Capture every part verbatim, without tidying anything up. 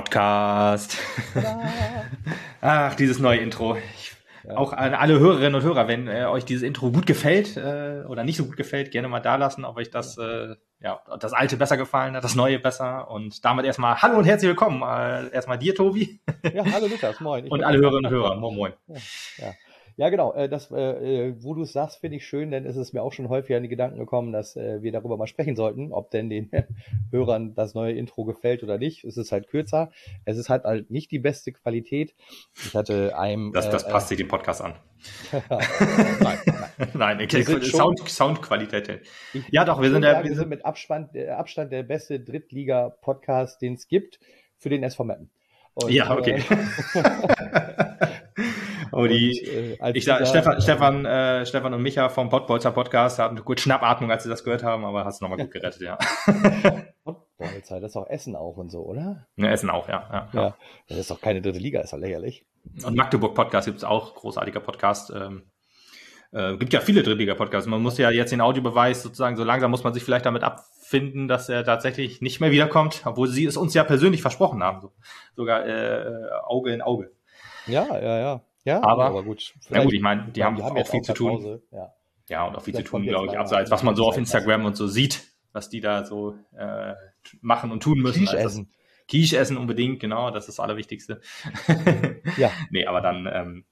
Podcast. Tada. Ach, dieses neue Intro. Ich, Ja. Auch an alle Hörerinnen und Hörer, wenn äh, euch dieses Intro gut gefällt äh, oder nicht so gut gefällt, gerne mal da lassen, ob euch das, äh, ja, das alte besser gefallen hat, das neue besser. Und damit erstmal hallo und herzlich willkommen. Äh, erstmal dir, Tobi. Ja, hallo Lukas, moin. Ich Und bin- alle Hörerinnen und Hörer. Moin, moin. Ja, ja genau. Äh, das, äh, äh, wo du es sagst, finde ich schön, denn es ist mir auch schon häufiger in die Gedanken gekommen, dass äh, wir darüber mal sprechen sollten, ob denn den Hörern das neue Intro gefällt oder nicht. Es ist halt kürzer. Es ist halt, halt nicht die beste Qualität. Ich hatte einem... Das, das äh, passt sich dem Podcast an. äh, nein, nein. Nein, okay, Wir sind schon- Sound, Soundqualität. Ich Ja, doch, wir würde sind der, sagen, wir wir sind sind, mit Abstand, äh, Abstand der beste Drittliga-Podcast, den es gibt, für den S V Meppen. Und, ja, okay. Äh, Oh, die, und, äh, als ich sag, Liga- Stefan, Stefan, äh, Stefan und Micha vom Podbolzer Podcast hatten gut Schnappatmung, als sie das gehört haben, aber hast du nochmal gut gerettet, ja. Pottbolzer, das ist auch Essen auch und so, oder? Ja, Essen auch, ja. ja, ja. Ja. Das ist doch keine dritte Liga, ist doch lächerlich. Und Magdeburg Podcast gibt's auch, großartiger Podcast. Ähm, äh, gibt ja viele Drittliga-Podcasts. Man muss ja jetzt den Audiobeweis sozusagen, so langsam muss man sich vielleicht damit abfinden, dass er tatsächlich nicht mehr wiederkommt, obwohl sie es uns ja persönlich versprochen haben. So, sogar äh, Auge in Auge. Ja, ja, ja. Ja, Aber- gut. Ja gut, ich meine, die haben, die auch jetzt viel zu tun. Pause. Ja. Ja, und auch viel zu Vielleicht tun, kommt jetzt glaube ich, mal abseits, eine was man so auf Zeit Instagram und so sieht, was die da so äh, machen und tun müssen. Quiche Also das- essen. Quiche essen unbedingt, genau, das ist das Allerwichtigste. Ja. Nee, aber dann ähm,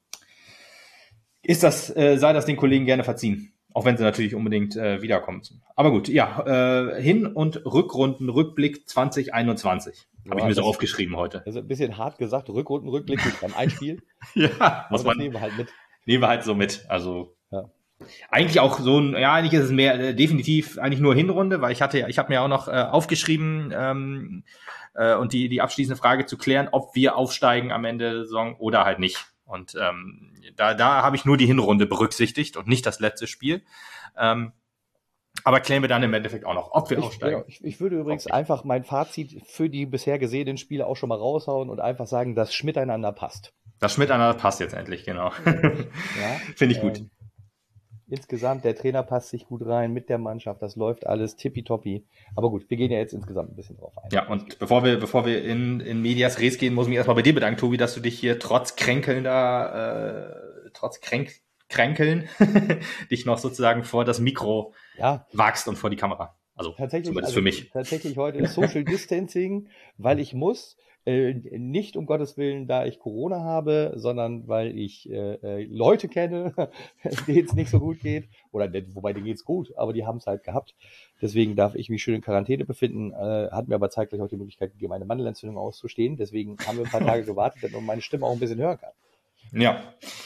ist das, äh, sei das den Kollegen gerne verziehen. Auch wenn sie natürlich unbedingt äh, wiederkommen. Aber gut, ja, äh, Hin- und Rückrunden, Rückblick zwanzig einundzwanzig. Habe ich Ja, mir so das- aufgeschrieben heute. Also ein bisschen hart gesagt, Rückrunden, Rückblick gut beim Einspiel. Ja, Aber muss das man, nehmen wir halt mit. nehmen wir halt so mit. Also Ja. eigentlich auch so ein, ja, eigentlich ist es mehr äh, definitiv eigentlich nur Hinrunde, weil ich hatte, ich habe mir auch noch äh, aufgeschrieben ähm, äh, und die die abschließende Frage zu klären, ob wir aufsteigen am Ende der Saison oder halt nicht. Und ähm, da da habe ich nur die Hinrunde berücksichtigt und nicht das letzte Spiel. Ähm, aber klären wir dann im Endeffekt auch noch, ob wir Ich, aufsteigen. genau, ich, ich würde übrigens Okay. einfach mein Fazit für die bisher gesehenen Spiele auch schon mal raushauen und einfach sagen, dass miteinander passt. Das miteinander passt jetzt endlich, genau. Ja? Finde ich gut. Ähm, insgesamt, der Trainer passt sich gut rein mit der Mannschaft, das läuft alles tippitoppi. Aber gut, wir gehen ja jetzt insgesamt ein bisschen drauf ein. Ja, und bevor wir, bevor wir in, in Medias Res gehen, muss ich mich erstmal bei dir bedanken, Tobi, dass du dich hier trotz kränkelnder, äh, trotz Kränk, Kränkeln, dich noch sozusagen vor das Mikro Ja, wagst und vor die Kamera. Also, tatsächlich, zumindest also für mich. tatsächlich heute Social Distancing, weil ich muss, äh, nicht um Gottes Willen, da ich Corona habe, sondern weil ich äh, äh, Leute kenne, denen es nicht so gut geht, oder nicht, wobei denen geht's gut, aber die haben es halt gehabt. Deswegen darf ich mich schön in Quarantäne befinden, äh, hat mir aber zeitgleich auch die Möglichkeit gegeben, eine Mandelentzündung auszustehen. Deswegen haben wir ein paar Tage gewartet, damit man meine Stimme auch ein bisschen hören kann. Ja.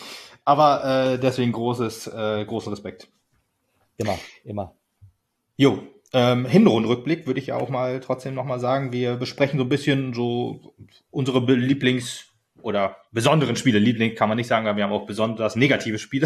Aber äh, deswegen großes, äh, großen Respekt. Immer, immer. Jo, ähm, Hinrundenrückblick würde ich ja auch mal trotzdem nochmal sagen. Wir besprechen so ein bisschen so unsere Be- Lieblings- oder besonderen Spiele. Liebling kann man nicht sagen, weil wir haben auch besonders negative Spiele.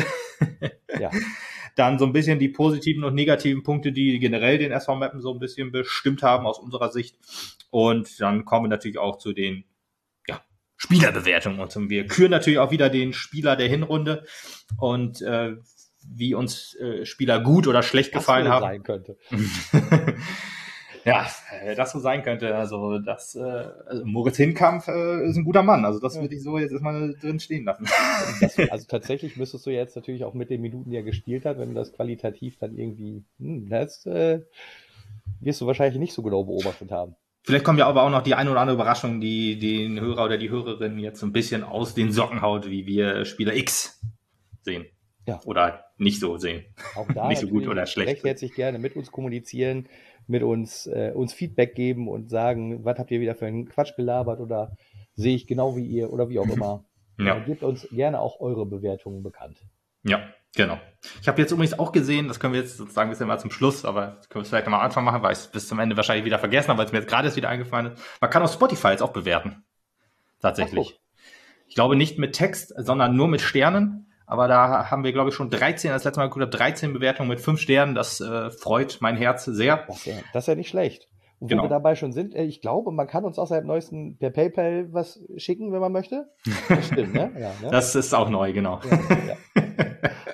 Ja. Dann so ein bisschen die positiven und negativen Punkte, die generell den S V Meppen so ein bisschen bestimmt haben aus unserer Sicht. Und dann kommen wir natürlich auch zu den ja, Spielerbewertungen. Und zum- wir küren natürlich auch wieder den Spieler der Hinrunde und äh, wie uns äh, Spieler gut oder schlecht Was gefallen wohl haben. sein könnte. Ja, äh, das so sein könnte. Also das äh, also Moritz Hinkamp äh, ist ein guter Mann. Also das Ja. würde ich so jetzt erstmal drin stehen lassen. Das, also tatsächlich müsstest du jetzt natürlich auch mit den Minuten, die er gespielt hat, wenn du das qualitativ dann irgendwie, hm, das äh, wirst du wahrscheinlich nicht so genau beobachtet haben. Vielleicht kommt ja aber auch noch die eine oder andere Überraschung, die den Hörer oder die Hörerin jetzt so ein bisschen aus den Socken haut, wie wir Spieler X sehen. Ja. Oder nicht so sehen. Auch da Nicht so gut natürlich oder schlecht. recht herzlich gerne mit uns kommunizieren, mit uns äh, uns Feedback geben und sagen, was habt ihr wieder für einen Quatsch gelabert oder sehe ich genau wie ihr oder wie auch immer. Ja. Äh, gebt uns gerne auch eure Bewertungen bekannt. Ja, genau. Ich habe jetzt übrigens auch gesehen, das können wir jetzt sozusagen ein bisschen mal zum Schluss, aber das können wir vielleicht nochmal am Anfang machen, weil ich es bis zum Ende wahrscheinlich wieder vergessen habe, weil es mir jetzt gerade erst wieder eingefallen ist. Man kann auf Spotify jetzt auch bewerten. Tatsächlich. Ach Ich glaube nicht mit Text, sondern nur mit Sternen. Aber da haben wir, glaube ich, schon dreizehn, das letzte Mal geguckt habe, dreizehn Bewertungen mit fünf Sternen. Das äh, freut mein Herz sehr. Das ist ja, das ist ja nicht schlecht. Und Genau. wo wir dabei schon sind, äh, ich glaube, man kann uns auch seit neuestem per PayPal was schicken, wenn man möchte. Das stimmt, ne? Ja, ne? Das ist auch neu, genau. ja, ja.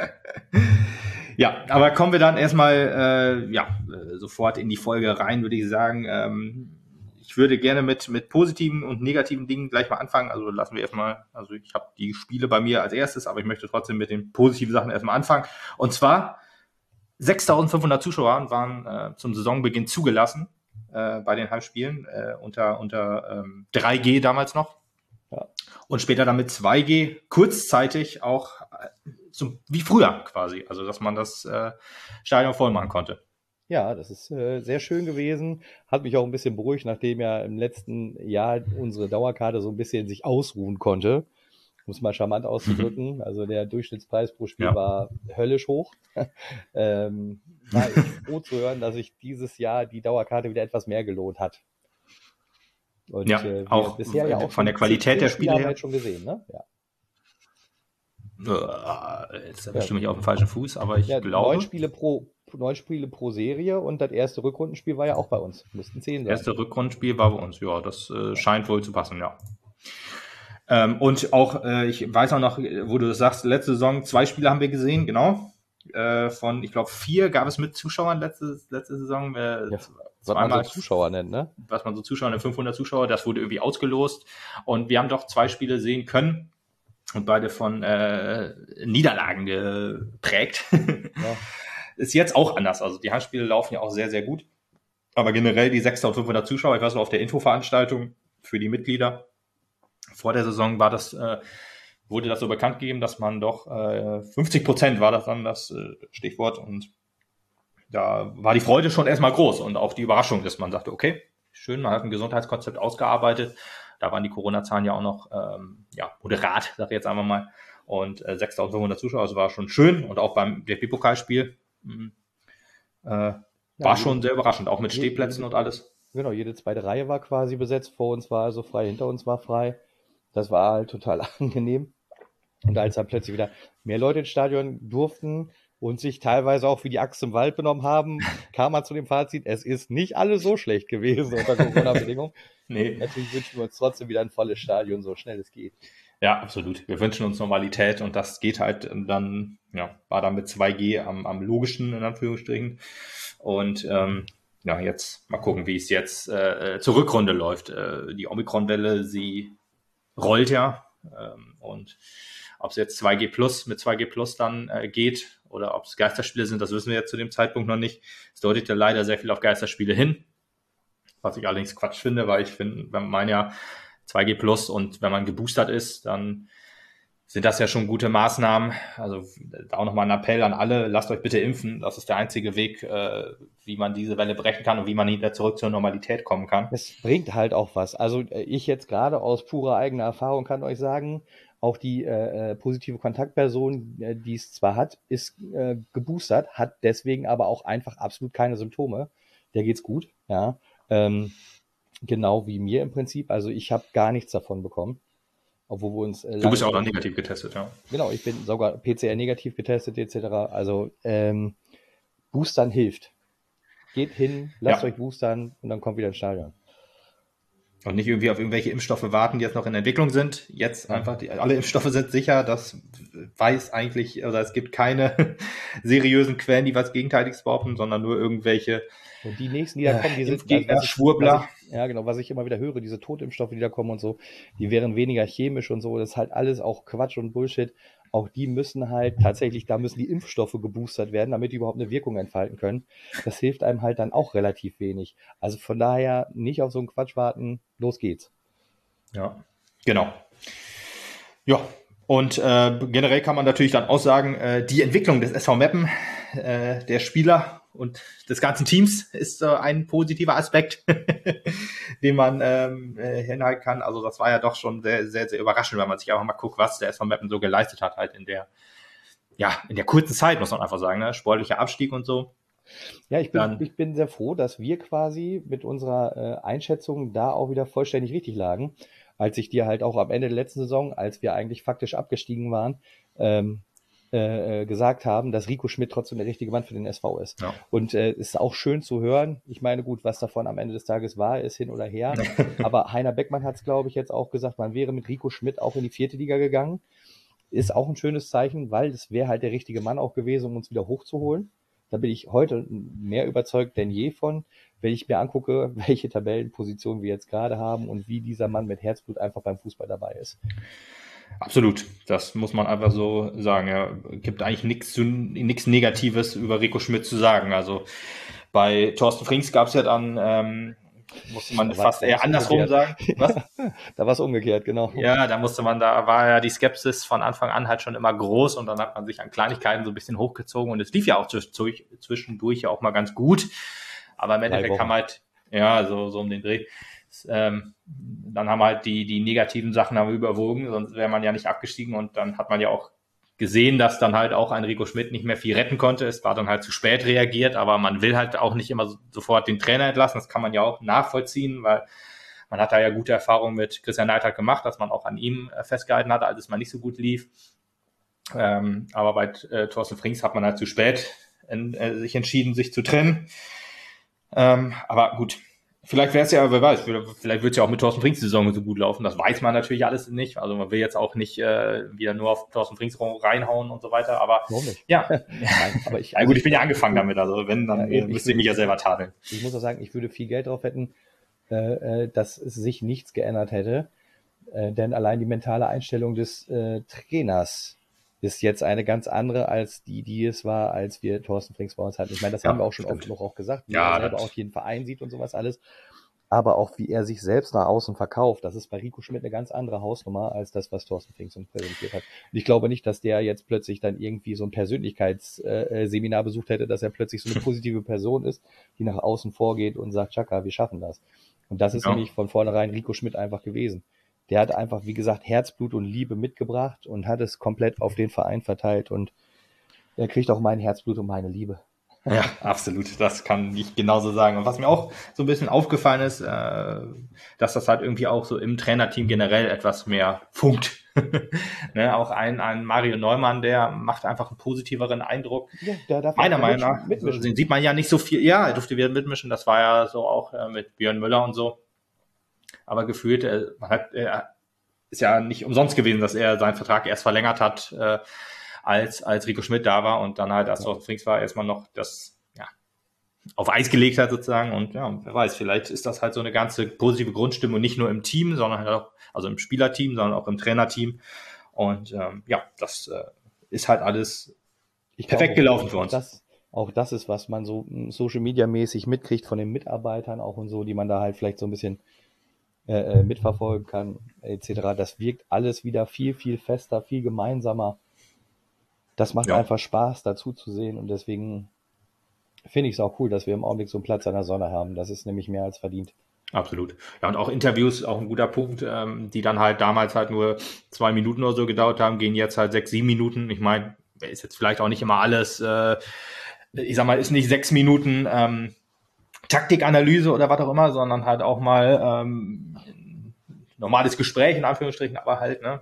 Ja, aber kommen wir dann erstmal äh, ja, äh, sofort in die Folge rein, würde ich sagen. Ähm, ich würde gerne mit, mit positiven und negativen Dingen gleich mal anfangen. Also lassen wir erstmal, also ich habe die Spiele bei mir als erstes, aber ich möchte trotzdem mit den positiven Sachen erstmal anfangen. Und zwar sechstausendfünfhundert Zuschauer waren äh, zum Saisonbeginn zugelassen äh, bei den Heimspielen äh, unter, unter ähm, drei G damals noch. Ja. Und später dann mit zwei G kurzzeitig auch äh, zum, wie früher quasi. Also dass man das äh, Stadion voll machen konnte. Ja, das ist äh, sehr schön gewesen. Hat mich auch ein bisschen beruhigt, nachdem ja im letzten Jahr unsere Dauerkarte so ein bisschen sich ausruhen konnte. Um es mal charmant auszudrücken. Mhm. Also der Durchschnittspreis pro Spiel ja. war höllisch hoch. ähm, war ich froh zu hören, dass sich dieses Jahr die Dauerkarte wieder etwas mehr gelohnt hat. Und ja, äh, auch bisher ja auch von der Qualität der Spiele her. Haben wir jetzt schon gesehen, ne? Ja. Jetzt erwische ich mich auf dem falschen Fuß, aber ich ja, glaube... Neun Spiele, pro, neun Spiele pro Serie und das erste Rückrundenspiel war ja auch bei uns. Müssten zehn sein. Das erste Rückrundenspiel war bei uns, ja. Das äh, scheint wohl zu passen, ja. Ähm, und auch, äh, ich weiß auch noch, wo du das sagst, letzte Saison, zwei Spiele haben wir gesehen, genau. Äh, von, ich glaube, vier gab es mit Zuschauern letzte, letzte Saison. Äh, ja, was man so Zuschauer nennt, ne? Was man so Zuschauer nennt, fünfhundert Zuschauer, das wurde irgendwie ausgelost. Und wir haben doch zwei Spiele sehen können. Und beide von äh, Niederlagen geprägt. Ja. Ist jetzt auch anders. Also die Heimspiele laufen ja auch sehr, sehr gut. Aber generell die sechstausendfünfhundert Zuschauer, ich weiß noch, auf der Infoveranstaltung für die Mitglieder vor der Saison war das, äh, wurde das so bekannt gegeben, dass man doch äh, fünfzig Prozent war das dann das äh, Stichwort. Und da war die Freude schon erstmal groß und auch die Überraschung, dass man sagte, okay, schön, man hat ein Gesundheitskonzept ausgearbeitet. Da waren die Corona-Zahlen ja auch noch ähm, ja, moderat, sag ich jetzt einfach mal. Und äh, sechstausendfünfhundert Zuschauer, das war schon schön. Und auch beim D F B-Pokalspiel äh, ja, war schon sehr überraschend, auch mit Stehplätzen und alles. Genau, jede zweite Reihe war quasi besetzt. Vor uns war also frei, hinter uns war frei. Das war halt total angenehm. Und als dann plötzlich wieder mehr Leute ins Stadion durften und sich teilweise auch wie die Axt im Wald benommen haben, kam man zu dem Fazit, es ist nicht alles so schlecht gewesen unter Corona-Bedingungen. Nee. Natürlich wünschen wir uns trotzdem wieder ein volles Stadion, so schnell es geht. Ja, absolut. Wir wünschen uns Normalität und das geht halt dann, ja, war dann mit zwei G am, am logischen, in Anführungsstrichen. Und ähm, ja, jetzt mal gucken, wie es jetzt äh, zur Rückrunde läuft. Äh, die Omikron-Welle, sie rollt ja. Ähm, und ob es jetzt zwei G plus mit zwei G plus dann äh, geht oder ob es Geisterspiele sind, das wissen wir jetzt zu dem Zeitpunkt noch nicht. Es deutet ja leider sehr viel auf Geisterspiele hin, was ich allerdings Quatsch finde, weil ich finde, wenn man ja zwei G plus und wenn man geboostert ist, dann sind das ja schon gute Maßnahmen. Also da auch nochmal ein Appell an alle, lasst euch bitte impfen. Das ist der einzige Weg, äh, wie man diese Welle brechen kann und wie man wieder zurück zur Normalität kommen kann. Es bringt halt auch was. Also ich jetzt gerade aus purer eigener Erfahrung kann euch sagen, auch die äh, positive Kontaktperson, äh, die es zwar hat, ist äh, geboostert, hat deswegen aber auch einfach absolut keine Symptome. Der geht's gut, ja. Ähm, genau wie mir im Prinzip. Also ich habe gar nichts davon bekommen. Obwohl wir uns, äh, du bist auch noch negativ getestet, ja. Genau, ich bin sogar P C R negativ getestet et cetera. Also ähm, Boostern hilft. Geht hin, lasst ja. euch boostern und dann kommt wieder ins Stadion. Und nicht irgendwie auf irgendwelche Impfstoffe warten, die jetzt noch in Entwicklung sind. Jetzt einfach, die, alle Impfstoffe sind sicher, das weiß eigentlich, oder es gibt keine seriösen Quellen, die was Gegenteiliges behaupten, sondern nur irgendwelche und die nächsten, die da kommen, die sind Gegner, also, Schwurbler. Ich, ja, genau, was ich immer wieder höre, diese Totimpfstoffe, die da kommen und so, die wären weniger chemisch und so, das ist halt alles auch Quatsch und Bullshit. Auch die müssen halt tatsächlich, da müssen die Impfstoffe geboostert werden, damit die überhaupt eine Wirkung entfalten können. Das hilft einem halt dann auch relativ wenig. Also von daher nicht auf so einen Quatsch warten, los geht's. Ja, genau. Ja, und äh, generell kann man natürlich dann auch sagen, äh, die Entwicklung des S V Meppen, äh, der Spieler und des ganzen Teams ist äh, ein positiver Aspekt, den man ähm, äh, hinhalten kann. Also das war ja doch schon sehr, sehr, sehr überraschend, wenn man sich einfach mal guckt, was der S V Meppen so geleistet hat, halt in der, ja, in der kurzen Zeit, muss man einfach sagen, ne? Sportlicher Abstieg und so. Ja, ich bin, Dann, ich bin sehr froh, dass wir quasi mit unserer äh, Einschätzung da auch wieder vollständig richtig lagen, als ich dir halt auch am Ende der letzten Saison, als wir eigentlich faktisch abgestiegen waren, ähm, äh, gesagt haben, dass Rico Schmidt trotzdem der richtige Mann für den S V ist. Ja. Und es äh, ist auch schön zu hören. Ich meine, gut, was davon am Ende des Tages war, ist hin oder her. Aber Heiner Beckmann hat es, glaube ich, jetzt auch gesagt, man wäre mit Rico Schmidt auch in die vierte Liga gegangen. Ist auch ein schönes Zeichen, weil es wäre halt der richtige Mann auch gewesen, um uns wieder hochzuholen. Da bin ich heute mehr überzeugt denn je von, wenn ich mir angucke, welche Tabellenposition wir jetzt gerade haben und wie dieser Mann mit Herzblut einfach beim Fußball dabei ist. Absolut, das muss man einfach so sagen. Ja, gibt eigentlich nichts nichts Negatives über Rico Schmidt zu sagen. Also bei Thorsten Frings gab es ja dann, ähm, musste man Da war- fast da eher war's andersrum umgekehrt. sagen. Was? Da war es umgekehrt, genau. Ja, da musste man, da war ja die Skepsis von Anfang an halt schon immer groß und dann hat man sich an Kleinigkeiten so ein bisschen hochgezogen und es lief ja auch zwisch- zwischendurch ja auch mal ganz gut. Aber im Endeffekt Wochen. kam halt, ja, so, so um den Dreh. Ähm, dann haben halt die, die negativen Sachen haben überwogen, sonst wäre man ja nicht abgestiegen und dann hat man ja auch gesehen, dass dann halt auch ein Rico Schmidt nicht mehr viel retten konnte. Es war dann halt zu spät reagiert, aber man will halt auch nicht immer so, sofort den Trainer entlassen. Das kann man ja auch nachvollziehen, weil man hat da ja gute Erfahrungen mit Christian Neidhardt gemacht, dass man auch an ihm festgehalten hat, als es mal nicht so gut lief. Ähm, aber bei äh, Thorsten Frings hat man halt zu spät in, äh, sich entschieden, sich zu trennen. Ähm, aber gut, vielleicht wäre es ja, wer weiß, vielleicht wird es ja auch mit Thorsten Frings die Saison so gut laufen. Das weiß man natürlich alles nicht. Also man will jetzt auch nicht äh, wieder nur auf Thorsten Frings reinhauen und so weiter. Aber Warum nicht? ja, Nein, aber ich, ja gut, ich bin ja angefangen damit. Also wenn, dann Ja, eben, äh, ich müsste ich will- mich ja selber tadeln. Ich muss auch sagen, ich würde viel Geld drauf wetten, äh, äh, dass es sich nichts geändert hätte. Äh, denn allein die mentale Einstellung des äh, Trainers ist jetzt eine ganz andere als die, die es war, als wir Thorsten Frings bei uns hatten. Ich meine, das Ja, haben wir auch schon stimmt. oft genug auch gesagt, wie Ja, er selber das- auch jeden Verein sieht und sowas alles. Aber auch wie er sich selbst nach außen verkauft, das ist bei Rico Schmidt eine ganz andere Hausnummer als das, was Thorsten Frings uns präsentiert hat. Und ich glaube nicht, dass der jetzt plötzlich dann irgendwie so ein Persönlichkeitsseminar besucht hätte, dass er plötzlich so eine positive Person ist, die nach außen vorgeht und sagt, Chaka, wir schaffen das. Und das ist Ja. nämlich von vornherein Rico Schmidt einfach gewesen. Der hat einfach, wie gesagt, Herzblut und Liebe mitgebracht und hat es komplett auf den Verein verteilt und er kriegt auch mein Herzblut und meine Liebe. Ja, absolut. Das kann ich genauso sagen. Und was mir auch so ein bisschen aufgefallen ist, äh, dass das halt irgendwie auch so im Trainerteam generell etwas mehr funkt. ne, auch ein, ein Mario Neumann, der macht einfach einen positiveren Eindruck. Ja, der darf Meiner auch Meinung mitmischen- nach, mitmischen. also, den sieht man ja nicht so viel. Ja, er durfte wieder mitmischen. Das war ja so auch äh, mit Björn Müller und so. Aber gefühlt, äh, man hat, er ist ja nicht umsonst gewesen, dass er seinen Vertrag erst verlängert hat, äh, als, als Rico Schmidt da war und dann halt, als Thorsten Frings war, erstmal noch das, ja, auf Eis gelegt hat sozusagen und ja, wer weiß, vielleicht ist das halt so eine ganze positive Grundstimmung, nicht nur im Team, sondern halt auch, also im Spielerteam, sondern auch im Trainerteam und ähm, ja, das äh, ist halt alles Ich perfekt glaube, gelaufen für auch uns. Das, auch das ist, was man so mm, Social Media mäßig mitkriegt von den Mitarbeitern auch und so, die man da halt vielleicht so ein bisschen äh, äh, mitverfolgen kann, et cetera. Das wirkt alles wieder viel, viel fester, viel gemeinsamer. Das macht Ja. einfach Spaß, dazu zu sehen und deswegen finde ich es auch cool, dass wir im Augenblick so einen Platz an der Sonne haben. Das ist nämlich mehr als verdient. Absolut. Ja, und auch Interviews, auch ein guter Punkt, ähm, die dann halt damals halt nur zwei Minuten oder so gedauert haben, gehen jetzt halt sechs, sieben Minuten. Ich meine, ist jetzt vielleicht auch nicht immer alles, äh, ich sag mal, ist nicht sechs Minuten ähm, Taktikanalyse oder was auch immer, sondern halt auch mal ähm, normales Gespräch in Anführungsstrichen, aber halt, ne,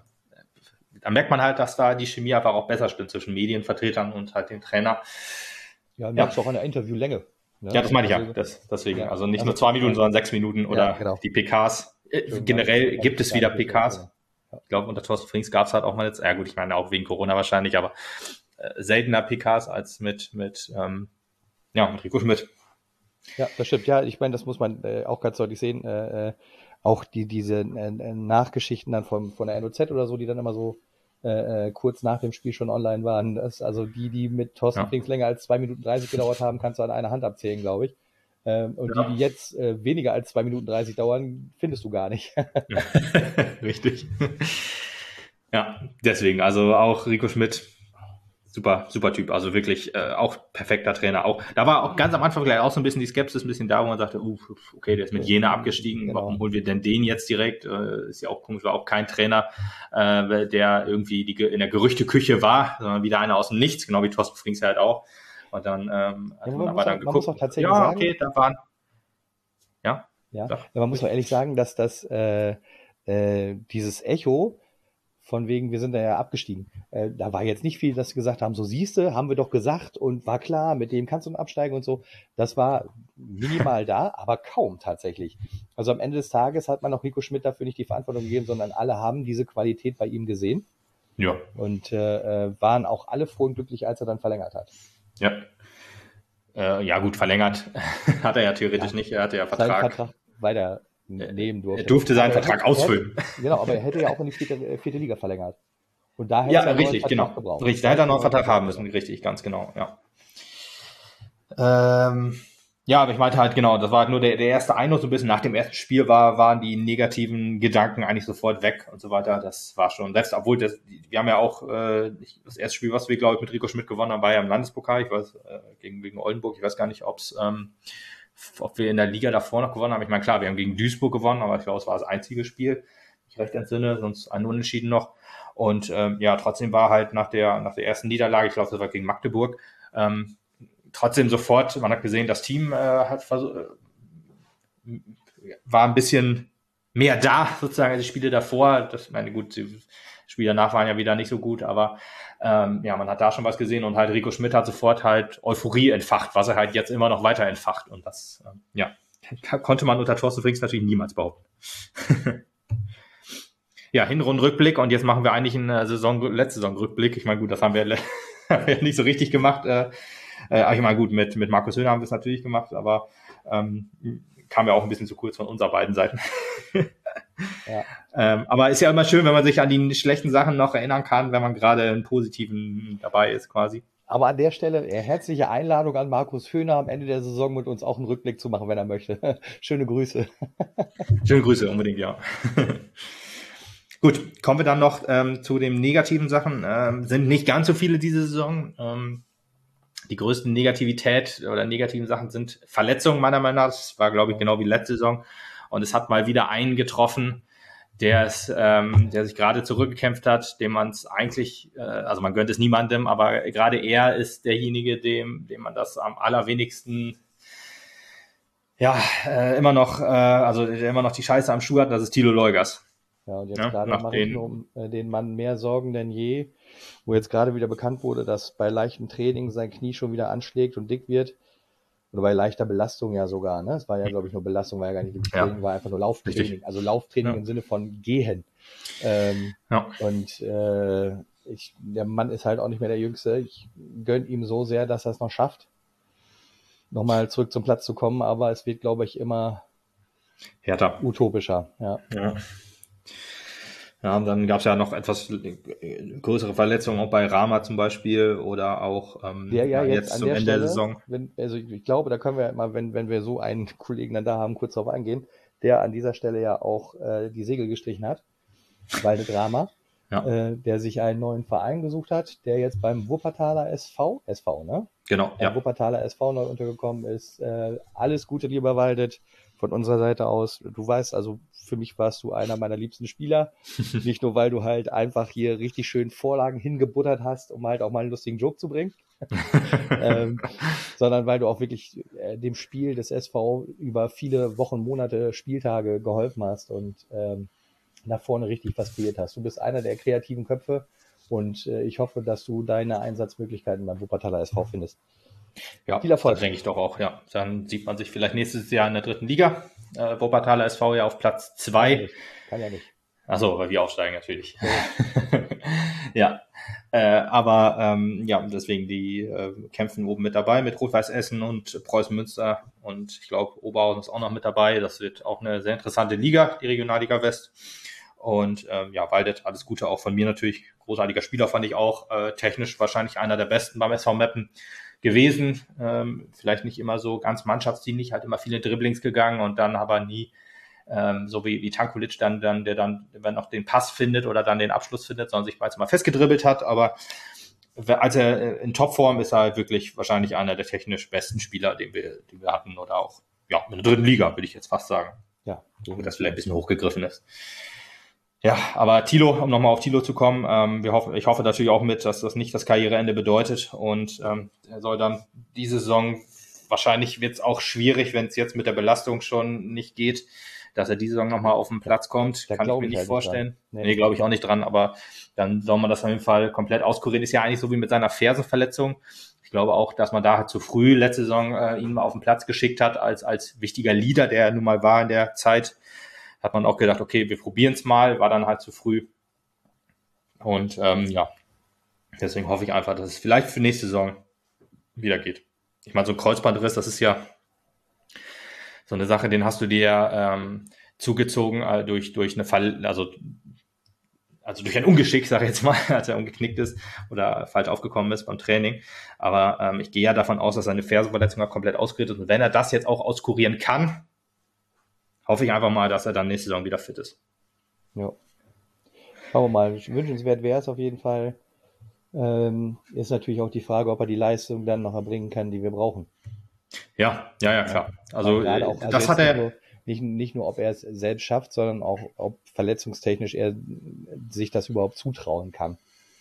da merkt man halt, dass da die Chemie einfach auch besser stimmt zwischen Medienvertretern und halt dem Trainer. Ja, merkst du auch an der Interviewlänge. Ne? Ja, das meine ich ja, Also, das, deswegen. Ja. Also nicht Also- nur zwei Minuten, sondern sechs Minuten oder Ja, genau. die P Ks. Äh, Schön, Generell ganz- gibt ganz es wieder kleine P Ks. Beschreibung. Ich glaube, unter Thorsten Frings gab es halt auch mal jetzt, ja gut, ich meine auch wegen Corona wahrscheinlich, aber äh, seltener P Ks als mit, mit, ähm, ja, mit Rico Schmidt. Ja, das stimmt. Ja, ich meine, das muss man äh, auch ganz deutlich sehen. Äh, äh, auch die diese äh, äh, Nachgeschichten dann von, von der N O Z oder so, die dann immer so äh, äh, kurz nach dem Spiel schon online waren. Das, also die, die mit Thorsten Ja. Frings länger als zwei Minuten dreißig gedauert haben, kannst du an einer Hand abzählen, glaube ich. Ähm, und Ja. die, die jetzt äh, weniger als zwei Minuten dreißig dauern, findest du gar nicht. Richtig. Ja, deswegen, also auch Rico Schmidt, super, super Typ, also wirklich äh, auch perfekter Trainer. Auch da war auch ganz am Anfang vielleicht auch so ein bisschen die Skepsis, ein bisschen da, wo man sagte, uh, okay, der ist mit Jena abgestiegen, Genau. warum holen wir denn den jetzt direkt? Äh, ist ja auch komisch, war auch kein Trainer, äh, der irgendwie die, in der Gerüchteküche war, sondern wieder einer aus dem Nichts, genau wie Thorsten Frings halt auch. Und dann ähm, hat Ja, man man aber muss dann auch- man geguckt, muss auch tatsächlich ja, sagen- okay, da waren, ja, Ja, Doch. ja, man muss doch ehrlich sagen, dass das äh, äh, dieses Echo von wegen, wir sind da ja abgestiegen, äh, da war jetzt nicht viel, dass sie gesagt haben, so siehste, haben wir doch gesagt und war klar, mit dem kannst du absteigen und so. Das war minimal da, aber kaum tatsächlich. Also am Ende des Tages hat man auch Rico Schmidt dafür nicht die Verantwortung gegeben, sondern alle haben diese Qualität bei ihm gesehen ja, und äh, äh, waren auch alle froh und glücklich, als er dann verlängert hat. ja. Äh, ja gut, verlängert hat er ja theoretisch Ja. nicht, er hatte ja Seinen Vertrag. Vertrag weiter nehmen durfte. Er durfte seinen Aber er Vertrag hätte- er hätte- ausfüllen. Genau, aber er hätte ja auch in die vierte, äh, vierte Liga verlängert. Und da hätte Ja, es ja einen neuen richtig, Vertrag genau. gebraucht. Richtig, Da da hätte er einen hätte neuen Vertrag haben müssen, gebraucht. richtig, ganz genau, ja. Ähm, ja, aber ich meinte halt, genau, das war halt nur der, der erste Eindruck, so ein bisschen nach dem ersten Spiel war, waren die negativen Gedanken eigentlich sofort weg und so weiter. Das war schon, selbst obwohl das, wir haben ja auch äh, das erste Spiel, was wir, glaube ich, mit Rico Schmidt gewonnen haben, war ja im Landespokal, ich weiß, äh, gegen, gegen Oldenburg, ich weiß gar nicht, ob's, ähm, ob wir in der Liga davor noch gewonnen haben. Ich meine, klar, wir haben gegen Duisburg gewonnen, aber ich glaube, es war das einzige Spiel, wenn ich recht entsinne, sonst ein Unentschieden noch. Und ähm, ja, trotzdem war halt nach der, nach der ersten Niederlage, ich glaube, das war gegen Magdeburg, ähm, trotzdem sofort, man hat gesehen, das Team äh, hat versucht, äh, war ein bisschen mehr da, sozusagen, als die Spiele davor. Das, meine, gut, die Spiele danach waren ja wieder nicht so gut, aber ähm, ja, man hat da schon was gesehen und halt Rico Schmidt hat sofort halt Euphorie entfacht, was er halt jetzt immer noch weiter entfacht und das, ähm, ja, konnte man unter Thorsten Frings natürlich niemals behaupten. Ja, Hinrundenrückblick und jetzt machen wir eigentlich einen Saison, letzte Saison-Rückblick. Ich meine, gut, das haben wir, haben wir nicht so richtig gemacht. Äh, äh, ich meine, gut, mit, mit Markus Höhner haben wir es natürlich gemacht, aber ähm, kam ja auch ein bisschen zu kurz von unserer beiden Seiten. Ja. ähm, aber ist ja immer schön, wenn man sich an die schlechten Sachen noch erinnern kann, wenn man gerade einen positiven dabei ist, quasi. Aber an der Stelle äh, herzliche Einladung an Markus Höhner am Ende der Saison mit uns auch einen Rückblick zu machen, wenn er möchte. Schöne Grüße. Schöne Grüße, unbedingt, ja. Gut, kommen wir dann noch ähm, zu den negativen Sachen. Ähm, sind nicht ganz so viele diese Saison. Ähm, die größten Negativität oder negativen Sachen sind Verletzungen meiner Meinung nach. Das war, glaube ich, genau wie letzte Saison. Und es hat mal wieder einen getroffen, der es, ähm, der sich gerade zurückgekämpft hat, dem man es eigentlich, äh, also man gönnt es niemandem, aber gerade er ist derjenige, dem, dem man das am allerwenigsten ja äh, immer noch, äh, also der immer noch die Scheiße am Schuh hat. Das ist Thilo Leugers. Ja, und jetzt Ja, gerade nach mache ich den- mir um äh, den Mann mehr Sorgen denn je, wo jetzt gerade wieder bekannt wurde, dass bei leichtem Training sein Knie schon wieder anschlägt und dick wird. Oder bei leichter Belastung ja sogar, ne? Es war ja, glaube ich, nur Belastung, war ja gar nicht wirklich Ja. Training, war einfach nur Lauftraining. Richtig. Also Lauftraining Ja. im Sinne von Gehen. Ähm, Ja. Und äh, ich, der Mann ist halt auch nicht mehr der Jüngste. Ich gönne ihm so sehr, dass er es noch schafft, nochmal zurück zum Platz zu kommen, aber es wird, glaube ich, immer Hertha. utopischer. Ja. Ja. Ja, und dann gab es ja noch etwas größere Verletzungen, auch bei Rama zum Beispiel oder auch ähm, Der ja ja, jetzt, jetzt an zum der Ende Stelle, der Saison. wenn, also ich, ich glaube, da können wir mal, wenn, wenn wir so einen Kollegen dann da haben, kurz darauf eingehen, der an dieser Stelle ja auch äh, die Segel gestrichen hat, Walde Drama, Ja. äh, der sich einen neuen Verein gesucht hat, der jetzt beim Wuppertaler S V, S V, ne? Genau, Beim ja. Wuppertaler S V neu untergekommen ist. Äh, alles Gute, lieber Waldet, von unserer Seite aus. Du weißt, also für mich warst du einer meiner liebsten Spieler. Nicht nur, weil du halt einfach hier richtig schön Vorlagen hingebuttert hast, um halt auch mal einen lustigen Joke zu bringen, ähm, sondern weil du auch wirklich äh, dem Spiel des S V über viele Wochen, Monate, Spieltage geholfen hast und ähm, nach vorne richtig was kreiert hast. Du bist einer der kreativen Köpfe und äh, ich hoffe, dass du deine Einsatzmöglichkeiten beim Wuppertaler S V findest. Ja, Viel Erfolg. das denke ich doch auch, ja. Dann sieht man sich vielleicht nächstes Jahr in der dritten Liga. Äh, Wuppertaler S V ja auf Platz zwei. Kann ja nicht. Achso, weil wir aufsteigen natürlich. Ja, äh, aber ähm, ja, deswegen die äh, kämpfen oben mit dabei mit Rot-Weiß Essen und Preußen Münster und ich glaube Oberhausen ist auch noch mit dabei. Das wird auch eine sehr interessante Liga, die Regionalliga West. Und ähm, ja, Waldet, alles Gute auch von mir natürlich. Großartiger Spieler fand ich auch. Äh, technisch wahrscheinlich einer der besten beim S V Meppen gewesen. Ähm, vielleicht nicht immer so ganz mannschaftsdienlich, halt immer viele Dribblings gegangen und dann aber nie ähm, so wie, wie Tankulic dann, dann, der dann, wenn noch den Pass findet oder dann den Abschluss findet, sondern sich meist mal festgedribbelt hat. Aber als er in Topform ist, er halt wirklich wahrscheinlich einer der technisch besten Spieler, den wir, den wir hatten oder auch ja in der dritten Liga, würde ich jetzt fast sagen. Ja, Wo das vielleicht ein bisschen hochgegriffen ist. Ja, aber Thilo, um nochmal auf Thilo zu kommen, ähm, wir hoffen, ich hoffe natürlich auch mit, dass das nicht das Karriereende bedeutet und ähm, er soll dann diese Saison, wahrscheinlich wird es auch schwierig, wenn es jetzt mit der Belastung schon nicht geht, dass er diese Saison nochmal auf den Platz kommt, Da kann ich glaub mir ich nicht halt nicht vorstellen. dran. Nee. Nee, glaube ich auch nicht dran, aber dann soll man das auf jeden Fall komplett auskurieren. Ist ja eigentlich so wie mit seiner Fersenverletzung. Ich glaube auch, dass man da halt zu früh letzte Saison äh, ihn mal auf den Platz geschickt hat, als als wichtiger Leader, der er nun mal war in der Zeit. Hat man auch gedacht, okay, wir probieren es mal, war dann halt zu früh. Und ähm, ja, deswegen hoffe ich einfach, dass es vielleicht für nächste Saison wieder geht. ich meine, so ein Kreuzbandriss, das ist ja so eine Sache, den hast du dir ähm, zugezogen äh, durch, durch eine Fall, also, also durch ein Ungeschick, sage ich jetzt mal, als er umgeknickt ist oder falsch aufgekommen ist beim Training. Aber ähm, ich gehe ja davon aus, dass seine Fersenverletzung komplett auskuriert ist. Und wenn er das jetzt auch auskurieren kann, hoffe ich einfach mal, dass er dann nächste Saison wieder fit ist. Ja. Schauen wir mal. Wünschenswert wäre es auf jeden Fall. Ähm, ist natürlich auch die Frage, ob er die Leistung dann noch erbringen kann, die wir brauchen. Ja, ja, ja, klar. Ja, also, gerade auch, also das hat er. Nur, nicht, nicht nur, ob er es selbst schafft, sondern auch, ob verletzungstechnisch er sich das überhaupt zutrauen kann.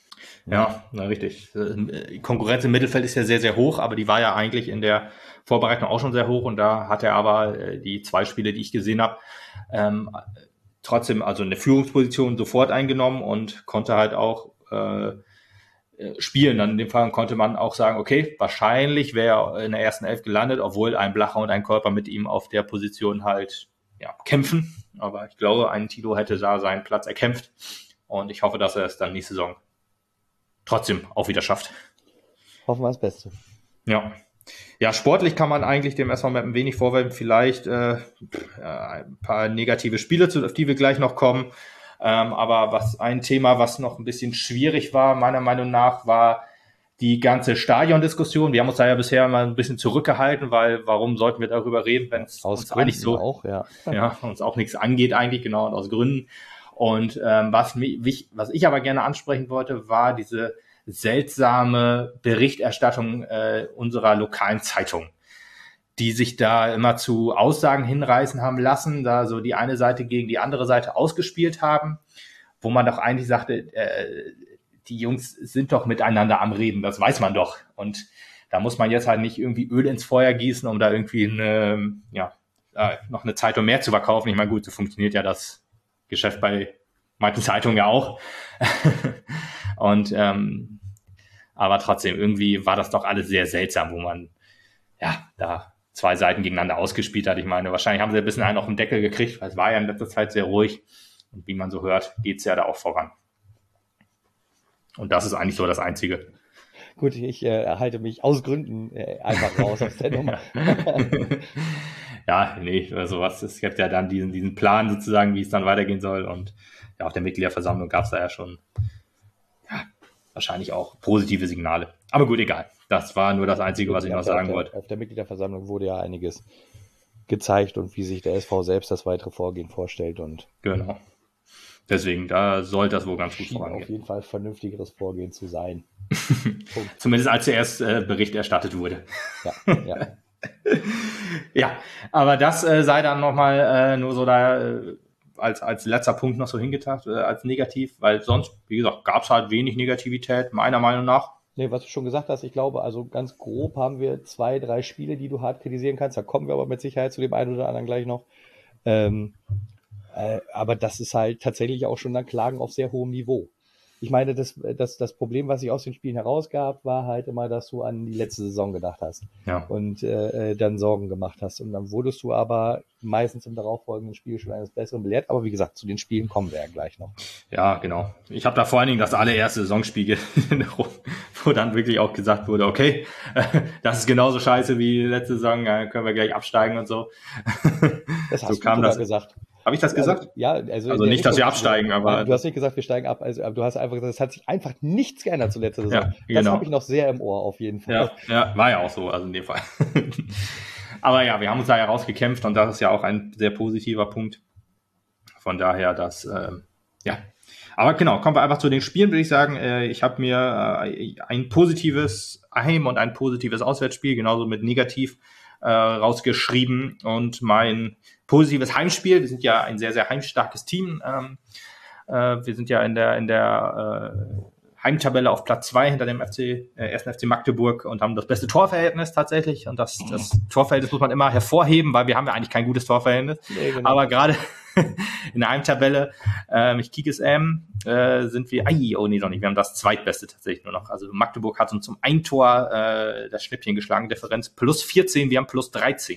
Ja, na richtig. Die Konkurrenz im Mittelfeld ist ja sehr, sehr hoch, aber die war ja eigentlich in der Vorbereitung auch schon sehr hoch und da hat er aber die zwei Spiele, die ich gesehen habe, ähm, trotzdem also eine Führungsposition sofort eingenommen und konnte halt auch äh, spielen. Dann in dem Fall konnte man auch sagen, okay, wahrscheinlich wäre er in der ersten Elf gelandet, obwohl ein Blacher und ein Körper mit ihm auf der Position halt ja, kämpfen. Aber ich glaube, ein Tilo hätte da seinen Platz erkämpft und ich hoffe, dass er es dann nächste Saison trotzdem auch wieder schafft. Hoffen wir das Beste. Ja. Ja, sportlich kann man eigentlich dem S V Meppen wenig vorwerfen. Vielleicht äh, ein paar negative Spiele, auf die wir gleich noch kommen. Ähm, aber was ein Thema, was noch ein bisschen schwierig war, meiner Meinung nach, war die ganze Stadiondiskussion. Wir haben uns da ja bisher mal ein bisschen zurückgehalten, weil warum sollten wir darüber reden, wenn es uns eigentlich so auch, ja. ja, uns auch nichts angeht eigentlich, genau, und aus Gründen. Und ähm, was, mich, was ich aber gerne ansprechen wollte, war diese seltsame Berichterstattung äh, unserer lokalen Zeitung, die sich da immer zu Aussagen hinreißen haben lassen, da so die eine Seite gegen die andere Seite ausgespielt haben, wo man doch eigentlich sagte, äh, die Jungs sind doch miteinander am Reden, das weiß man doch. Und da muss man jetzt halt nicht irgendwie Öl ins Feuer gießen, um da irgendwie eine, ja, äh, noch eine Zeitung mehr zu verkaufen. Ich meine, gut, so funktioniert ja das Geschäft bei manchen Zeitungen ja auch. Und ähm, aber trotzdem, irgendwie war das doch alles sehr seltsam, wo man ja da zwei Seiten gegeneinander ausgespielt hat. Ich meine, wahrscheinlich haben sie ein bisschen einen auf den Deckel gekriegt, weil es war ja in letzter Zeit sehr ruhig. Und wie man so hört, geht's ja da auch voran. Und das ist eigentlich so das Einzige. Gut, ich äh, halte mich aus Gründen äh, einfach raus aus der Nummer. Ja, nee, sowas. Es gibt ja dann diesen, diesen Plan sozusagen, wie es dann weitergehen soll. Und ja, auf der Mitgliederversammlung gab es da ja schon ja, wahrscheinlich auch positive Signale. Aber gut, egal. Das war nur das Einzige, was ich noch sagen der, wollte. Auf der Mitgliederversammlung wurde ja einiges gezeigt und wie sich der S V selbst das weitere Vorgehen vorstellt. Und genau. Deswegen, da sollte das wohl ganz gut vorangehen. Auf jeden Fall vernünftigeres Vorgehen zu sein. Zumindest als zuerst äh, Bericht erstattet wurde. Ja, ja. Ja, aber das äh, sei dann nochmal äh, nur so da äh, als, als letzter Punkt noch so hingetan, äh, als negativ, weil sonst, wie gesagt, gab es halt wenig Negativität, meiner Meinung nach. Nee, was du schon gesagt hast, ich glaube, also ganz grob haben wir zwei, drei Spiele, die du hart kritisieren kannst. Da kommen wir aber mit Sicherheit zu dem einen oder anderen gleich noch. Ähm, äh, aber das ist halt tatsächlich auch schon dann Klagen auf sehr hohem Niveau. Ich meine, das, das, das Problem, was sich aus den Spielen herausgab, war halt immer, dass du an die letzte Saison gedacht hast. Ja. Und äh, dann Sorgen gemacht hast. Und dann wurdest du aber meistens im darauffolgenden Spiel schon eines Besseren belehrt. Aber wie gesagt, zu den Spielen kommen wir ja gleich noch. Ja, genau. Ich habe da vor allen Dingen das allererste Saisonspiel, wo dann wirklich auch gesagt wurde, okay, das ist genauso scheiße wie letzte Saison, können wir gleich absteigen und so. Das hast so kam du das gesagt. Habe ich das gesagt? Also, ja, also, also nicht, dass wir absteigen, aber... Du hast nicht gesagt, wir steigen ab. Also, du hast einfach gesagt, es hat sich einfach nichts geändert zur letzten Saison. Ja, genau. Das habe ich noch sehr im Ohr, auf jeden Fall. Ja, ja, war ja auch so, also in dem Fall. Aber ja, wir haben uns da ja rausgekämpft und das ist ja auch ein sehr positiver Punkt. Von daher, dass, ähm, ja. Aber genau, kommen wir einfach zu den Spielen, würde ich sagen. Äh, ich habe mir äh, ein positives Heim- und ein positives Auswärtsspiel, genauso mit negativ, äh, rausgeschrieben. Und mein positives Heimspiel, wir sind ja ein sehr, sehr heimstarkes Team. Ähm, äh, wir sind ja in der, in der äh, Heimtabelle auf Platz zwei hinter dem F C, äh, ersten F C Magdeburg und haben das beste Torverhältnis tatsächlich. Und das, das Torverhältnis muss man immer hervorheben, weil wir haben ja eigentlich kein gutes Torverhältnis. Nee, genau. Aber gerade in der Heimtabelle, ähm, ich kicke es ähm, äh, sind wir, ai, oh nee, doch nicht, wir haben das zweitbeste tatsächlich nur noch. Also Magdeburg hat uns zum ein Tor äh, das Schnippchen geschlagen, Differenz plus vierzehn, wir haben plus dreizehn.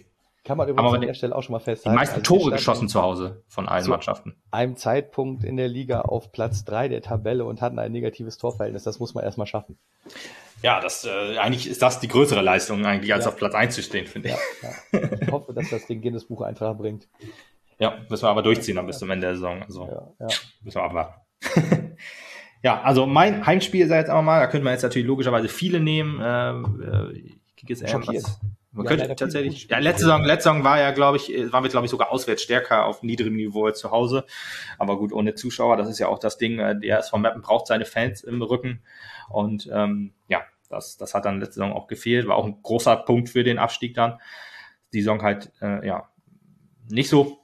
Kann man übrigens an der Stelle auch schon mal festhalten. Die meisten also Tore geschossen zu Hause von allen zu Mannschaften. Einem Zeitpunkt in der Liga auf Platz drei der Tabelle und hatten ein negatives Torverhältnis. Das muss man erstmal schaffen. Ja, das äh, eigentlich ist das die größere Leistung eigentlich, als ja. auf Platz eins zu stehen, finde ich. Ja, ja. Ich hoffe, dass das den Guinness-Buch-Eintrag bringt. Ja, müssen wir aber durchziehen dann bis zum Ende der Saison. Also ja, ja. müssen wir abwarten. Ja, also mein Heimspiel sei jetzt aber mal, da könnte man jetzt natürlich logischerweise viele nehmen. Äh, ich kriege jetzt eher was. Man ja, könnte tatsächlich, ja, letzte Saison, letzte Saison war ja, glaube ich, waren wir, glaube ich, sogar auswärts stärker auf niedrigem Niveau zu Hause. Aber gut, ohne Zuschauer, das ist ja auch das Ding, der S V Meppen braucht seine Fans im Rücken. Und ähm, ja, das, das hat dann letzte Saison auch gefehlt, war auch ein großer Punkt für den Abstieg dann. Die Saison halt, äh, ja, nicht so.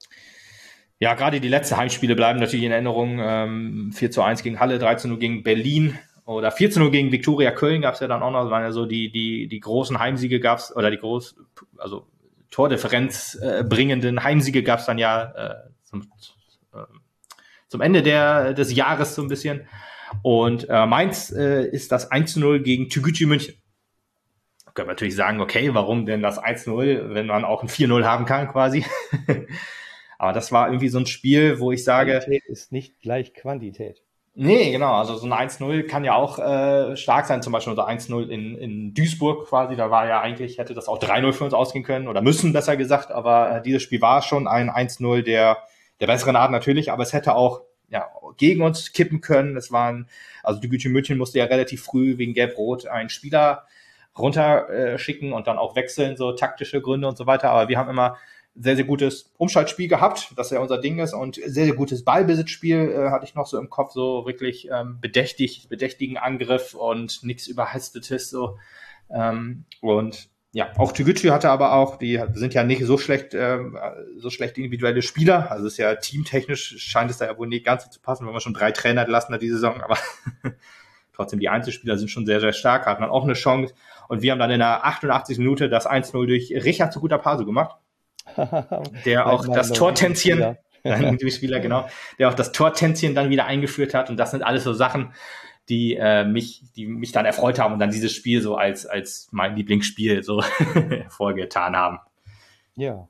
Ja, gerade die letzten Heimspiele bleiben natürlich in Erinnerung. Ähm, vier zu eins gegen Halle, drei zu null gegen Berlin. Oder vier zu null gegen Viktoria Köln gab es ja dann auch noch, das waren ja so die, die, die großen Heimsiege gab's, oder die groß, also Tordifferenz äh, bringenden Heimsiege gab's dann ja äh, zum, äh, zum Ende der, des Jahres so ein bisschen. Und äh, Mainz äh, ist das eins zu null gegen Tegucigalpa München. Da können wir natürlich sagen, okay, warum denn das eins zu null, wenn man auch ein vier null haben kann quasi. Aber das war irgendwie so ein Spiel, wo ich sage... Qualität ist nicht gleich Quantität. Nee, genau, also so ein eins null kann ja auch äh, stark sein, zum Beispiel unser eins null in, in Duisburg quasi, da war ja eigentlich, hätte das auch drei null für uns ausgehen können, oder müssen, besser gesagt, aber äh, dieses Spiel war schon ein eins null der, der besseren Art natürlich, aber es hätte auch ja gegen uns kippen können. Es waren, also die Tegucigalpa München musste ja relativ früh wegen Gelb-Rot einen Spieler runterschicken äh, schicken und dann auch wechseln, so taktische Gründe und so weiter, aber wir haben immer sehr, sehr gutes Umschaltspiel gehabt, das ja unser Ding ist, und sehr, sehr gutes Ballbesitzspiel äh, hatte ich noch so im Kopf, so wirklich ähm, bedächtig, bedächtigen Angriff und nichts Überhastetes, so. Ähm, und ja, auch Tegucigalpa hatte aber auch, die sind ja nicht so schlecht, ähm, so schlecht individuelle Spieler, also ist ja teamtechnisch, scheint es da ja wohl nicht ganz so zu passen, wenn man schon drei Trainer entlassen hat diese Saison, aber trotzdem die Einzelspieler sind schon sehr, sehr stark, hatten dann auch eine Chance, und wir haben dann in der achtundachtzigsten Minute das eins null durch Richard Segutapasu gemacht, der auch mein, das Tortänzchen, ein Spieler, genau, der auch das Tortänzchen dann wieder eingeführt hat, und das sind alles so Sachen, die äh, mich, die mich dann erfreut haben und dann dieses Spiel so als als mein Lieblingsspiel so hervorgetan haben. Ja.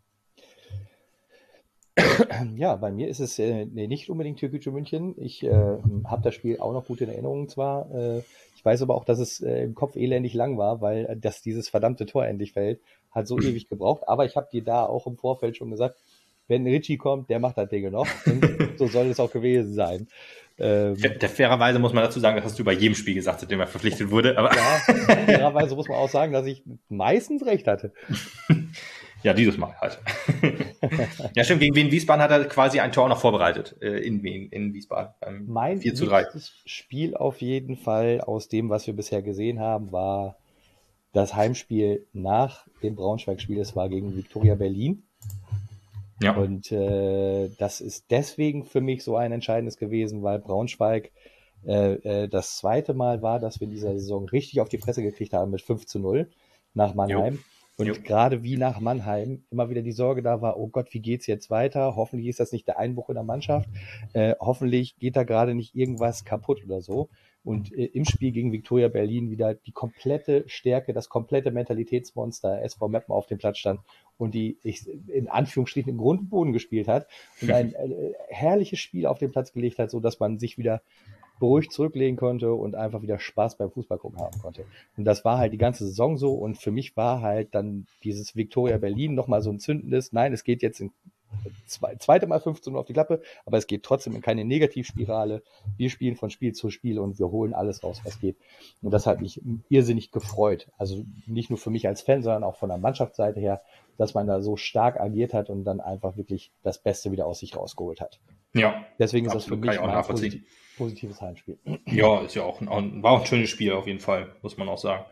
Ja, bei mir ist es äh, nee, nicht unbedingt Tegucigalpa München. Ich äh, habe das Spiel auch noch gut in Erinnerung zwar. Äh, ich weiß aber auch, dass es äh, im Kopf elendig lang war, weil äh, dass dieses verdammte Tor endlich fällt, hat so ewig gebraucht. Aber ich habe dir da auch im Vorfeld schon gesagt, wenn Richie kommt, der macht das Ding noch. Und so soll es auch gewesen sein. Ähm, der, der fairerweise muss man dazu sagen, das hast du bei jedem Spiel gesagt, seitdem er verpflichtet wurde. Aber ja, fairerweise muss man auch sagen, dass ich meistens recht hatte. Ja, dieses Mal halt. Ja, stimmt, gegen Wien Wiesbaden hat er quasi ein Tor noch vorbereitet, äh, in Wien, in Wiesbaden. Ähm, mein vier zu drei. Spiel auf jeden Fall aus dem, was wir bisher gesehen haben, war das Heimspiel nach dem Braunschweig-Spiel. Es war gegen Viktoria Berlin. Ja. Und äh, das ist deswegen für mich so ein entscheidendes gewesen, weil Braunschweig äh, äh, das zweite Mal war, dass wir in dieser Saison richtig auf die Fresse gekriegt haben mit fünf zu null nach Mannheim. Jo. Und jo. gerade wie nach Mannheim immer wieder die Sorge da war, oh Gott, wie geht's jetzt weiter? Hoffentlich ist das nicht der Einbruch in der Mannschaft. Äh, hoffentlich geht da gerade nicht irgendwas kaputt oder so. Und äh, im Spiel gegen Viktoria Berlin wieder die komplette Stärke, das komplette Mentalitätsmonster S V Meppen auf dem Platz stand und die ich, in Anführungsstrichen im Grund und Boden gespielt hat und ein äh, herrliches Spiel auf den Platz gelegt hat, so dass man sich wieder beruhigt zurücklegen konnte und einfach wieder Spaß beim Fußballgucken haben konnte. Und das war halt die ganze Saison so, und für mich war halt dann dieses Viktoria Berlin nochmal so ein zündendes, nein, es geht jetzt in Zwei, zweite Mal fünf zu null auf die Klappe, aber es geht trotzdem in keine Negativspirale. Wir spielen von Spiel zu Spiel und wir holen alles raus, was geht. Und das hat mich irrsinnig gefreut. Also nicht nur für mich als Fan, sondern auch von der Mannschaftsseite her, dass man da so stark agiert hat und dann einfach wirklich das Beste wieder aus sich rausgeholt hat. Ja. Deswegen ist das für mich ein posit- positives Heimspiel. Ja, ist ja auch ein, war auch ein schönes Spiel auf jeden Fall, muss man auch sagen.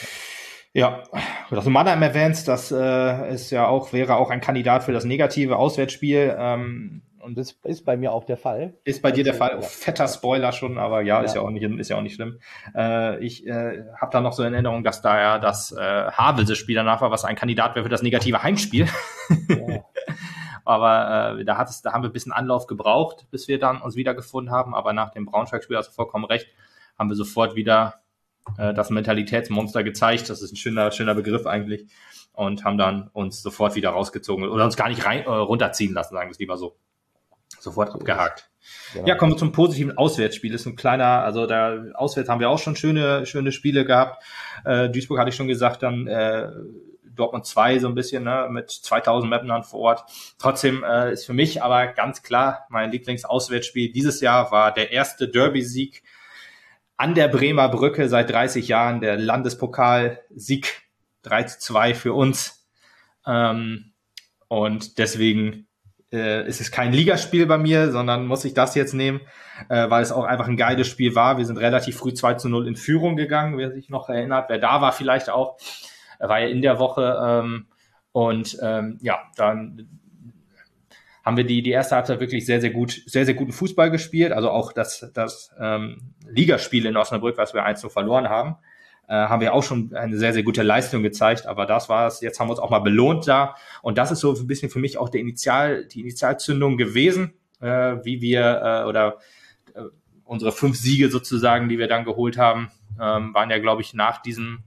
Ja, also Mannheim erwähnt, das äh, ist ja auch, wäre auch ein Kandidat für das negative Auswärtsspiel. Ähm, und das ist bei mir auch der Fall. Ist bei dir der Fall. Ja. Fetter Spoiler schon, aber ja, ja, ist ja auch nicht, ist ja auch nicht schlimm. Äh, ich äh, habe da noch so in Erinnerung, dass da ja das äh, Havelse-Spiel danach war, was ein Kandidat wäre für das negative Heimspiel. Ja. Aber äh, da, hat es, da haben wir ein bisschen Anlauf gebraucht, bis wir dann uns wiedergefunden haben. Aber nach dem Braunschweig-Spiel, hast du vollkommen recht, haben wir sofort wieder das Mentalitätsmonster gezeigt. Das ist ein schöner, schöner Begriff eigentlich. und haben dann uns sofort wieder rausgezogen oder uns gar nicht rein, äh, runterziehen lassen, sagen wir es lieber so. Sofort abgehakt. Genau. Ja, kommen wir zum positiven Auswärtsspiel. Das ist ein kleiner, also da auswärts haben wir auch schon schöne, schöne Spiele gehabt. Äh, Duisburg hatte ich schon gesagt, dann äh, Dortmund zwei so ein bisschen, ne, mit zweitausend Mapnern vor Ort. Trotzdem äh, ist für mich aber ganz klar, mein Lieblingsauswärtsspiel dieses Jahr war der erste Derby-Sieg an der Bremer Brücke seit dreißig Jahren, der Landespokalsieg drei zu zwei für uns. Ähm, und deswegen äh, ist es kein Ligaspiel bei mir, sondern muss ich das jetzt nehmen, äh, weil es auch einfach ein geiles Spiel war. Wir sind relativ früh zwei zu null in Führung gegangen, wer sich noch erinnert. Wer da war vielleicht auch. War ja in der Woche ähm, und ähm, ja, dann haben wir die die erste Halbzeit wirklich sehr, sehr gut, sehr, sehr guten Fußball gespielt. Also auch das, das ähm, Ligaspiel in Osnabrück, was wir eins zu null verloren haben, äh, haben wir auch schon eine sehr, sehr gute Leistung gezeigt. Aber das war es. Jetzt haben wir uns auch mal belohnt da. Und das ist so ein bisschen für mich auch der Initial, die Initialzündung gewesen, äh, wie wir äh, oder äh, unsere fünf Siege sozusagen, die wir dann geholt haben, ähm, waren ja, glaube ich, nach diesem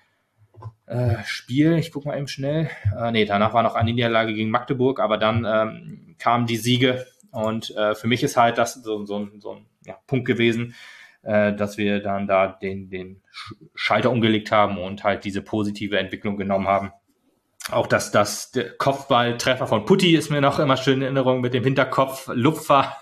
Äh, Spiel, ich gucke mal eben schnell, äh, nee, danach war noch eine Niederlage gegen Magdeburg, aber dann ähm, kamen die Siege und äh, für mich ist halt das so, so, ein, so ein ja, Punkt gewesen, äh, dass wir dann da den, den Schalter umgelegt haben und halt diese positive Entwicklung genommen haben. Auch dass das der Kopfballtreffer von Putti ist mir noch immer schön in Erinnerung mit dem Hinterkopf, Lupfer.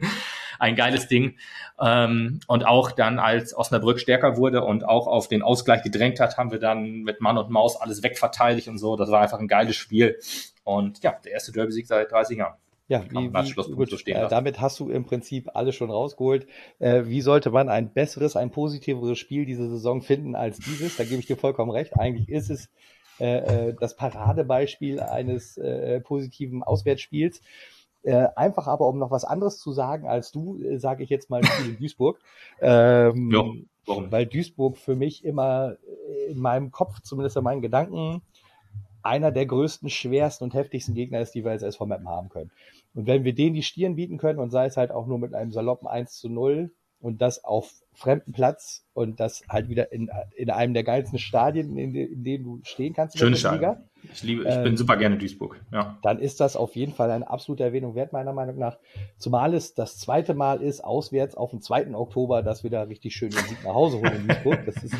Ein geiles Ding. Ähm, und auch dann, als Osnabrück stärker wurde und auch auf den Ausgleich gedrängt hat, haben wir dann mit Mann und Maus alles wegverteidigt und so. Das war einfach ein geiles Spiel. Und ja, der erste Derby-Sieg seit dreißig Jahren. Ja, wie, wie, gut, so äh, damit hast du im Prinzip alles schon rausgeholt. Äh, wie sollte man ein besseres, ein positiveres Spiel diese Saison finden als dieses? Da gebe ich dir vollkommen recht. Eigentlich ist es äh, das Paradebeispiel eines äh, positiven Auswärtsspiels. Äh, einfach aber, um noch was anderes zu sagen als du, äh, sage ich jetzt mal Spiel in Duisburg. Ähm, ja, warum? Weil Duisburg für mich immer in meinem Kopf, zumindest in meinen Gedanken, einer der größten, schwersten und heftigsten Gegner ist, die wir als S V Meppen haben können. Und wenn wir denen die Stirn bieten können und sei es halt auch nur mit einem saloppen eins zu null und das auf fremdem Platz und das halt wieder in, in einem der geilsten Stadien, in, in denen du stehen kannst. Schönes Stadion. Ich liebe, ich ähm, bin super gerne Duisburg. Ja. Dann ist das auf jeden Fall eine absolute Erwähnung wert, meiner Meinung nach. Zumal es das zweite Mal ist, auswärts auf den zweiten Oktober, dass wir da richtig schön den Sieg nach Hause holen in Duisburg. Das ist,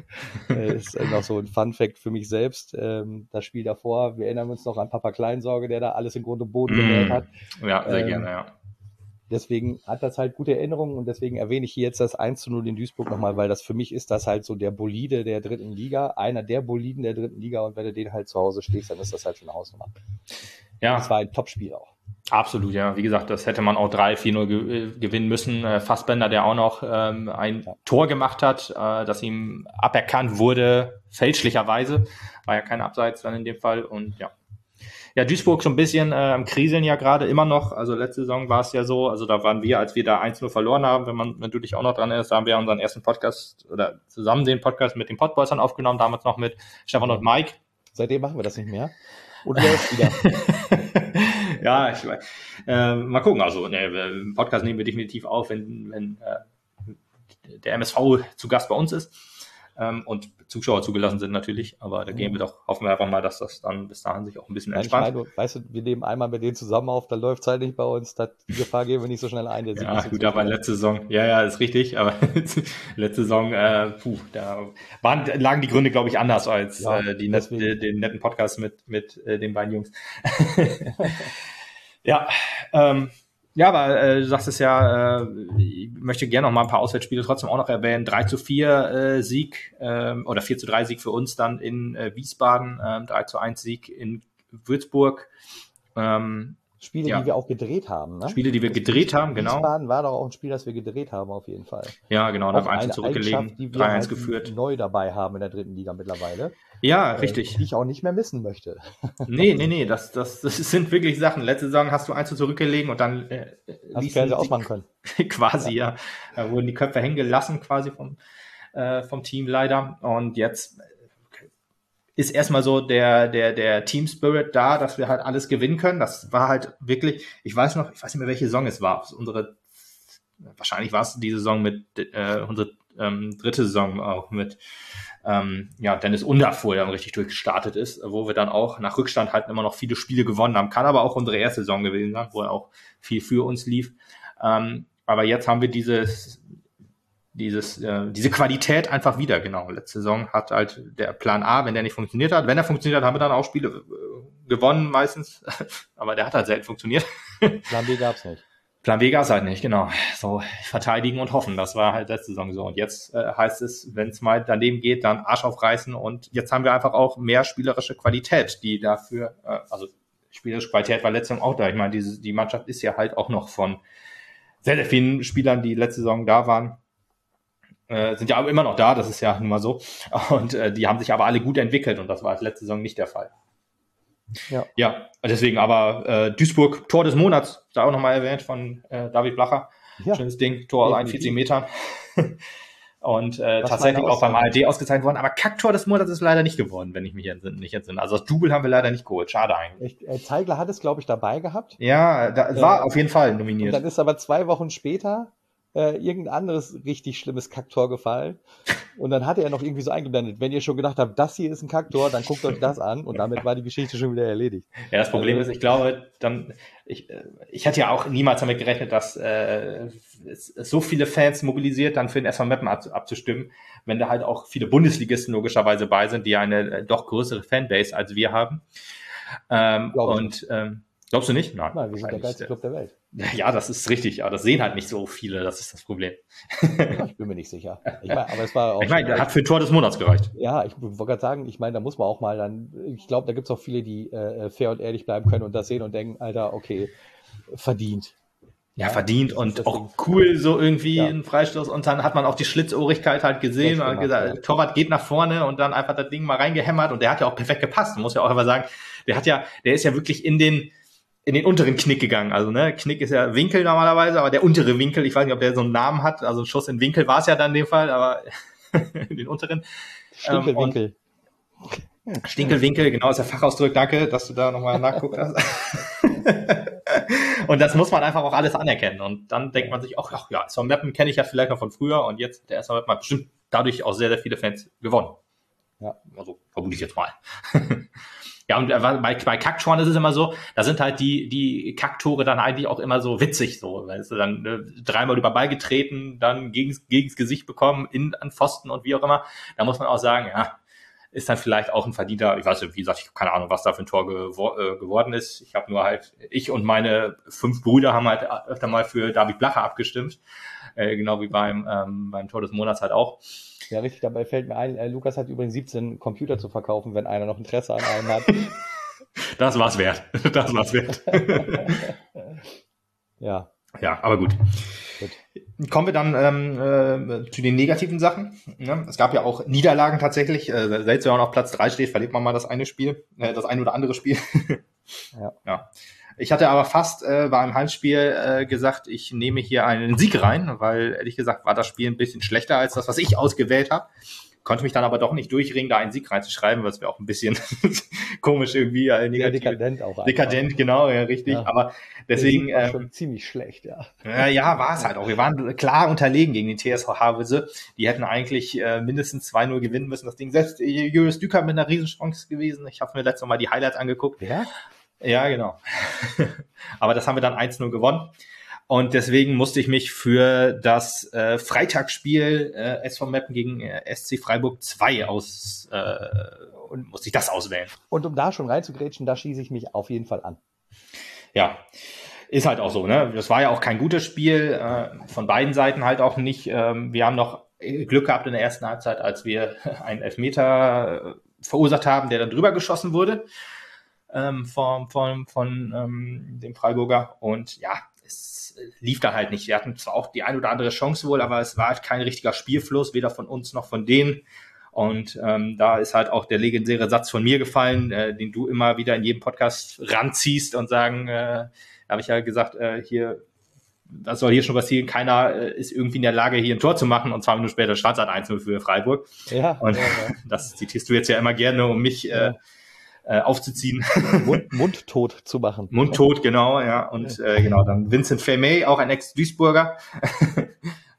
äh, ist noch so ein Fun-Fact für mich selbst. Ähm, das Spiel davor, wir erinnern uns noch an Papa Kleinsorge, der da alles in Grund und Boden gemäht mm, hat. Ja, sehr ähm, gerne, ja. Deswegen hat das halt gute Erinnerungen und deswegen erwähne ich hier jetzt das eins zu null in Duisburg nochmal, weil das für mich ist das halt so der Bolide der dritten Liga, einer der Boliden der dritten Liga und wenn du den halt zu Hause stehst, dann ist das halt schon eine Hausnummer. Ja. Das war ein Top-Spiel auch. Absolut, ja. Wie gesagt, das hätte man auch drei vier null ge- gewinnen müssen. Fassbender, der auch noch ähm, ein ja. Tor gemacht hat, äh, das ihm aberkannt wurde, fälschlicherweise. War ja kein Abseits dann in dem Fall und ja. Ja, Duisburg so ein bisschen äh, am Kriseln ja gerade immer noch. Also letzte Saison war es ja so, also da waren wir, als wir da eins null verloren haben, wenn man, wenn du dich auch noch dran erinnerst, da haben wir unseren ersten Podcast oder zusammen den Podcast mit den Podboys dann aufgenommen, damals noch mit Stefan und Mike. Seitdem machen wir das nicht mehr. Und läuft wieder. Ja, ich weiß. Äh, mal gucken, also ne, Podcast nehmen wir definitiv auf, wenn, wenn äh, der M S V zu Gast bei uns ist. Ähm, und Zuschauer zugelassen sind natürlich, aber da gehen wir doch, hoffen wir einfach mal, dass das dann bis dahin sich auch ein bisschen entspannt. Ich meine, weißt du, wir nehmen einmal mit denen zusammen auf, dann läuft es halt nicht bei uns, das, die Gefahr gehen wir nicht so schnell ein. Der ja, gut, aber letzte Saison, ja, ja, ist richtig, aber letzte Saison, äh, puh, da waren, lagen die Gründe, glaube ich, anders als ja, äh, die net, den, den netten Podcast mit, mit äh, den beiden Jungs. ja, ähm, Ja, aber äh, du sagst es ja, äh, ich möchte gerne noch mal ein paar Auswärtsspiele trotzdem auch noch erwähnen. drei zu vier äh, Sieg äh, oder vier zu drei Sieg für uns dann in äh, Wiesbaden, äh, drei zu eins Sieg in Würzburg. Ähm, Spiele, ja. die wir auch gedreht haben. Ne? Spiele, die wir das gedreht haben, genau. Wiesbaden war doch auch ein Spiel, das wir gedreht haben auf jeden Fall. Ja, genau, da haben wir eins zurückgelegen, drei eins halt geführt. Neu dabei haben in der dritten Liga mittlerweile. Ja, richtig. Die ich auch nicht mehr missen möchte. Nee, nee, nee, das, das, das sind wirklich Sachen. Letzte Saison hast du eins zurückgelegen und dann äh, hast du ausmachen können. quasi, ja. ja. Da wurden die Köpfe hängen gelassen quasi vom, äh, vom Team leider. Und jetzt ist erstmal so der, der, der Team Spirit da, dass wir halt alles gewinnen können. Das war halt wirklich, ich weiß noch, ich weiß nicht mehr, welche Saison es war. Unsere, wahrscheinlich war es die Saison mit äh, unsere ähm, dritte Saison auch mit ähm, ja, Dennis Undaff, wo er dann richtig durchgestartet ist, wo wir dann auch nach Rückstand halt immer noch viele Spiele gewonnen haben. Kann aber auch unsere erste Saison gewesen sein, wo er auch viel für uns lief. Ähm, aber jetzt haben wir dieses, dieses, äh, diese Qualität einfach wieder, genau. Letzte Saison hat halt der Plan A, wenn der nicht funktioniert hat, wenn er funktioniert hat, haben wir dann auch Spiele äh, gewonnen meistens, aber der hat halt selten funktioniert. Plan B gab's nicht. Plan B gab's halt nicht, genau. So verteidigen und hoffen, das war halt letzte Saison so. Und jetzt äh, heißt es, wenn es mal daneben geht, dann Arsch aufreißen. Und jetzt haben wir einfach auch mehr spielerische Qualität, die dafür, äh, also spielerische Qualität war letzte Saison auch da. Ich meine, diese, die Mannschaft ist ja halt auch noch von sehr, sehr vielen Spielern, die letzte Saison da waren, äh, sind ja aber immer noch da, das ist ja nun mal so. Und äh, die haben sich aber alle gut entwickelt und das war halt letzte Saison nicht der Fall. Ja, ja, deswegen aber äh, Duisburg, Tor des Monats, da auch nochmal erwähnt von äh, David Blacher. Ja. Schönes Ding, Tor aus einundvierzig Metern. Und äh, tatsächlich auch beim A R D ausgezeichnet worden. Aber Kacktor des Monats ist leider nicht geworden, wenn ich mich entsinne, nicht entsinne. Also das Double haben wir leider nicht geholt. Schade eigentlich. Echt, Zeigler hat es, glaube ich, dabei gehabt. Ja, da äh, war auf jeden Fall nominiert. Und dann ist aber zwei Wochen später äh, irgendein anderes richtig schlimmes Kacktor gefallen. Und dann hatte er noch irgendwie so eingeblendet, wenn ihr schon gedacht habt, das hier ist ein Kacktor, dann guckt euch das an. Und damit war die Geschichte schon wieder erledigt. Ja, das Problem also, ist, ich glaube, dann, ich, ich hätte ja auch niemals damit gerechnet, dass äh, es, es so viele Fans mobilisiert, dann für den S V Meppen ab, abzustimmen, wenn da halt auch viele Bundesligisten logischerweise bei sind, die eine äh, doch größere Fanbase als wir haben. Ähm, und ähm, glaubst du nicht? Nein. Nein, wir sind der geilste Club der Welt. Ja, das ist richtig, aber das sehen halt nicht so viele, das ist das Problem. Ja, ich bin mir nicht sicher. Ich meine, aber es war auch. Ich meine, der hat für ein Tor des Monats gereicht. Ja, ich wollte gerade sagen, ich meine, da muss man auch mal dann, ich glaube, da gibt es auch viele, die äh, fair und ehrlich bleiben können und das sehen und denken, Alter, okay, verdient. Ja, ja verdient und auch Ding. Cool, so irgendwie ja. Ein Freistoß. Und dann hat man auch die Schlitzohrigkeit halt gesehen und hat gesagt, ja. Torwart geht nach vorne und dann einfach das Ding mal reingehämmert und der hat ja auch perfekt gepasst. Man muss ja auch einfach sagen, der hat ja, der ist ja wirklich in den in den unteren Knick gegangen. Also, ne, Knick ist ja Winkel normalerweise, aber der untere Winkel, ich weiß nicht, ob der so einen Namen hat, also ein Schuss in Winkel war es ja dann in dem Fall, aber in den unteren. Stinkelwinkel. Ähm, Stinkelwinkel, genau, ist der Fachausdruck. Danke, dass du da nochmal nachguckt hast. Und das muss man einfach auch alles anerkennen. Und dann denkt man sich auch, ach ja, S V Meppen kenne ich ja vielleicht noch von früher und jetzt der S V Meppen hat bestimmt dadurch auch sehr, sehr viele Fans gewonnen. Ja. Also, vermute ich jetzt mal. Ja, und bei, bei Kacktoren ist es immer so, da sind halt die, die Kacktore dann eigentlich auch immer so witzig, so, weißt du, dann äh, dreimal über Ball getreten, dann gegens, gegens Gesicht bekommen, in, an Pfosten und wie auch immer. Da muss man auch sagen, ja, ist dann vielleicht auch ein verdienter, ich weiß nicht, wie gesagt, ich habe keine Ahnung, was da für ein Tor gewor- äh, geworden ist. Ich habe nur halt, ich und meine fünf Brüder haben halt öfter mal für David Blacher abgestimmt, äh, genau wie beim, ähm, beim Tor des Monats halt auch. Ja, richtig, dabei fällt mir ein, äh, Lukas hat übrigens siebzehn Computer zu verkaufen, wenn einer noch Interesse an einem hat. Das war's wert. Das war's wert. Ja. Ja, aber gut. gut. Kommen wir dann ähm, äh, zu den negativen Sachen. Ja, es gab ja auch Niederlagen tatsächlich. Äh, selbst wenn man auf Platz drei steht, verliert man mal das eine Spiel, äh, das ein oder andere Spiel. Ja. Ja. Ich hatte aber fast äh, bei einem Heimspiel äh, gesagt, ich nehme hier einen Sieg rein, weil ehrlich gesagt war das Spiel ein bisschen schlechter als das, was ich ausgewählt habe. Konnte mich dann aber doch nicht durchringen, da einen Sieg reinzuschreiben, was wäre auch ein bisschen komisch irgendwie. Äh, negativ. Ja, dekadent auch. Dekadent, einfach. Genau, ja, richtig. Ja. Aber deswegen... Der Sieg war schon ähm, ziemlich schlecht, ja. Ja, ja war es halt auch. Wir waren klar unterlegen gegen den T S V Havelse. Die hätten eigentlich äh, mindestens zwei null gewinnen müssen. Das Ding selbst Julius Düker mit einer Riesenchance gewesen. Ich habe mir letztes Mal die Highlights angeguckt. Ja? Ja, genau. Aber das haben wir dann eins null gewonnen. Und deswegen musste ich mich für das äh, Freitagsspiel äh, S V Meppen gegen äh, S C Freiburg zwei aus äh, und musste ich das auswählen. Und um da schon reinzugrätschen, da schieße ich mich auf jeden Fall an. Ja, ist halt auch so, ne? Das war ja auch kein gutes Spiel, äh, von beiden Seiten halt auch nicht. Ähm, wir haben noch Glück gehabt in der ersten Halbzeit, als wir einen Elfmeter äh, verursacht haben, der dann drüber geschossen wurde. Ähm, von, von, von ähm, dem Freiburger und ja, es lief da halt nicht. Wir hatten zwar auch die ein oder andere Chance wohl, aber es war halt kein richtiger Spielfluss, weder von uns noch von denen und ähm, da ist halt auch der legendäre Satz von mir gefallen, äh, den du immer wieder in jedem Podcast ranziehst und sagen, äh, habe ich ja gesagt, äh, hier, was soll hier schon passieren, keiner äh, ist irgendwie in der Lage, hier ein Tor zu machen und zwei Minuten später stand es halt eins null für Freiburg. Ja, und ja, ja. Das zitierst du jetzt ja immer gerne, um mich ja. äh, Äh, aufzuziehen. Mund, mundtot zu machen. Mundtot, genau, ja. Und äh, genau, dann Vincent Vermey, auch ein Ex-Duisburger,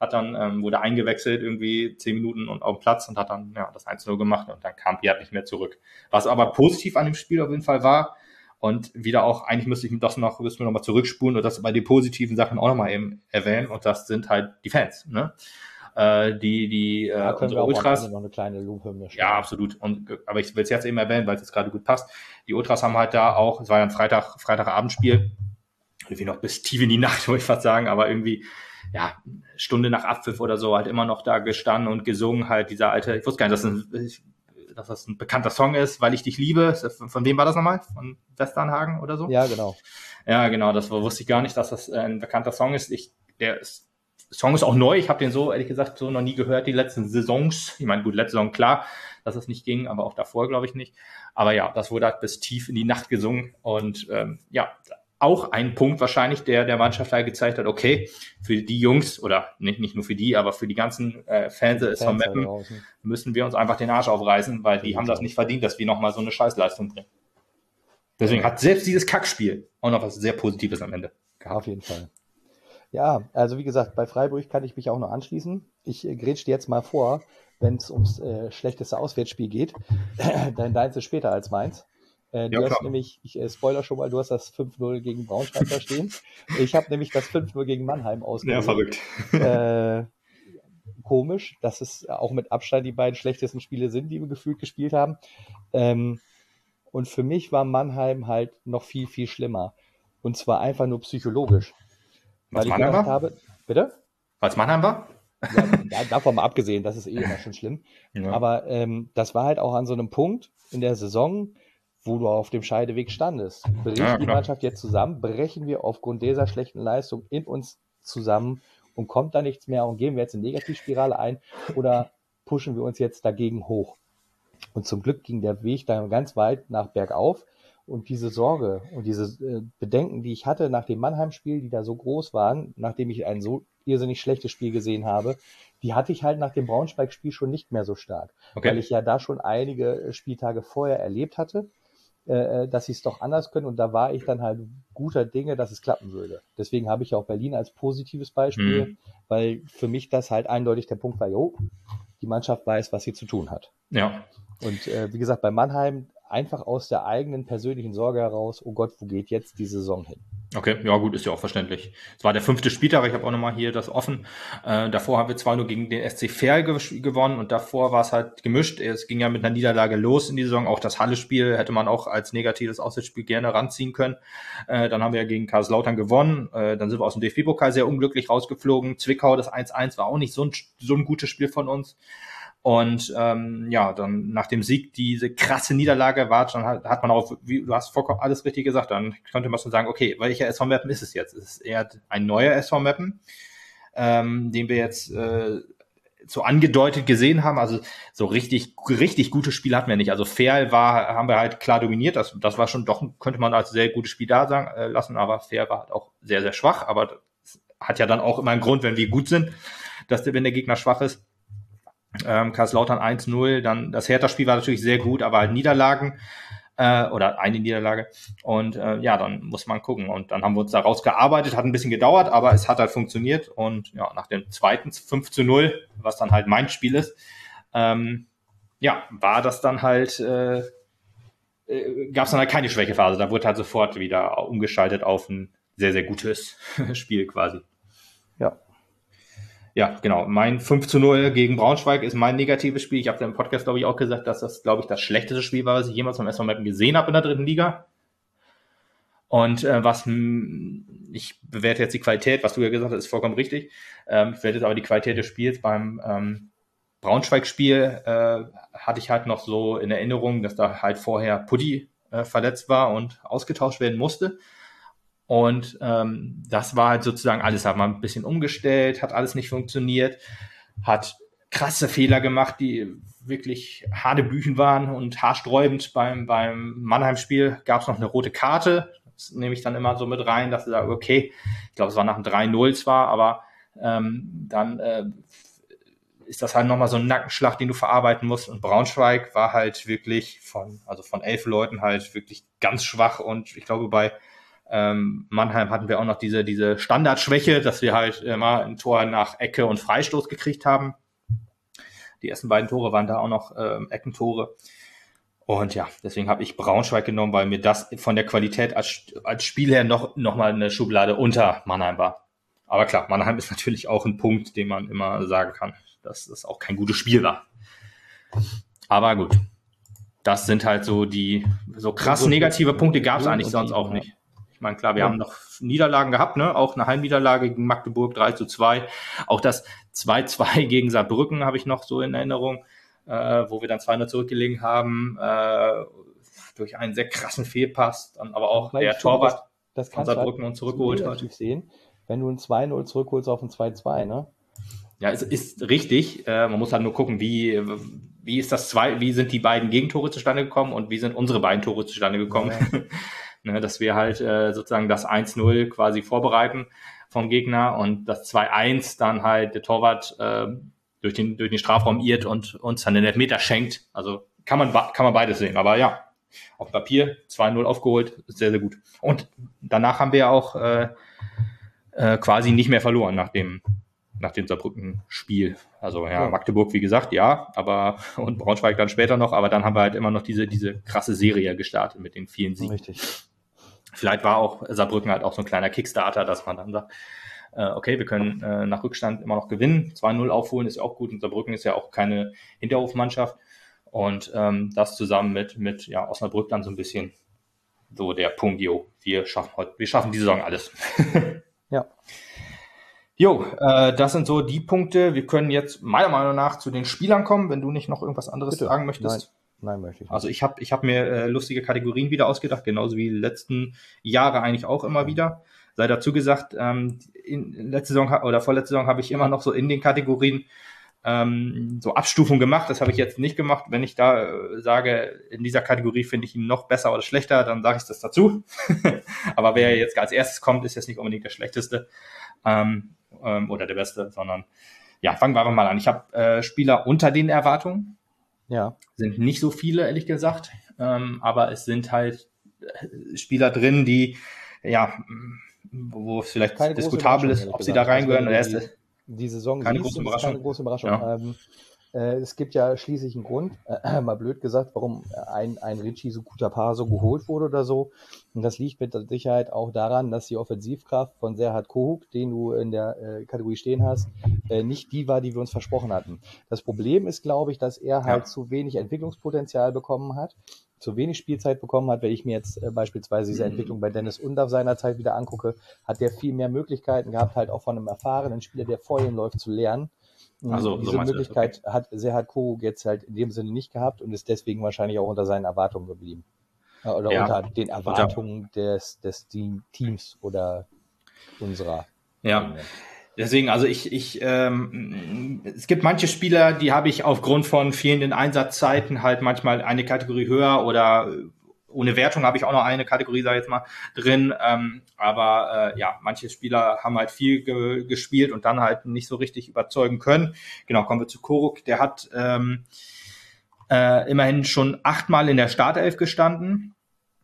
hat dann, ähm, wurde eingewechselt irgendwie zehn Minuten und auf dem Platz und hat dann ja das eins zu null gemacht und dann kam Piat nicht mehr zurück. Was aber positiv an dem Spiel auf jeden Fall war und wieder auch, eigentlich müsste ich das noch, müssen wir noch mal zurückspulen und das bei den positiven Sachen auch noch mal eben erwähnen und das sind halt die Fans, ne? Äh, die, die, äh, Da können wir unsere auch am Ultras. Ende noch eine kleine Lobhymne spielen. Ja, absolut. Und, aber ich will es jetzt eben erwähnen, weil es jetzt gerade gut passt. Die Ultras haben halt da auch, es war ja ein Freitag, Freitagabendspiel, irgendwie noch bis tief in die Nacht, würde ich fast sagen, aber irgendwie, ja, Stunde nach Abpfiff oder so, halt immer noch da gestanden und gesungen, halt dieser alte, ich wusste gar nicht, dass, ein, dass das ein bekannter Song ist, weil ich dich liebe. Von wem war das nochmal? Von Westernhagen oder so? Ja, genau. Ja, genau, das wusste ich gar nicht, dass das ein bekannter Song ist. Ich, der ist Song ist auch neu, ich habe den so, ehrlich gesagt, so noch nie gehört, die letzten Saisons. Ich meine, gut, letzte Saison, klar, dass es nicht ging, aber auch davor, glaube ich, nicht. Aber ja, das wurde halt bis tief in die Nacht gesungen und ähm, ja, auch ein Punkt wahrscheinlich, der der Mannschaft halt gezeigt hat, okay, für die Jungs, oder nicht, nicht nur für die, aber für die ganzen äh, Fans des von Meppen, müssen wir uns einfach den Arsch aufreißen, weil die haben das nicht verdient, dass wir nochmal so eine Scheißleistung bringen. Deswegen ja. Hat selbst dieses Kackspiel auch noch was sehr Positives am Ende gehabt. Auf jeden Fall. Ja, also wie gesagt, bei Freiburg kann ich mich auch noch anschließen. Ich äh, grätsch dir jetzt mal vor, wenn es ums äh, schlechteste Auswärtsspiel geht, dann deins ist später als meins. Äh, du ja, hast klar. nämlich, ich äh, spoiler schon mal, du hast das fünf null gegen Braunschweig da stehen. Ich habe nämlich das fünf null gegen Mannheim ausgewählt. Ja, verrückt. äh, komisch, dass es auch mit Abstand die beiden schlechtesten Spiele sind, die wir gefühlt gespielt haben. Ähm, und für mich war Mannheim halt noch viel, viel schlimmer. Und zwar einfach nur psychologisch. Was weil ich gedacht war? habe, bitte? Was Mannheim war? Ja, davon mal abgesehen, das ist eh immer schon schlimm. Ja. Aber ähm, das war halt auch an so einem Punkt in der Saison, wo du auf dem Scheideweg standest. Bricht ja, die Mannschaft jetzt zusammen, brechen wir aufgrund dieser schlechten Leistung in uns zusammen und kommt da nichts mehr und gehen wir jetzt in Negativspirale ein oder pushen wir uns jetzt dagegen hoch? Und zum Glück ging der Weg dann ganz weit nach bergauf. Und diese Sorge und diese äh, Bedenken, die ich hatte nach dem Mannheim-Spiel, die da so groß waren, nachdem ich ein so irrsinnig schlechtes Spiel gesehen habe, die hatte ich halt nach dem Braunschweig-Spiel schon nicht mehr so stark. Okay. Weil ich ja da schon einige Spieltage vorher erlebt hatte, äh, dass sie es doch anders können. Und da war ich dann halt guter Dinge, dass es klappen würde. Deswegen habe ich auch Berlin als positives Beispiel, mhm. weil für mich das halt eindeutig der Punkt war, jo, die Mannschaft weiß, was sie zu tun hat. Ja. Und äh, wie gesagt, bei Mannheim einfach aus der eigenen persönlichen Sorge heraus, oh Gott, wo geht jetzt die Saison hin? Okay, ja gut, ist ja auch verständlich. Es war der fünfte Spieltag, ich habe auch nochmal hier das offen. Äh, davor haben wir zwar nur gegen den S C Verl ge- gewonnen und davor war es halt gemischt. Es ging ja mit einer Niederlage los in die Saison. Auch das Halle-Spiel hätte man auch als negatives Auswärtsspiel gerne ranziehen können. Äh, dann haben wir ja gegen Kaiserslautern gewonnen. Äh, dann sind wir aus dem D F B-Pokal sehr unglücklich rausgeflogen. Zwickau, das eins eins, war auch nicht so ein, so ein gutes Spiel von uns. Und ähm, ja, dann nach dem Sieg diese krasse Niederlage war, dann hat, hat man auch, wie du hast vollkommen alles richtig gesagt, dann könnte man schon sagen, okay, welcher S V Meppen ist es jetzt? Es ist eher ein neuer S V Meppen, ähm, den wir jetzt äh, so angedeutet gesehen haben. Also so richtig richtig gute Spiele hatten wir nicht. Also Fair war, haben wir halt klar dominiert. Das, das war schon doch, könnte man als sehr gutes Spiel da sagen, äh, lassen, aber Fair war halt auch sehr, sehr schwach. Aber das hat ja dann auch immer einen Grund, wenn wir gut sind, dass der, wenn der Gegner schwach ist. Ähm, Kaiserslautern eins null, dann das Hertha-Spiel war natürlich sehr gut, aber halt Niederlagen äh, oder eine Niederlage und äh, ja, dann muss man gucken und dann haben wir uns da rausgearbeitet, hat ein bisschen gedauert, aber es hat halt funktioniert und ja, nach dem zweiten fünf zu null, was dann halt mein Spiel ist, ähm, ja, war das dann halt äh, äh, gab es dann halt keine Schwächephase, da wurde halt sofort wieder umgeschaltet auf ein sehr, sehr gutes Spiel quasi. Ja. Ja, genau. Mein fünf zu null gegen Braunschweig ist mein negatives Spiel. Ich habe im Podcast, glaube ich, auch gesagt, dass das, glaube ich, das schlechteste Spiel war, was ich jemals vom S V Meppen gesehen habe in der dritten Liga. Und äh, was, mh, ich bewerte jetzt die Qualität, was du ja gesagt hast, ist vollkommen richtig. Ähm, ich bewerte jetzt aber die Qualität des Spiels. Beim ähm, Braunschweig-Spiel äh, hatte ich halt noch so in Erinnerung, dass da halt vorher Puddy äh, verletzt war und ausgetauscht werden musste. Und ähm, das war halt sozusagen alles, hat man ein bisschen umgestellt, hat alles nicht funktioniert, hat krasse Fehler gemacht, die wirklich hanebüchen waren und haarsträubend. Beim, beim Mannheim-Spiel gab es noch eine rote Karte, das nehme ich dann immer so mit rein, dass ich sage, okay, ich glaube, es war nach dem drei null zwar, aber ähm, dann äh, ist das halt nochmal so ein Nackenschlag, den du verarbeiten musst. Und Braunschweig war halt wirklich von, also von elf Leuten halt wirklich ganz schwach und ich glaube bei Ähm, Mannheim hatten wir auch noch diese, diese Standardschwäche, dass wir halt immer ein Tor nach Ecke und Freistoß gekriegt haben. Die ersten beiden Tore waren da auch noch ähm, Eckentore. Und ja, deswegen habe ich Braunschweig genommen, weil mir das von der Qualität als, als Spiel her noch, noch mal eine Schublade unter Mannheim war. Aber klar, Mannheim ist natürlich auch ein Punkt, den man immer sagen kann, dass das auch kein gutes Spiel war. Aber gut, das sind halt so die, so krass negative Punkte gab es eigentlich sonst auch nicht. Ich meine, klar, wir ja. haben noch Niederlagen gehabt, ne? Auch eine Heimniederlage gegen Magdeburg drei zu zwei. Auch das zwei zwei gegen Saarbrücken habe ich noch so in Erinnerung, äh, wo wir dann zwei null zurückgelegen haben, äh, durch einen sehr krassen Fehlpass, dann aber auch Weil der finde, Torwart das, das von Saarbrücken uns zurückgeholt hat. Sehen, wenn du ein zwei null zurückholst auf ein zwei zwei, ne? Ja, es ist richtig. Äh, man muss halt nur gucken, wie, wie ist das zwei, wie sind die beiden Gegentore zustande gekommen und wie sind unsere beiden Tore zustande gekommen. Ja. Ne, dass wir halt äh, sozusagen das eins null quasi vorbereiten vom Gegner und das zwei eins dann halt der Torwart äh, durch den durch den Strafraum irrt und uns dann den Elfmeter schenkt. Also kann man kann man beides sehen. Aber ja, auf Papier zwei null aufgeholt, ist sehr, sehr gut. Und danach haben wir ja auch äh, äh, quasi nicht mehr verloren nach dem nach dem Saarbrücken-Spiel. Also ja, ja, Magdeburg, wie gesagt, ja, aber und Braunschweig dann später noch, aber dann haben wir halt immer noch diese diese krasse Serie gestartet mit den vielen Siegen. Richtig. Vielleicht war auch Saarbrücken halt auch so ein kleiner Kickstarter, dass man dann sagt, äh, okay, wir können äh, nach Rückstand immer noch gewinnen. zwei null aufholen ist ja auch gut und Saarbrücken ist ja auch keine Hinterhofmannschaft. Und ähm, das zusammen mit, mit ja, Osnabrück dann so ein bisschen so der Punkt, jo, wir schaffen heute, wir schaffen die Saison alles. Ja. Jo, äh, das sind so die Punkte. Wir können jetzt meiner Meinung nach zu den Spielern kommen, wenn du nicht noch irgendwas anderes Bitte. sagen möchtest. Nein. Nein, möchte ich nicht. Also ich habe ich hab mir äh, lustige Kategorien wieder ausgedacht, genauso wie die letzten Jahre eigentlich auch immer wieder. Sei dazu gesagt, ähm, in, letzte Saison oder vorletzte Saison habe ich immer noch so in den Kategorien ähm, so Abstufung gemacht. Das habe ich jetzt nicht gemacht. Wenn ich da äh, sage, in dieser Kategorie finde ich ihn noch besser oder schlechter, dann sage ich das dazu. Aber wer jetzt als erstes kommt, ist jetzt nicht unbedingt der Schlechteste ähm, ähm, oder der Beste, sondern ja, fangen wir einfach mal an. Ich habe äh, Spieler unter den Erwartungen. Ja. Sind nicht so viele, ehrlich gesagt. Ähm, aber es sind halt Spieler drin, die, ja, wo es vielleicht keine diskutabel ist, ob sie da reingehören. Also, die, die Saison keine siehst, große Überraschung. Keine große Überraschung. Ja. Ähm, äh, es gibt ja schließlich einen Grund, äh, mal blöd gesagt, warum ein, ein Ritchie so guter Paar so geholt wurde oder so. Und das liegt mit Sicherheit auch daran, dass die Offensivkraft von Serhat Kohuk, den du in der äh, Kategorie stehen hast, äh, nicht die war, die wir uns versprochen hatten. Das Problem ist, glaube ich, dass er halt ja. zu wenig Entwicklungspotenzial bekommen hat, zu wenig Spielzeit bekommen hat. Wenn ich mir jetzt äh, beispielsweise diese Entwicklung bei Dennis Undaff seinerzeit wieder angucke, hat der viel mehr Möglichkeiten gehabt, halt auch von einem erfahrenen Spieler, der vor ihm läuft, zu lernen. Also, diese so Möglichkeit okay. hat Serhat Kohuk jetzt halt in dem Sinne nicht gehabt und ist deswegen wahrscheinlich auch unter seinen Erwartungen geblieben. Oder ja. unter den Erwartungen des, des Teams oder unserer. Ja, deswegen, also ich, ich, ähm, es gibt manche Spieler, die habe ich aufgrund von fehlenden Einsatzzeiten halt manchmal eine Kategorie höher oder ohne Wertung habe ich auch noch eine Kategorie, sag ich jetzt mal, drin. Ähm, aber äh, ja, manche Spieler haben halt viel ge- gespielt und dann halt nicht so richtig überzeugen können. Genau, kommen wir zu Kohuk. Der hat ähm, äh, immerhin schon achtmal in der Startelf gestanden.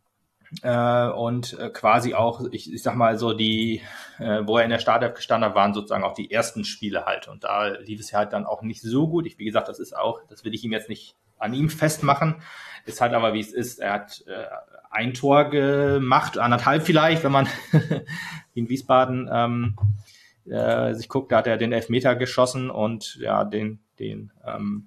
Äh, und äh, quasi auch, ich, ich sag mal so, die, äh, wo er in der Startelf gestanden hat, waren sozusagen auch die ersten Spiele halt. Und da lief es ja halt dann auch nicht so gut. Ich, wie gesagt, das ist auch, das will ich ihm jetzt nicht an ihm festmachen. Ist halt aber, wie es ist. Er hat äh, ein Tor gemacht, anderthalb vielleicht, wenn man in Wiesbaden ähm, äh, sich guckt, da hat er den Elfmeter geschossen und ja, den, den ähm,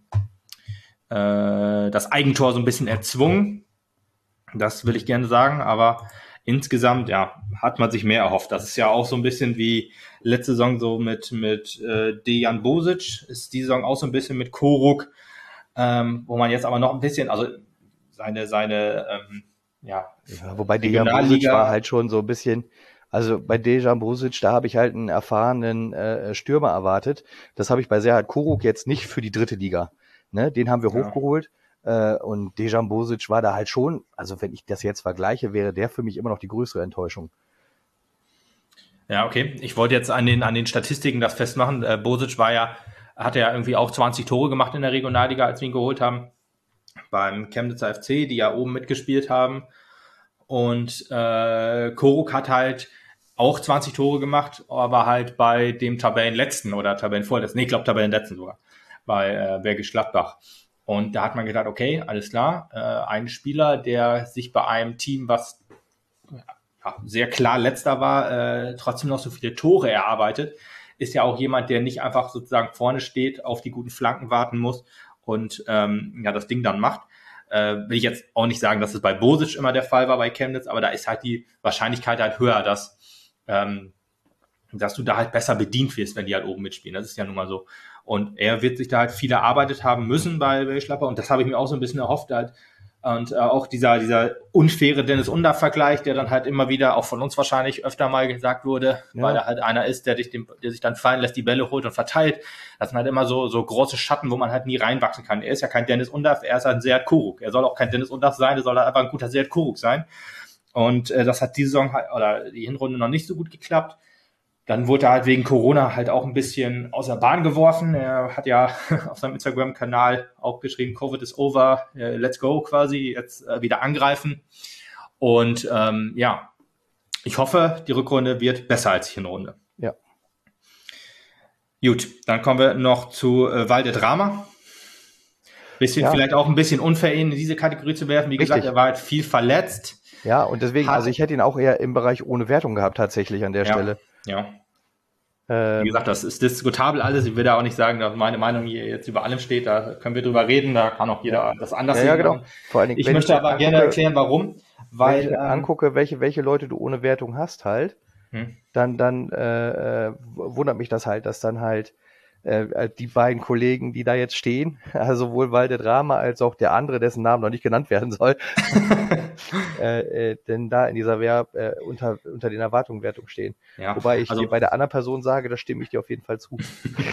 äh, das Eigentor so ein bisschen erzwungen. Das will ich gerne sagen, aber insgesamt, ja, hat man sich mehr erhofft. Das ist ja auch so ein bisschen wie letzte Saison so mit, mit äh, Dejan Bosic, ist die Saison auch so ein bisschen mit Kohuk, ähm, wo man jetzt aber noch ein bisschen, also seine, seine, ähm, ja, ja, wobei Dejan Bosic war halt schon so ein bisschen, also bei Dejan Bosic, da habe ich halt einen erfahrenen äh, Stürmer erwartet. Das habe ich bei Serhat Kohuk jetzt nicht für die dritte Liga. Ne? Den haben wir ja. hochgeholt. Uh, und Dejan Bosic war da halt schon, also wenn ich das jetzt vergleiche, wäre der für mich immer noch die größere Enttäuschung. Ja, okay. Ich wollte jetzt an den, an den Statistiken das festmachen. Äh, Bosic war ja, hatte ja irgendwie auch zwanzig Tore gemacht in der Regionalliga, als wir ihn geholt haben. Beim Chemnitzer F C, die ja oben mitgespielt haben. Und äh, Koruk hat halt auch zwanzig Tore gemacht, aber halt bei dem Tabellenletzten oder Tabellenvorletzten, nee, ich glaube Tabellenletzten sogar, bei äh, Bergisch Gladbach. Und da hat man gedacht, okay, alles klar, äh, ein Spieler, der sich bei einem Team, was ja, sehr klar letzter war, äh, trotzdem noch so viele Tore erarbeitet, ist ja auch jemand, der nicht einfach sozusagen vorne steht, auf die guten Flanken warten muss und ähm, ja das Ding dann macht. Äh, will ich jetzt auch nicht sagen, dass es bei Bosic immer der Fall war bei Chemnitz, aber da ist halt die Wahrscheinlichkeit halt höher, dass ähm, dass du da halt besser bedient wirst, wenn die halt oben mitspielen. Das ist ja nun mal so. Und er wird sich da halt viel erarbeitet haben müssen bei Bergisch Gladbach und das habe ich mir auch so ein bisschen erhofft halt. Und äh, auch dieser dieser unfaire Dennis-Undaff-Vergleich, der dann halt immer wieder auch von uns wahrscheinlich öfter mal gesagt wurde, ja. Weil er halt einer ist, der, dich dem, der sich dann fallen lässt, die Bälle holt und verteilt. Das sind halt immer so so große Schatten, wo man halt nie reinwachsen kann. Er ist ja kein Dennis Undaff, er ist halt ein Sead Koruk. Er soll auch kein Dennis Undaff sein, er soll halt einfach ein guter Sead Koruk sein. Und äh, das hat die Saison halt, oder die Hinrunde noch nicht so gut geklappt. Dann wurde er halt wegen Corona halt auch ein bisschen aus der Bahn geworfen. Er hat ja auf seinem Instagram-Kanal auch geschrieben, Covid is over, let's go quasi, jetzt äh, wieder angreifen. Und ähm, ja, ich hoffe, die Rückrunde wird besser als die Hinrunde. Ja. Gut, dann kommen wir noch zu äh, Valdedrama. Bisschen ja. Vielleicht auch ein bisschen unfair, ihn in diese Kategorie zu werfen. Wie Richtig. Gesagt, er war halt viel verletzt. Ja, und deswegen, hat, also ich hätte ihn auch eher im Bereich ohne Wertung gehabt, tatsächlich an der ja, Stelle. Ja. Wie gesagt, das ist diskutabel alles. Ich will da auch nicht sagen, dass meine Meinung hier jetzt über allem steht. Da können wir drüber reden. Da kann auch jeder das anders ja, sehen. Ja, genau. Vor allen Dingen, ich möchte ich aber angucke, gerne erklären, warum. Weil, wenn ich mir ähm, angucke, welche, welche Leute du ohne Wertung hast halt, hm. dann, dann äh, wundert mich das halt, dass dann halt äh, die beiden Kollegen, die da jetzt stehen, also sowohl Valdedrama als auch der andere, dessen Namen noch nicht genannt werden soll, äh, äh, denn da in dieser Wehr äh, unter, unter den Erwartungen Wertung stehen. Ja, Wobei ich also, dir bei der anderen Person sage, da stimme ich dir auf jeden Fall zu.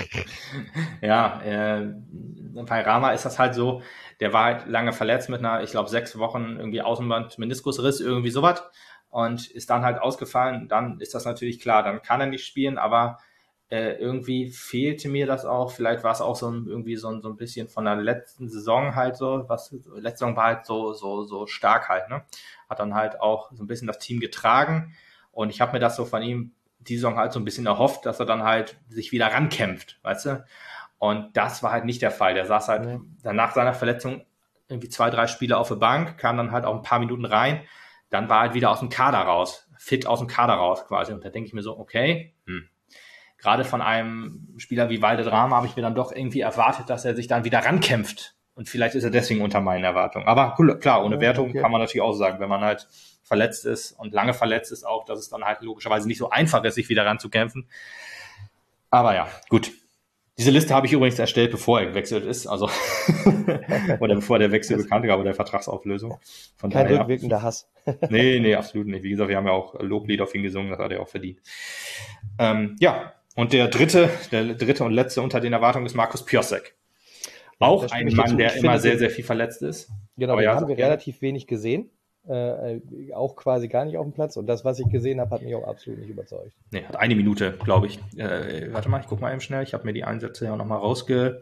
ja, äh, bei Rama ist das halt so, der war halt lange verletzt mit einer, ich glaube, sechs Wochen irgendwie Außenband-Meniskusriss, irgendwie sowas und ist dann halt ausgefallen. Dann ist das natürlich klar, dann kann er nicht spielen, aber Äh, irgendwie fehlte mir das auch, vielleicht war es auch so ein, irgendwie so ein, so ein bisschen von der letzten Saison halt so, was, letzte Saison war halt so, so, so stark halt, ne, hat dann halt auch so ein bisschen das Team getragen und ich habe mir das so von ihm die Saison halt so ein bisschen erhofft, dass er dann halt sich wieder rankämpft, weißt du, und das war halt nicht der Fall, der saß halt ja. dann nach seiner Verletzung irgendwie zwei, drei Spiele auf der Bank, kam dann halt auch ein paar Minuten rein, dann war halt wieder aus dem Kader raus, fit aus dem Kader raus quasi und da denke ich mir so, okay, hm, gerade von einem Spieler wie Valdedrama habe ich mir dann doch irgendwie erwartet, dass er sich dann wieder rankämpft. Und vielleicht ist er deswegen unter meinen Erwartungen. Aber cool, klar, ohne Wertung okay. kann man natürlich auch sagen, wenn man halt verletzt ist und lange verletzt ist auch, dass es dann halt logischerweise nicht so einfach ist, sich wieder ranzukämpfen. Aber ja, gut. Diese Liste habe ich übrigens erstellt, bevor er gewechselt ist, also oder bevor der Wechsel bekannt gab, oder der Vertragsauflösung. Von Kein daher, rückwirkender Hass. nee, nee, absolut nicht. Wie gesagt, wir haben ja auch Loblied auf ihn gesungen, das hat er auch verdient. Ähm, ja, und der dritte, der dritte und letzte unter den Erwartungen ist Markus Piasek. Auch ja, ein Mann, der immer sehr, sehr viel verletzt ist. Genau, den ja, haben wir ja. relativ wenig gesehen. Äh, auch quasi gar nicht auf dem Platz. Und das, was ich gesehen habe, hat mich auch absolut nicht überzeugt. Nee, hat eine Minute, glaube ich. Äh, warte mal, ich gucke mal eben schnell. Ich habe mir die Einsätze ja nochmal rausgesucht.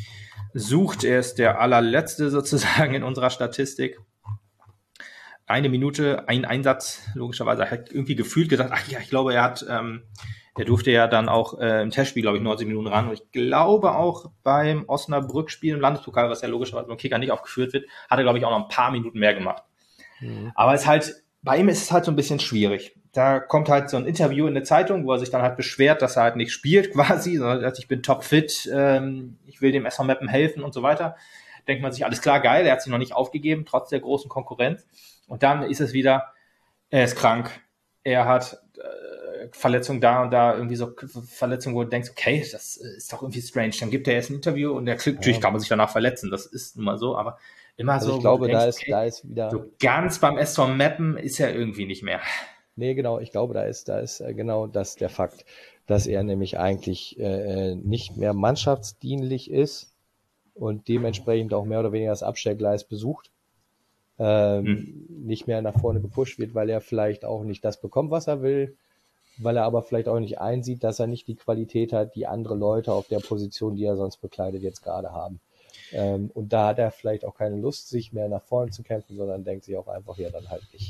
Er ist der allerletzte sozusagen in unserer Statistik. Eine Minute, ein Einsatz, logischerweise. Er hat irgendwie gefühlt gesagt, ach ja, ich glaube, er hat, ähm, der durfte ja dann auch äh, im Testspiel, glaube ich, neunzig Minuten ran. Und ich glaube auch beim Osnabrück-Spiel im Landespokal, was ja logischerweise beim Kicker nicht aufgeführt wird, hat er, glaube ich, auch noch ein paar Minuten mehr gemacht. Mhm. Aber es ist halt, bei ihm ist es halt so ein bisschen schwierig. Da kommt halt so ein Interview in der Zeitung, wo er sich dann halt beschwert, dass er halt nicht spielt quasi, sondern dass ich bin topfit, ähm, ich will dem S V Meppen helfen und so weiter. Denkt man sich, alles klar, geil, er hat sich noch nicht aufgegeben, trotz der großen Konkurrenz. Und dann ist es wieder, er ist krank, er hat äh, Verletzung da und da, irgendwie so Verletzung, wo du denkst, okay, das ist doch irgendwie strange. Dann gibt er erst ein Interview und der natürlich ja. kann man sich danach verletzen, das ist nun mal so, aber immer also so. Ich glaube, denkst, da, ist, okay, da ist wieder. So ganz beim S V Meppen ist er irgendwie nicht mehr. Nee, genau, ich glaube, da ist, da ist genau das der Fakt, dass er nämlich eigentlich äh, nicht mehr mannschaftsdienlich ist und dementsprechend auch mehr oder weniger das Abstellgleis besucht. Ähm, hm. nicht mehr nach vorne gepusht wird, weil er vielleicht auch nicht das bekommt, was er will, weil er aber vielleicht auch nicht einsieht, dass er nicht die Qualität hat, die andere Leute auf der Position, die er sonst bekleidet, jetzt gerade haben. Ähm, und da hat er vielleicht auch keine Lust, sich mehr nach vorne zu kämpfen, sondern denkt sich auch einfach, ja, dann halt nicht.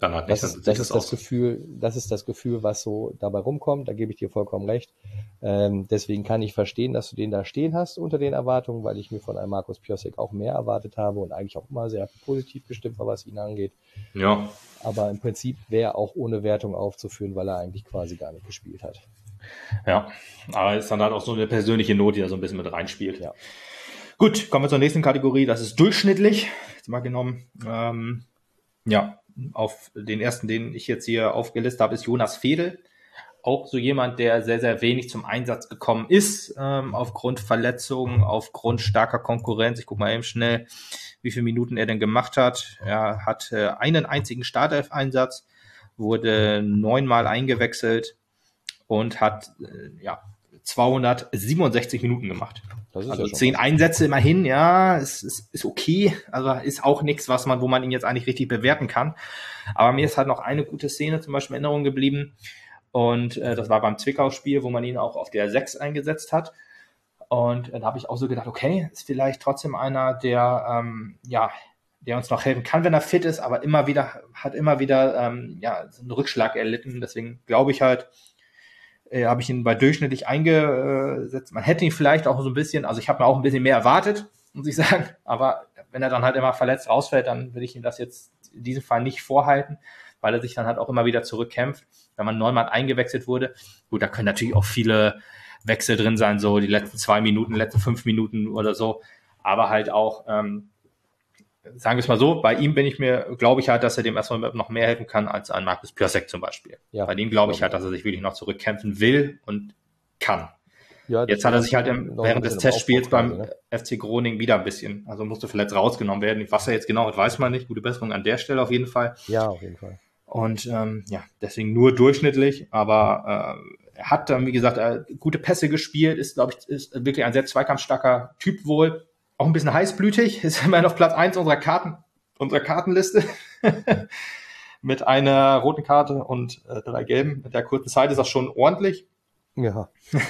Dann hat Das nicht, dann ist, sieht das ist das aus. Gefühl, das ist das Gefühl, was so dabei rumkommt. Da gebe ich dir vollkommen recht. Ähm, deswegen kann ich verstehen, dass du den da stehen hast unter den Erwartungen, weil ich mir von einem Markus Piosek auch mehr erwartet habe und eigentlich auch immer sehr positiv gestimmt war, was ihn angeht. Ja, Aber im Prinzip wäre auch ohne Wertung aufzuführen, weil er eigentlich quasi gar nicht gespielt hat. ja. Aber es ist dann halt auch so eine persönliche Note, die da so ein bisschen mit reinspielt. Ja. Gut, kommen wir zur nächsten Kategorie. Das ist durchschnittlich. Jetzt mal genommen. Ähm, ja, auf den ersten, den ich jetzt hier aufgelistet habe, ist Jonas Fedel. Auch so jemand, der sehr, sehr wenig zum Einsatz gekommen ist, ähm, aufgrund Verletzungen, aufgrund starker Konkurrenz. Ich gucke mal eben schnell, wie viele Minuten er denn gemacht hat. Er hat äh, einen einzigen Startelf-Einsatz, wurde neunmal eingewechselt und hat äh, ja zweihundertsiebenundsechzig Minuten gemacht. Das ist Also ja schon zehn was. Einsätze immerhin, ja, ist, ist, ist okay. Also ist auch nichts, was man, wo man ihn jetzt eigentlich richtig bewerten kann. Aber mir ist halt noch eine gute Szene zum Beispiel in Erinnerung geblieben. Und äh, das war beim Zwickau-Spiel, wo man ihn auch auf der sechs eingesetzt hat. Und äh, da habe ich auch so gedacht, okay, ist vielleicht trotzdem einer, der ähm, ja, der uns noch helfen kann, wenn er fit ist, aber immer wieder hat immer wieder ähm, ja, so einen Rückschlag erlitten. Deswegen glaube ich halt, äh, habe ich ihn bei durchschnittlich eingesetzt. Man hätte ihn vielleicht auch so ein bisschen, also ich habe mir auch ein bisschen mehr erwartet, muss ich sagen. Aber wenn er dann halt immer verletzt rausfällt, dann will ich ihm das jetzt in diesem Fall nicht vorhalten, weil er sich dann halt auch immer wieder zurückkämpft, wenn man neunmal eingewechselt wurde. Gut, da können natürlich auch viele Wechsel drin sein, so die letzten zwei Minuten, letzten fünf Minuten oder so. Aber halt auch, ähm, sagen wir es mal so, bei ihm bin ich mir, glaube ich halt, dass er dem erstmal noch mehr helfen kann als ein Markus Piasek zum Beispiel. Ja, bei dem glaube ich glaub halt, dass er sich wirklich noch zurückkämpfen will und kann. Ja, Jetzt das hat er ist sich halt im, noch so ein während des bisschen im Testspiels Aufbau quasi, beim ne? F C Groningen wieder ein bisschen, also musste verletzt rausgenommen werden. Was er jetzt genau hat, weiß man nicht. Gute Besserung an der Stelle auf jeden Fall. Ja, auf jeden Fall. Und ähm, ja, deswegen nur durchschnittlich, aber äh, er hat dann, wie gesagt, äh, gute Pässe gespielt, ist, glaube ich, ist wirklich ein sehr zweikampfstarker Typ wohl. Auch ein bisschen heißblütig, ist immerhin auf Platz eins unserer Karten, unserer Kartenliste. Mit einer roten Karte und äh, drei gelben. Mit der kurzen Zeit ist das schon ordentlich. Ja.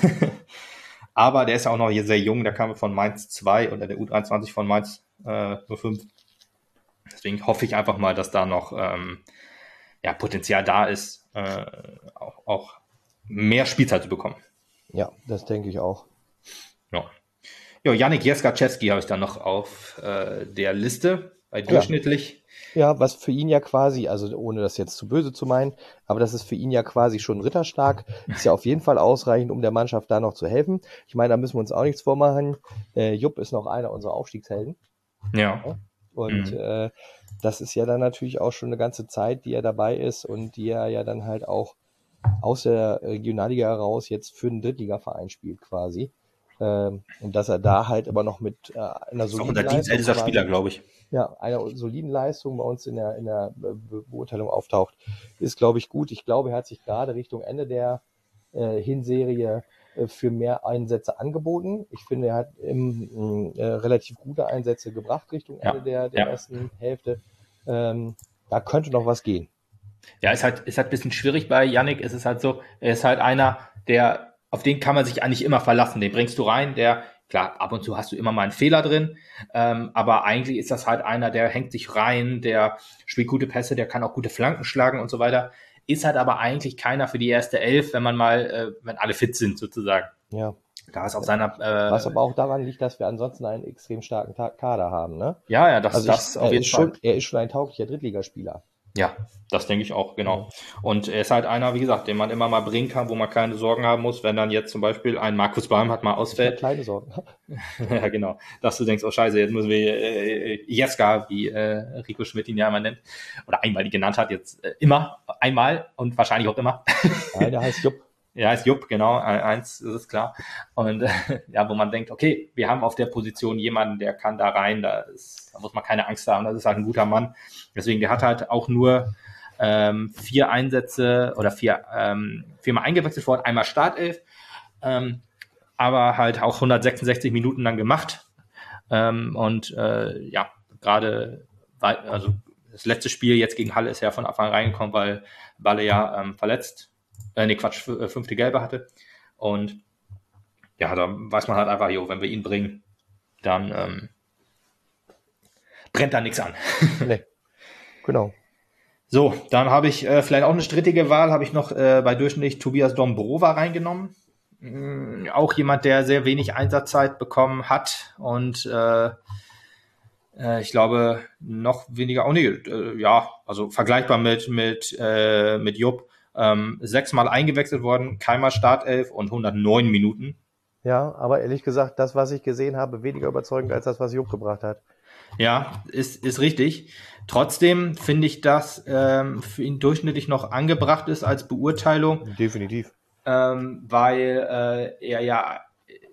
Aber der ist ja auch noch hier sehr jung, der kam von Mainz zwei oder der U dreiundzwanzig von Mainz äh, null fünf. Deswegen hoffe ich einfach mal, dass da noch ähm, ja, Potenzial da ist, äh, auch, auch mehr Spielzeit zu bekommen. Ja, das denke ich auch. Ja, ja Yannick Jeskaczewski habe ich dann noch auf äh, der Liste, bei durchschnittlich. Ja, was für ihn ja quasi, also ohne das jetzt zu böse zu meinen, aber das ist für ihn ja quasi schon ein Ritterschlag. Ist ja auf jeden Fall ausreichend, um der Mannschaft da noch zu helfen. Ich meine, da müssen wir uns auch nichts vormachen. Äh, Jupp ist noch einer unserer Aufstiegshelden. Ja. Und Mhm. äh, das ist ja dann natürlich auch schon eine ganze Zeit, die er dabei ist und die er ja dann halt auch aus der Regionalliga heraus jetzt für einen Drittligaverein spielt quasi. Ähm, und dass er da halt aber noch mit äh, einer Ist auch soliden unser Leistung dienstältester quasi- Spieler, glaube ich. ja, einer soliden Leistung bei uns in der, in der Be- Beurteilung auftaucht, ist, glaube ich, gut. Ich glaube, er hat sich gerade Richtung Ende der äh, Hinserie äh, für mehr Einsätze angeboten. Ich finde, er hat im, äh, relativ gute Einsätze gebracht Richtung Ja, Ende der, der ja. ersten Hälfte. Ähm, da könnte noch was gehen. Ja, ist halt, ist halt ein bisschen schwierig bei Yannick. Es ist halt so, er ist halt einer, der, auf den kann man sich eigentlich immer verlassen. Den bringst du rein, der, klar, ab und zu hast du immer mal einen Fehler drin, ähm, aber eigentlich ist das halt einer, der hängt sich rein, der spielt gute Pässe, der kann auch gute Flanken schlagen und so weiter. Ist halt aber eigentlich keiner für die erste Elf, wenn man mal, äh, wenn alle fit sind sozusagen. Ja. Da ist auf seiner, äh, Was aber auch daran liegt, dass wir ansonsten einen extrem starken Ta- Kader haben, ne? ja, ja, das, Also das ich, auf er, jeden ist Fall. schon, er ist schon ein tauglicher Drittligaspieler. Ja, das denke ich auch, genau. Und er ist halt einer, wie gesagt, den man immer mal bringen kann, wo man keine Sorgen haben muss, wenn dann jetzt zum Beispiel ein Markus Baum mal Ich habe ausfällt. kleine Sorgen. Ja, genau. Dass du denkst, oh scheiße, jetzt müssen wir äh, Jeska, wie äh, Rico Schmidt ihn ja immer nennt, oder einmal die genannt hat, jetzt äh, immer, einmal und wahrscheinlich auch immer. Nein, der heißt Jupp. Ja, ist Jupp, genau, eins, das ist klar. Und äh, ja, wo man denkt, okay, wir haben auf der Position jemanden, der kann da rein, da, ist, da muss man keine Angst haben, das ist halt ein guter Mann. Deswegen, der hat halt auch nur ähm, vier Einsätze oder vier ähm, viermal eingewechselt worden, einmal Startelf, ähm, aber halt auch hundertsechsundsechzig Minuten lang gemacht. Ähm, und äh, ja, gerade, also das letzte Spiel jetzt gegen Halle ist ja von Anfang an reingekommen, weil Balle ja ähm, verletzt Äh, nee, Quatsch, fünfte Gelbe hatte. Und ja, da weiß man halt einfach, jo, wenn wir ihn bringen, dann ähm, brennt da nichts an. Nee, genau. So, dann habe ich äh, vielleicht auch eine strittige Wahl, habe ich noch äh, bei durchschnittlich Tobias Dombrova reingenommen. Mm, auch jemand, der sehr wenig Einsatzzeit bekommen hat und äh, äh, ich glaube noch weniger, oh nee, äh, ja, also vergleichbar mit mit äh, mit Jupp, ähm, sechsmal eingewechselt worden, keinmal Startelf und hundertneun Minuten. Ja, aber ehrlich gesagt, das, was ich gesehen habe, weniger überzeugend als das, was Jupp gebracht hat. Ja, ist, ist richtig. Trotzdem finde ich, dass ähm, für ihn durchschnittlich noch angebracht ist als Beurteilung, Definitiv. ähm, weil äh, er ja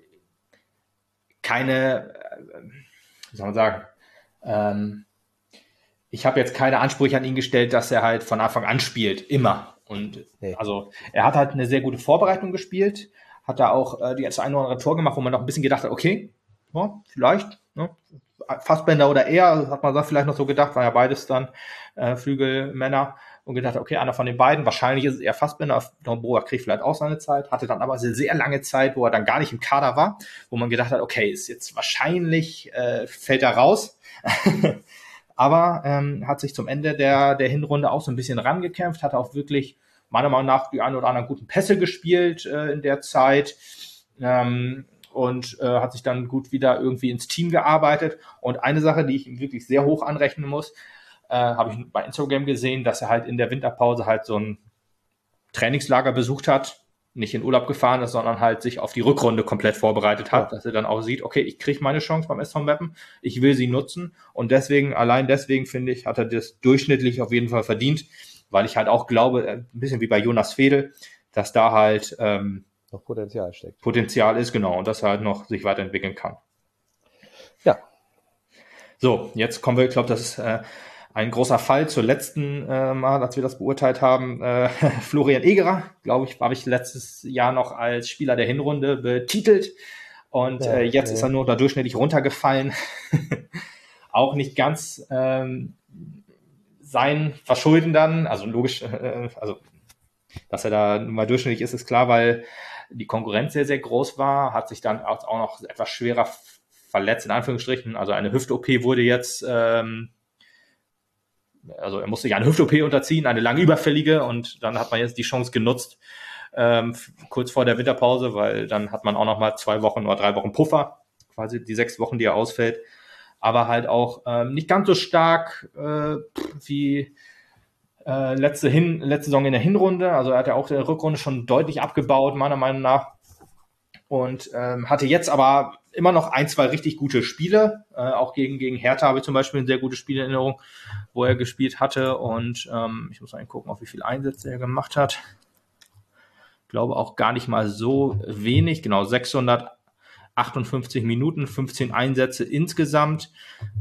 keine, äh, wie soll man sagen, ähm, ich habe jetzt keine Ansprüche an ihn gestellt, dass er halt von Anfang an spielt, immer. Und Nee. also er hat halt eine sehr gute Vorbereitung gespielt, hat da auch äh, die das eine oder andere Tor gemacht, wo man noch ein bisschen gedacht hat, okay, ja, vielleicht, ne? Fassbender oder er, hat man da vielleicht noch so gedacht, war ja beides dann äh, Flügelmänner und gedacht, okay, einer von den beiden, wahrscheinlich ist es eher Fassbender, Dombrova kriegt vielleicht auch seine Zeit, hatte dann aber eine sehr lange Zeit, wo er dann gar nicht im Kader war, wo man gedacht hat, okay, ist jetzt wahrscheinlich, äh, fällt er raus. Aber ähm, hat sich zum Ende der, der Hinrunde auch so ein bisschen rangekämpft, hat auch wirklich meiner Meinung nach die ein oder anderen guten Pässe gespielt äh, in der Zeit ähm, und äh, hat sich dann gut wieder irgendwie ins Team gearbeitet. Und eine Sache, die ich ihm wirklich sehr hoch anrechnen muss, äh, habe ich bei Instagram gesehen, dass er halt in der Winterpause halt so ein Trainingslager besucht hat, nicht in Urlaub gefahren ist, sondern halt sich auf die Rückrunde komplett vorbereitet hat, ja. Dass er dann auch sieht, okay, ich kriege meine Chance beim S V Meppen, ich will sie nutzen und deswegen, allein deswegen finde ich, hat er das durchschnittlich auf jeden Fall verdient, weil ich halt auch glaube, ein bisschen wie bei Jonas Fedel, dass da halt ähm, noch Potenzial steckt. Potenzial ist, genau, und dass er halt noch sich weiterentwickeln kann. Ja. So, jetzt kommen wir, ich glaube, das ist äh, ein großer Fall zur letzten äh, Mal, als wir das beurteilt haben. Äh, Florian Egerer, glaube ich, habe ich letztes Jahr noch als Spieler der Hinrunde betitelt. Und ja, äh, jetzt ja. ist er nur da durchschnittlich runtergefallen. Auch nicht ganz ähm, sein Verschulden dann. Also logisch, äh, also dass er da mal durchschnittlich ist, ist klar, weil die Konkurrenz sehr, sehr groß war. Hat sich dann auch noch etwas schwerer verletzt, in Anführungsstrichen. Also eine Hüft-O P wurde jetzt... Ähm, Also er musste sich eine Hüft-O P unterziehen, eine lange überfällige, und dann hat man jetzt die Chance genutzt, ähm, kurz vor der Winterpause, weil dann hat man auch noch mal zwei Wochen oder drei Wochen Puffer, quasi die sechs Wochen, die er ausfällt, aber halt auch ähm, nicht ganz so stark äh, wie äh, letzte, Hin- letzte Saison in der Hinrunde. Also er hat ja auch in der Rückrunde schon deutlich abgebaut, meiner Meinung nach. Und ähm, hatte jetzt aber immer noch ein, zwei richtig gute Spiele. Äh, auch gegen, gegen Hertha habe ich zum Beispiel eine sehr gute Spielerinnerung, wo er gespielt hatte. Und ähm, ich muss mal gucken, auf wie viele Einsätze er gemacht hat. Ich glaube auch gar nicht mal so wenig. Genau, sechshundertachtundfünfzig Minuten, fünfzehn Einsätze insgesamt.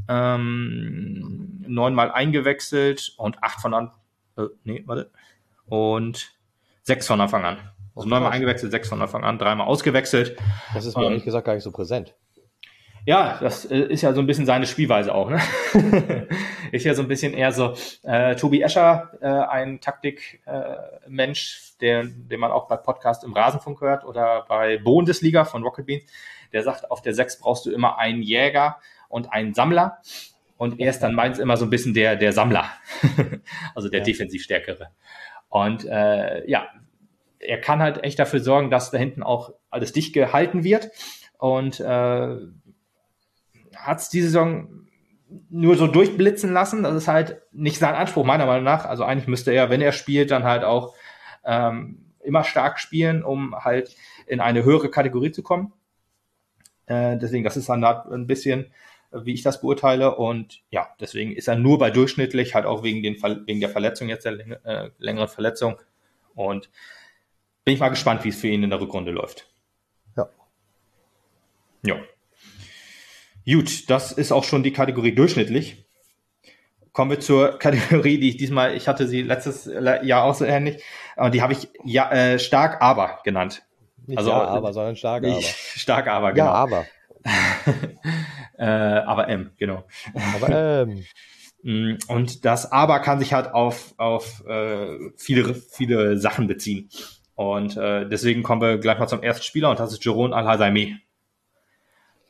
Ähm, neunmal eingewechselt und acht von Anfang an. Äh, nee, warte. Und sechs von Anfang an. Also neunmal eingewechselt, sechs von Anfang an, dreimal ausgewechselt. Das ist mir ähm, ehrlich gesagt gar nicht so präsent. Ja, das äh, ist ja so ein bisschen seine Spielweise auch. Ne? Ist ja so ein bisschen eher so äh, Tobi Escher, äh, ein Taktikmensch, äh, der, den man auch bei Podcast im Rasenfunk hört oder bei Bundesliga von Rocket Beans. Der sagt, auf der sechs brauchst du immer einen Jäger und einen Sammler. Und er ist dann meins immer so ein bisschen der, der Sammler. Also der ja. defensiv Stärkere. Und äh, ja, er kann halt echt dafür sorgen, dass da hinten auch alles dicht gehalten wird. Und äh, hat es diese Saison nur so durchblitzen lassen. Das ist halt nicht sein Anspruch, meiner Meinung nach. Also eigentlich müsste er, wenn er spielt, dann halt auch ähm, immer stark spielen, um halt in eine höhere Kategorie zu kommen. Äh, deswegen, das ist dann halt ein bisschen, wie ich das beurteile. Und ja, deswegen ist er nur bei durchschnittlich, halt auch wegen, den, wegen der Verletzung jetzt, der äh, längeren Verletzung. Und bin ich mal gespannt, wie es für ihn in der Rückrunde läuft. Ja. Ja. Gut, das ist auch schon die Kategorie durchschnittlich. Kommen wir zur Kategorie, die ich diesmal, ich hatte sie letztes Jahr auch so ähnlich, aber die habe ich ja, äh, stark aber genannt. Nicht also, ja, aber, sondern stark aber. Stark aber, genau. Ja, aber. äh, aber M, genau. Aber M. Und das aber kann sich halt auf, auf äh, viele, viele Sachen beziehen. Und äh, deswegen kommen wir gleich mal zum ersten Spieler, und das ist Jeroen Al-Hazami.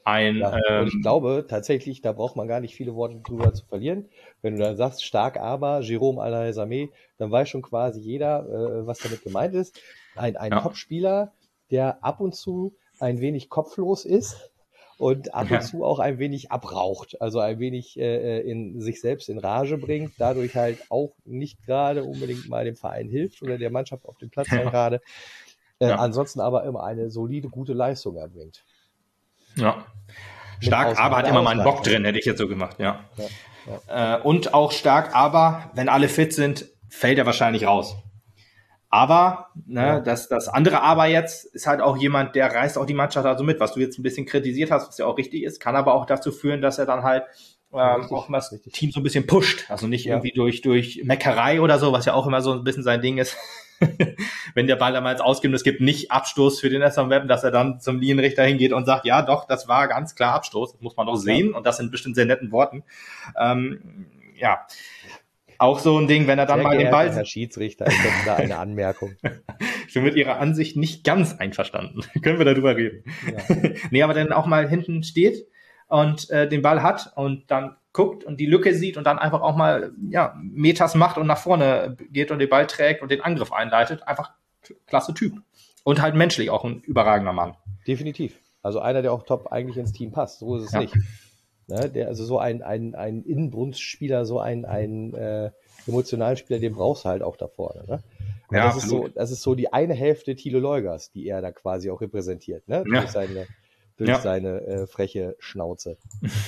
ein... Ja, ähm, und ich glaube tatsächlich, da braucht man gar nicht viele Worte drüber zu verlieren. Wenn du dann sagst, stark aber, Jérôme Alain-Samé, dann weiß schon quasi jeder, äh, was damit gemeint ist. Ein, ein ja, Topspieler, der ab und zu ein wenig kopflos ist und ab und ja, zu auch ein wenig abraucht, also ein wenig äh, in sich selbst in Rage bringt, dadurch halt auch nicht gerade unbedingt mal dem Verein hilft oder der Mannschaft auf dem Platz dann ja, gerade. Äh, ja, ansonsten aber immer eine solide, gute Leistung erbringt. ja. Mit Stark, aber Ausnahme hat der immer mal einen Bock Ausreißer. drin, hätte ich jetzt so gemacht, ja. Ja, ja. Äh, und auch stark, aber wenn alle fit sind, fällt er wahrscheinlich raus. Aber, ne, Ja. das, das andere Aber jetzt ist halt auch jemand, der reißt auch die Mannschaft also mit, was du jetzt ein bisschen kritisiert hast, was ja auch richtig ist, kann aber auch dazu führen, dass er dann halt ähm, Richtig, auch mal das richtig. Team so ein bisschen pusht. Also nicht Ja. irgendwie durch, durch Meckerei oder so, was ja auch immer so ein bisschen sein Ding ist. Wenn der Ball dann mal jetzt ausgeht und es gibt nicht Abstoß für den S M Web, dass er dann zum Linienrichter hingeht und sagt, ja doch, das war ganz klar Abstoß, das muss man doch sehen, und das in bestimmt sehr netten Worten. Ähm, ja, auch so ein Ding, wenn er dann Sehr mal den geehrter Ball... Herr Schiedsrichter, ich hätte da eine Anmerkung. Ich bin mit Ihrer Ansicht nicht ganz einverstanden. Können wir darüber reden? Ja. Nee, aber dann auch mal hinten steht und äh, den Ball hat und dann guckt und die Lücke sieht und dann einfach auch mal ja, Metas macht und nach vorne geht und den Ball trägt und den Angriff einleitet. Einfach klasse Typ. Und halt menschlich auch ein überragender Mann. Definitiv. Also einer, der auch top eigentlich ins Team passt. So ist es Ja. nicht. Ne? Der, also so ein, ein, ein Inbrunstspieler, so ein, ein äh, emotionalen Spieler, den brauchst du halt auch da vorne. Ne? Und Ja, das ist absolut. so, das ist so die eine Hälfte Thilo Leugers, die er da quasi auch repräsentiert, ne? Ja. Durch seine, durch Ja. seine äh, freche Schnauze.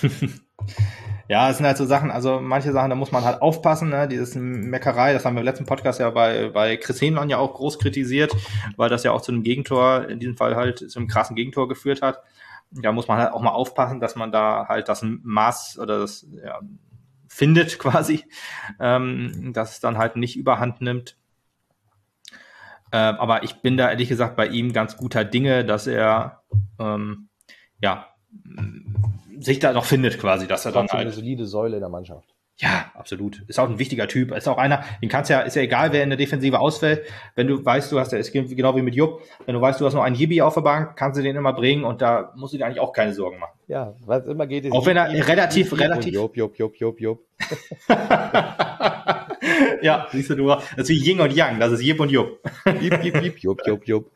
Ja, es sind halt so Sachen, also manche Sachen, da muss man halt aufpassen, ne? Dieses Meckerei, das haben wir im letzten Podcast ja bei, bei Chris Henmann ja auch groß kritisiert, weil das ja auch zu einem Gegentor, in diesem Fall halt zu einem krassen Gegentor geführt hat. Da muss man halt auch mal aufpassen, dass man da halt das Maß oder das ja, findet quasi, ähm, dass es dann halt nicht überhand nimmt. Äh, aber ich bin da ehrlich gesagt bei ihm ganz guter Dinge, dass er ähm, ja sich da noch findet quasi, dass er dann Trotzdem eine halt... solide Säule in der Mannschaft. Ja, absolut. Ist auch ein wichtiger Typ. Ist auch einer, den kannst ja, ist ja egal, wer in der Defensive ausfällt. Wenn du weißt, du hast, ist genau wie mit Jupp, wenn du weißt, du hast noch einen Yibi auf der Bank, kannst du den immer bringen und da musst du dir eigentlich auch keine Sorgen machen. Ja, was immer geht, ist Auch wenn er Jip, relativ, Jip, relativ. Jupp, Jupp, Jupp, Jupp, Jupp. Ja, siehst du, du, das ist wie Yin und Yang, das ist Jip und Jupp. Jip, Jip, Jip, Jupp, Jupp, Jupp.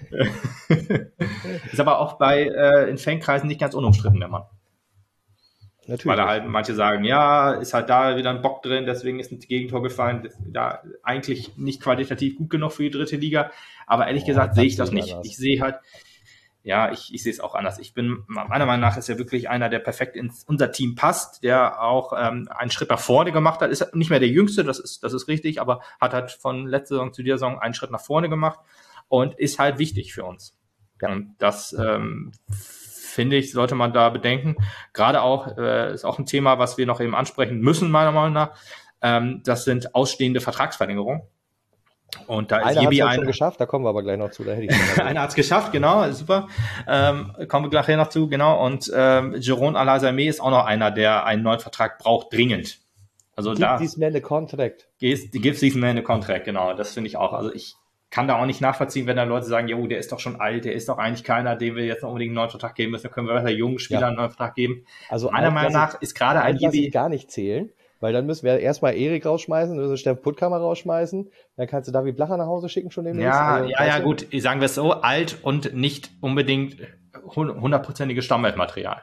Ist aber auch bei, äh, in Fankreisen nicht ganz unumstritten, der Mann. Natürlich. Weil er halt, manche sagen, ja, ist halt da wieder ein Bock drin, deswegen ist ein Gegentor gefallen, da eigentlich nicht qualitativ gut genug für die dritte Liga. Aber ehrlich Ja, gesagt sehe ich das absolut nicht. anders. Ich sehe halt, ja, ich, ich sehe es auch anders. Ich bin, meiner Meinung nach ist er wirklich einer, der perfekt ins unser Team passt, der auch ähm, einen Schritt nach vorne gemacht hat. Ist nicht mehr der Jüngste, das ist, das ist richtig, aber hat halt von letzter Saison zu dieser Saison einen Schritt nach vorne gemacht und ist halt wichtig für uns. Ja. Und das ähm, finde ich, sollte man da bedenken. Gerade auch, äh, ist auch ein Thema, was wir noch eben ansprechen müssen, meiner Meinung nach. Ähm, das sind ausstehende Vertragsverlängerungen. Und da ist Einer hat es Yibi halt ein, schon geschafft, da kommen wir aber gleich noch zu. Da hätte ich schon mal einer hat es geschafft, genau, super. Ähm, kommen wir nachher noch zu, genau. Und ähm, Jérôme Alain-Samé ist auch noch einer, der einen neuen Vertrag braucht, dringend. Also Gibt da dies mir eine Contract. gives diesen Man a Contract, genau. Das finde ich auch. Also ich kann da auch nicht nachvollziehen, wenn da Leute sagen, jo, der ist doch schon alt, der ist doch eigentlich keiner, dem wir jetzt noch unbedingt einen neuen Vertrag geben müssen. Da können wir besser jungen Spielern Ja. einen neuen Vertrag geben. Also Meiner alt Meinung lasse nach ist gerade ein Alt lasse ich Yibi... gar nicht zählen, weil dann müssen wir erstmal Erik rausschmeißen, dann müssen wir Steffen Puttkammer rausschmeißen, dann kannst du David Blacher nach Hause schicken schon demnächst. Ja, Also, ja, weißt ja, du? gut, sagen wir es so, alt und nicht unbedingt hundertprozentiges Stammelfmaterial.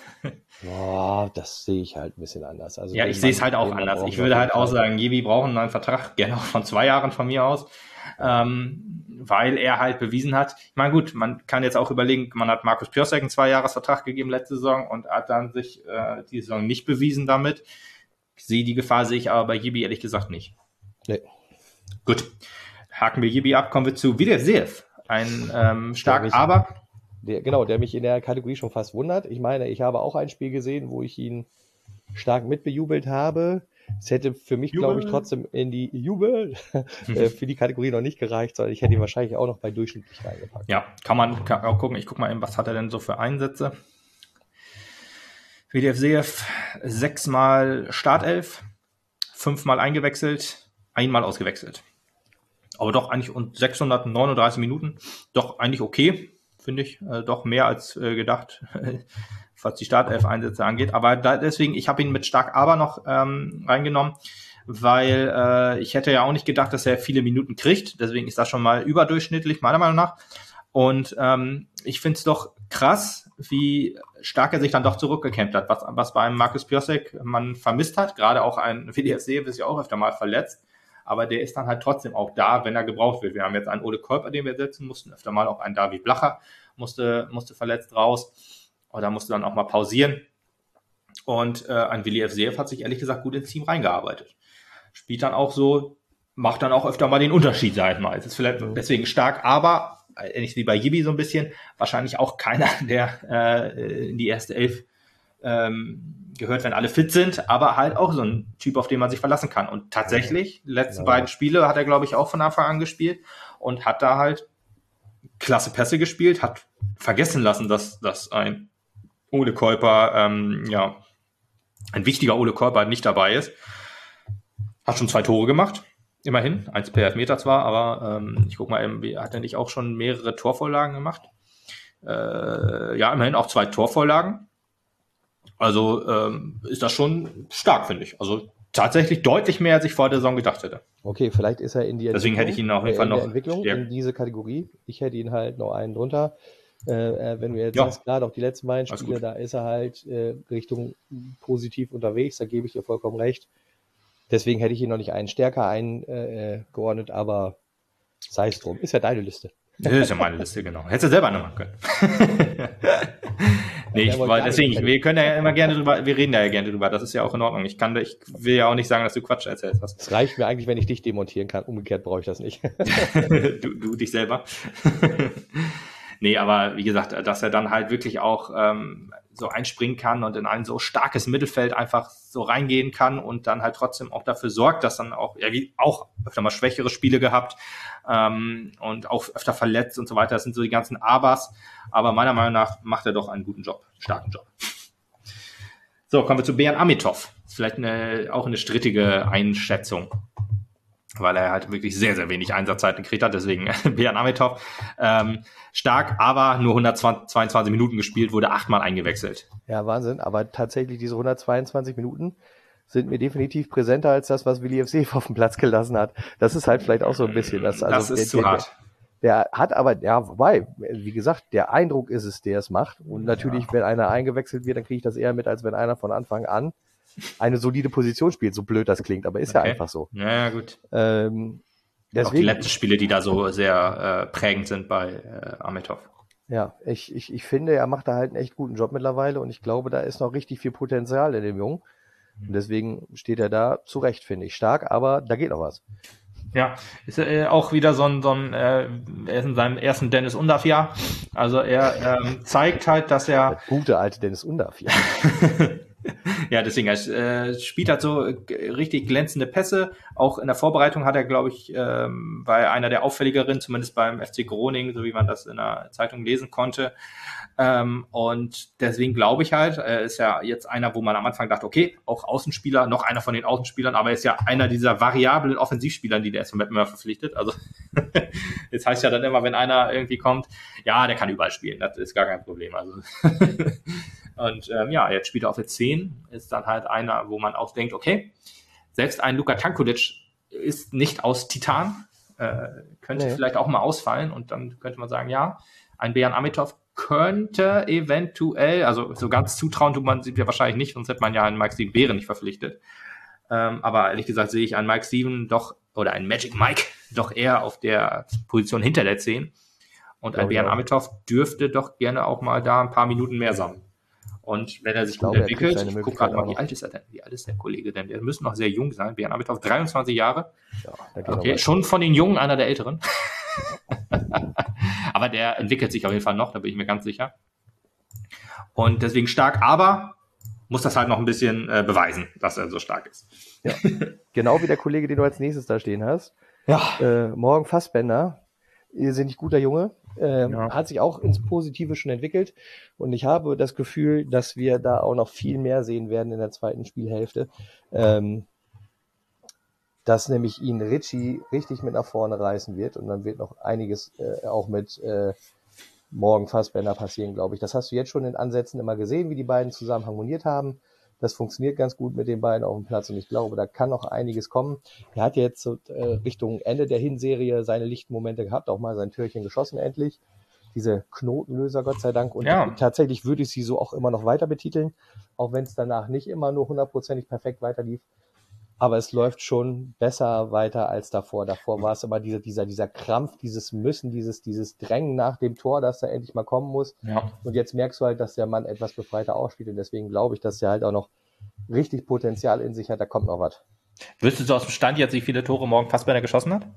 Boah, das sehe ich halt ein bisschen anders. Also Ja, den ich sehe es Mann- halt auch den Mann anders. brauchen Ich wir würde auf halt jeden auch Fall. sagen, Yibi braucht einen neuen Vertrag, gerne auch von zwei Jahren von mir aus, ähm, weil er halt bewiesen hat. Ich meine, gut, man kann jetzt auch überlegen, man hat Markus Piosek einen Zwei-Jahres-Vertrag gegeben letzte Saison und hat dann sich äh, die Saison nicht bewiesen damit. Ich sehe die Gefahr, sehe ich aber bei Yibi ehrlich gesagt nicht. Nee. Gut, haken wir Yibi ab, kommen wir zu Wiederseev. Ein ähm, stark, mich- aber Der, genau, der mich in der Kategorie schon fast wundert. Ich meine, ich habe auch ein Spiel gesehen, wo ich ihn stark mitbejubelt habe. Es hätte für mich, glaube ich, Jubel. trotzdem in die Jubel äh, für die Kategorie noch nicht gereicht, sondern ich hätte ihn wahrscheinlich auch noch bei durchschnittlich reingepackt. ja, kann man kann auch gucken. Ich gucke mal eben, was hat er denn so für Einsätze? Wiederseev sechsmal Startelf, fünfmal eingewechselt, einmal ausgewechselt. Aber doch eigentlich und sechshundertneununddreißig Minuten, doch eigentlich okay finde ich, äh, doch mehr als äh, gedacht, was die Startelf-Einsätze angeht. Aber da, deswegen, ich habe ihn mit stark aber noch ähm, reingenommen, weil äh, ich hätte ja auch nicht gedacht, dass er viele Minuten kriegt. Deswegen ist das schon mal überdurchschnittlich, meiner Meinung nach. Und ähm, ich finde es doch krass, wie stark er sich dann doch zurückgekämpft hat, was, was bei einem Markus Piasek man vermisst hat. Gerade auch ein W D F C ist ja auch öfter mal verletzt. Aber der ist dann halt trotzdem auch da, wenn er gebraucht wird. Wir haben jetzt einen Ole Kolper, den wir setzen mussten, öfter mal auch einen David Blacher musste, musste verletzt raus. Oder musste dann auch mal pausieren. Und äh, ein Willi Evseev hat sich ehrlich gesagt gut ins Team reingearbeitet. Spielt dann auch so, macht dann auch öfter mal den Unterschied, sag ich mal. Es ist vielleicht deswegen stark, aber ähnlich wie bei Yibi so ein bisschen, wahrscheinlich auch keiner, der äh, in die erste Elf ähm, gehört, wenn alle fit sind, aber halt auch so ein Typ, auf den man sich verlassen kann. Und tatsächlich, die letzten ja. beiden Spiele hat er, glaube ich, auch von Anfang an gespielt und hat da halt klasse Pässe gespielt, hat vergessen lassen, dass, dass ein Ole Kolper, ähm, ja, ein wichtiger Ole Kolper nicht dabei ist. Hat schon zwei Tore gemacht, immerhin. Eins per Elfmeter zwar, aber ähm, ich guck mal, hat er nicht auch schon mehrere Torvorlagen gemacht? Äh, ja, immerhin auch zwei Torvorlagen. Also ähm, ist das schon stark, finde ich. Also tatsächlich deutlich mehr, als ich vor der Saison gedacht hätte. Okay, vielleicht ist er in die Deswegen hätte ich ihn auf jeden Fall noch Entwicklung stärker. In diese Kategorie. Ich hätte ihn halt noch einen drunter. Äh, wenn du jetzt ja. sagst, klar, doch die letzten beiden Spiele, da ist er halt äh, Richtung positiv unterwegs, da gebe ich dir vollkommen recht. Deswegen hätte ich ihn noch nicht einen stärker eingeordnet, äh, aber sei es drum. Ist ja deine Liste. Das ist ja meine Liste, genau. Hättest du selber noch machen können. Nee, ich, weil deswegen, wir können ja immer gerne drüber, wir reden da ja gerne drüber, das ist ja auch in Ordnung. Ich kann, ich will ja auch nicht sagen, dass du Quatsch erzählst hast. Es reicht mir eigentlich, wenn ich dich demontieren kann, umgekehrt brauche ich das nicht. du, du dich selber. Nee, aber wie gesagt, dass er dann halt wirklich auch ähm, so einspringen kann und in ein so starkes Mittelfeld einfach so reingehen kann und dann halt trotzdem auch dafür sorgt, dass dann auch, ja, wie auch öfter mal schwächere Spiele gehabt ähm, und auch öfter verletzt und so weiter. Das sind so die ganzen Abers. Aber meiner Meinung nach macht er doch einen guten Job, einen starken Job. So, kommen wir zu Bejan Amitov. Ist vielleicht eine, auch eine strittige Einschätzung, weil er halt wirklich sehr, sehr wenig Einsatzzeiten gekriegt hat. Deswegen Bejan Amitov ähm, stark, aber nur hundertzweiundzwanzig Minuten gespielt, wurde achtmal eingewechselt. Ja, Wahnsinn. Aber tatsächlich diese hundertzweiundzwanzig Minuten sind mir definitiv präsenter als das, was Willi Evseev auf dem Platz gelassen hat. Das ist halt vielleicht auch so ein bisschen das. Also das ist der, zu der, hart. Der hat aber, ja, wobei, wie gesagt, der Eindruck ist es, der es macht. Und natürlich, ja. wenn einer eingewechselt wird, dann kriege ich das eher mit, als wenn einer von Anfang an eine solide Position spielt, so blöd das klingt, aber ist okay. ja einfach so. Ja, ja gut. Ähm, deswegen, auch die letzten Spiele, die da so sehr äh, prägend sind bei äh, Amitov. Ja, ich, ich, ich finde, er macht da halt einen echt guten Job mittlerweile und ich glaube, da ist noch richtig viel Potenzial in dem Jungen. Und deswegen steht er da zurecht, finde ich. Stark, aber da geht noch was. Ja, ist äh, auch wieder so ein, so ein äh, er ist in seinem ersten Dennis Undaff-Jahr. Also er ähm, zeigt halt, dass er... Der gute alte Dennis Undaff-Jahr. Ja, deswegen, er äh, spielt halt so äh, richtig glänzende Pässe. Auch in der Vorbereitung hat er, glaube ich, ähm, bei einer der auffälligeren, zumindest beim F C Groningen, so wie man das in der Zeitung lesen konnte. Ähm, und deswegen glaube ich halt, er ist ja jetzt einer, wo man am Anfang dachte, okay, auch Außenspieler, noch einer von den Außenspielern, aber er ist ja einer dieser variablen Offensivspielern, die der S V Meppen immer verpflichtet. Also das heißt ja dann immer, wenn einer irgendwie kommt, ja, der kann überall spielen, das ist gar kein Problem. Also und ähm, ja, jetzt spielt er auf der zehn, ist dann halt einer, wo man auch denkt, okay, selbst ein Luka Tankulic ist nicht aus Titan, äh, könnte nee. vielleicht auch mal ausfallen und dann könnte man sagen, ja, ein Bejan Amitov könnte eventuell, also so ganz zutrauen tut man sich ja wahrscheinlich nicht, sonst hätte man ja einen Mike Steven Behren nicht verpflichtet. Ähm, aber ehrlich gesagt sehe ich einen Mike Steven doch, oder einen Magic Mike, doch eher auf der Position hinter der zehn. Und ein Bejan Amitov dürfte doch gerne auch mal da ein paar Minuten mehr sammeln. Und wenn er sich gut entwickelt, ich gucke gerade mal, wie alt ist er denn? Wie alt ist der Kollege denn? Der müsste noch sehr jung sein. Bejan Amitov, dreiundzwanzig Jahre. Ja, okay, schon von den Jungen einer der Älteren. Aber der entwickelt sich auf jeden Fall noch, da bin ich mir ganz sicher. Und deswegen stark, aber muss das halt noch ein bisschen äh, beweisen, dass er so stark ist. Ja. Genau wie der Kollege, den du als nächstes da stehen hast. Ja. Äh, Morgen Fassbender, irrsinnig guter Junge, äh, ja. hat sich auch ins Positive schon entwickelt. Und ich habe das Gefühl, dass wir da auch noch viel mehr sehen werden in der zweiten Spielhälfte. Ähm, dass nämlich ihn Ritchie richtig mit nach vorne reißen wird und dann wird noch einiges äh, auch mit äh, morgen Fassbender passieren, glaube ich. Das hast du jetzt schon in Ansätzen immer gesehen, wie die beiden zusammen harmoniert haben. Das funktioniert ganz gut mit den beiden auf dem Platz und ich glaube, da kann noch einiges kommen. Er hat jetzt so, äh, Richtung Ende der Hinserie seine lichten Momente gehabt, auch mal sein Türchen geschossen endlich. Diese Knotenlöser, Gott sei Dank. Und Ja. tatsächlich würde ich sie so auch immer noch weiter betiteln, auch wenn es danach nicht immer nur hundertprozentig perfekt weiterlief. Aber es läuft schon besser weiter als davor. Davor war es immer dieser, dieser, dieser Krampf, dieses Müssen, dieses, dieses Drängen nach dem Tor, dass er endlich mal kommen muss. Ja. Und jetzt merkst du halt, dass der Mann etwas befreiter ausspielt. Und deswegen glaube ich, dass er halt auch noch richtig Potenzial in sich hat. Da kommt noch was. Wüsstest du aus dem Stand jetzt, wie viele Tore morgen Fassbender geschossen hat?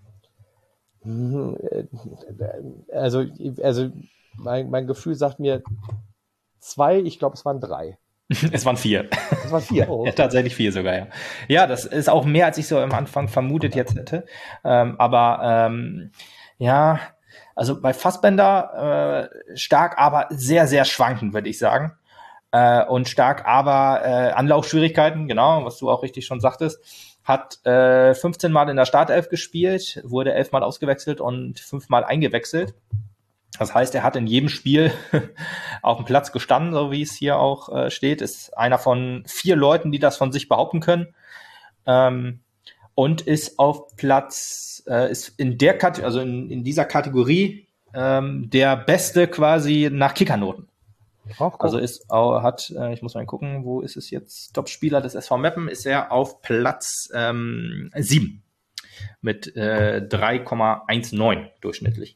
Also, also mein, mein Gefühl sagt mir zwei, ich glaube, es waren drei. Es waren vier. Es waren vier. Oh. Ja, tatsächlich vier sogar, ja. Ja, das ist auch mehr, als ich so am Anfang vermutet jetzt hätte. Ähm, aber ähm, ja, also bei Fassbender äh, stark, aber sehr, sehr schwankend, würde ich sagen. Äh, und stark, aber äh, Anlaufschwierigkeiten, genau, was du auch richtig schon sagtest. Hat äh, fünfzehn Mal in der Startelf gespielt, wurde elf Mal ausgewechselt und fünf Mal eingewechselt. Das heißt, er hat in jedem Spiel auf dem Platz gestanden, so wie es hier auch äh, steht. Ist einer von vier Leuten, die das von sich behaupten können. Ähm, und ist auf Platz, äh, ist in der Kategorie, also in, in dieser Kategorie ähm, der Beste quasi nach Kickernoten. Auch cool. Also ist hat, äh, ich muss mal gucken, wo ist es jetzt? Top-Spieler des S V Meppen ist er auf Platz ähm, sieben mit äh, drei Komma neunzehn durchschnittlich.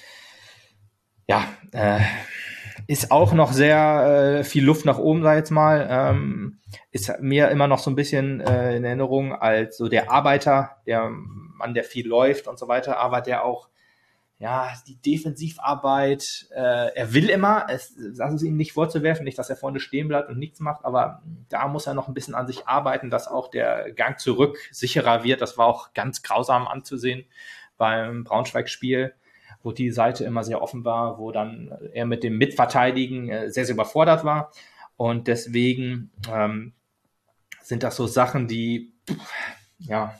Ja, äh, ist auch noch sehr äh, viel Luft nach oben, sag ich jetzt mal. Ähm, ist mir immer noch so ein bisschen äh, in Erinnerung als so der Arbeiter, der Mann, der viel läuft und so weiter, aber der auch ja, die Defensivarbeit, äh, er will immer, es, das ist ihm nicht vorzuwerfen, nicht, dass er vorne stehen bleibt und nichts macht, aber da muss er noch ein bisschen an sich arbeiten, dass auch der Gang zurück sicherer wird. Das war auch ganz grausam anzusehen beim Braunschweig-Spiel, wo die Seite immer sehr offen war, wo dann er mit dem Mitverteidigen äh, sehr, sehr überfordert war. Und deswegen ähm, sind das so Sachen, die, ja,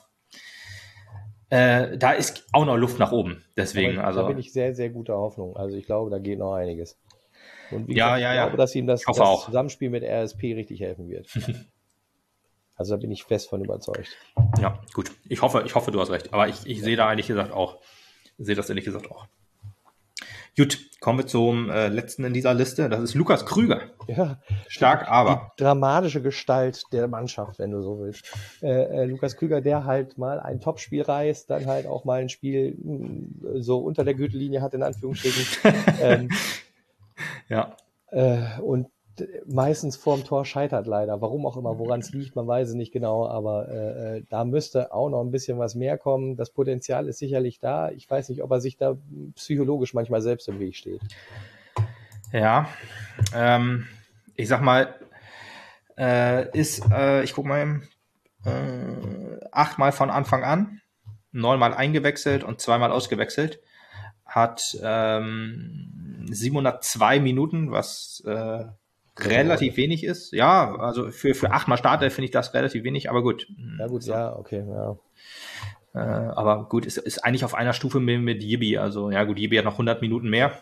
Äh, da ist auch noch Luft nach oben. Deswegen, Aber also. da bin ich sehr, sehr guter Hoffnung. Also ich glaube, da geht noch einiges. Und wie Ja, gesagt, ja, ich ja. glaube, dass ihm das, hoffe das auch. Zusammenspiel mit R S P richtig helfen wird. Also da bin ich fest von überzeugt. Ja, gut. Ich hoffe, ich hoffe, du hast recht. Aber ich, ich sehe da ehrlich gesagt auch, sehe das ehrlich gesagt auch. Gut, kommen wir zum äh, letzten in dieser Liste. Das ist Lukas Krüger. Ja, Stark, aber. Die dramatische Gestalt der Mannschaft, wenn du so willst. Äh, äh, Lukas Krüger, der halt mal ein Topspiel reißt, dann halt auch mal ein Spiel mh, so unter der Gürtellinie hat, in Anführungsstrichen. ähm, ja. Äh, und meistens vorm Tor scheitert leider. Warum auch immer, woran es liegt, man weiß es nicht genau, aber äh, da müsste auch noch ein bisschen was mehr kommen. Das Potenzial ist sicherlich da. Ich weiß nicht, ob er sich da psychologisch manchmal selbst im Weg steht. Ja, ähm, ich sag mal, äh, ist, äh, ich guck mal eben, äh, achtmal von Anfang an, neunmal eingewechselt und zweimal ausgewechselt, hat ähm, siebenhundertzwei Minuten, was äh, relativ wenig ist. Ja, also für, für achtmal Starter finde ich das relativ wenig, aber gut. Ja gut, so. ja, okay, ja. Äh, aber gut, ist, ist eigentlich auf einer Stufe mit, mit Yibi. Also ja gut, Yibi hat noch hundert Minuten mehr.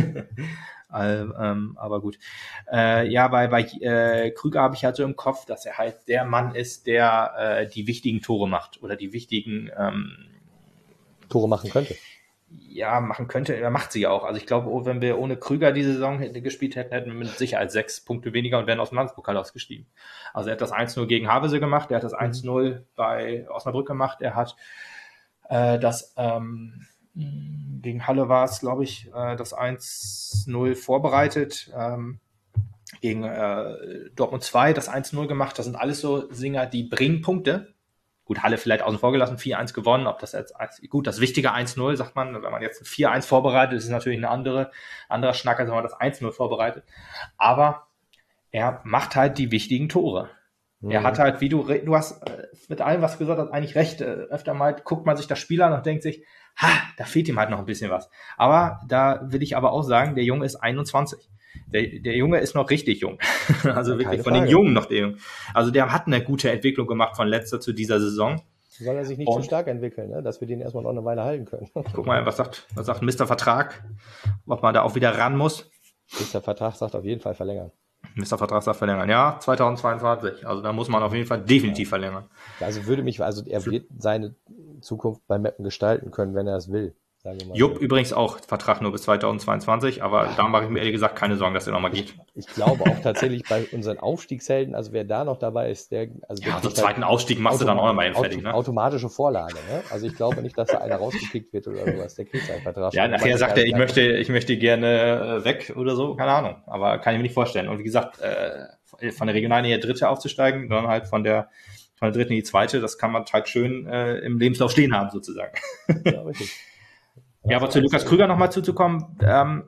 äh, ähm, aber gut. Äh, ja, bei, bei äh, Krüger habe ich halt so im Kopf, dass er halt der Mann ist, der äh, die wichtigen Tore macht oder die wichtigen ähm, Tore machen könnte. Ja, machen könnte, er macht sie auch. Also ich glaube, wenn wir ohne Krüger die Saison gespielt hätten, hätten wir mit Sicherheit sechs Punkte weniger und wären aus dem Landespokal ausgestiegen. Also er hat das eins null gegen Havelse gemacht, er hat das eins null bei Osnabrück gemacht, er hat äh, das ähm, gegen Halle war es, glaube ich, äh, das eins null vorbereitet, ähm, gegen äh, Dortmund zwei das eins null gemacht. Das sind alles so Singer, die bringen Punkte. Gut, Halle vielleicht außen vor gelassen, vier eins gewonnen, ob das jetzt, gut, das wichtige eins null, sagt man, wenn man jetzt ein vier eins vorbereitet, ist es natürlich eine andere, anderer Schnack, als wenn man das eins null vorbereitet. Aber er macht halt die wichtigen Tore. Mhm. Er hat halt, wie du, du hast mit allem, was du gesagt hast, eigentlich recht. Öfter mal guckt man sich das Spiel an und denkt sich, ha, da fehlt ihm halt noch ein bisschen was. Aber da will ich aber auch sagen, der Junge ist einundzwanzig. Der, der Junge ist noch richtig jung. Also ja, wirklich von Frage. Den Jungen noch der Junge. Also der hat eine gute Entwicklung gemacht von letzter zu dieser Saison. Soll er sich nicht Und, zu stark entwickeln, ne? Dass wir den erstmal noch eine Weile halten können. Guck mal, was sagt, was sagt Mister Vertrag? Ob man da auch wieder ran muss? Mister Vertrag sagt auf jeden Fall verlängern. Mister Vertrag sagt verlängern, ja, zweitausendzweiundzwanzig. Also da muss man auf jeden Fall definitiv ja. verlängern. Also würde mich, also er wird seine Zukunft bei Meppen gestalten können, wenn er es will. Jupp übrigens auch Vertrag nur bis zweitausendzweiundzwanzig, aber ja. da mache ich mir ehrlich gesagt keine Sorgen, dass der nochmal geht. Ich, ich glaube auch tatsächlich bei unseren Aufstiegshelden, also wer da noch dabei ist, der... Also ja, so einen zweiten Aufstieg machst du dann auch nochmal fertig, ne? Automatische Vorlage, ne? Also ich glaube nicht, dass da einer rausgekickt wird oder sowas, der kriegt seinen Vertrag. Ja, nachher sagt er, ich möchte, ich möchte gerne weg oder so, keine Ahnung, aber kann ich mir nicht vorstellen. Und wie gesagt, äh, von der regionalen in die dritte aufzusteigen, dann halt von der von der dritten in die zweite, das kann man halt schön äh, im Lebenslauf stehen haben, sozusagen. Ja, richtig. Ja, aber zu Lukas Krüger nochmal zuzukommen, ähm,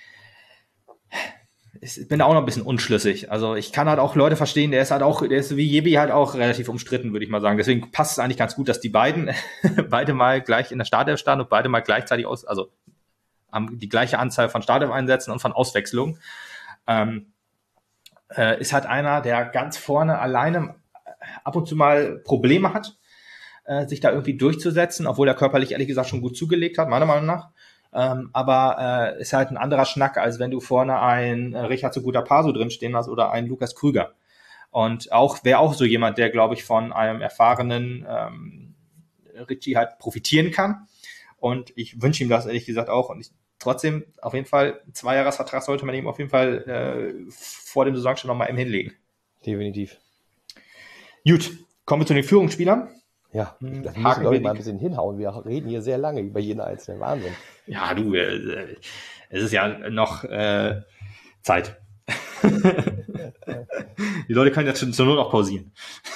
ich bin da auch noch ein bisschen unschlüssig. Also ich kann halt auch Leute verstehen, der ist halt auch, der ist wie Jebi halt auch relativ umstritten, würde ich mal sagen. Deswegen passt es eigentlich ganz gut, dass die beiden beide mal gleich in der Startelf standen und beide mal gleichzeitig aus, also haben die gleiche Anzahl von Startelf-Einsätzen und von Auswechslungen. Ähm, äh, ist halt einer, der ganz vorne alleine ab und zu mal Probleme hat, sich da irgendwie durchzusetzen, obwohl er körperlich ehrlich gesagt schon gut zugelegt hat, meiner Meinung nach. Ähm, aber äh, ist halt ein anderer Schnack, als wenn du vorne einen äh, Richard Seguta Paso drinstehen hast oder einen Lukas Krüger. Und auch wäre auch so jemand, der, glaube ich, von einem erfahrenen ähm, Richie halt profitieren kann. Und ich wünsche ihm das ehrlich gesagt auch. Und ich trotzdem, auf jeden Fall, ein Zweijahresvertrag sollte man ihm auf jeden Fall äh, vor dem Saisonstart nochmal eben hinlegen. Definitiv. Gut, kommen wir zu den Führungsspielern. Ja, das müssen wir, glaube ich, mal ein bisschen hinhauen. Wir reden hier sehr lange über jeden einzelnen. Wahnsinn. Ja, du, äh, es ist ja noch äh, Zeit. Die Leute können jetzt zur Not auch pausieren.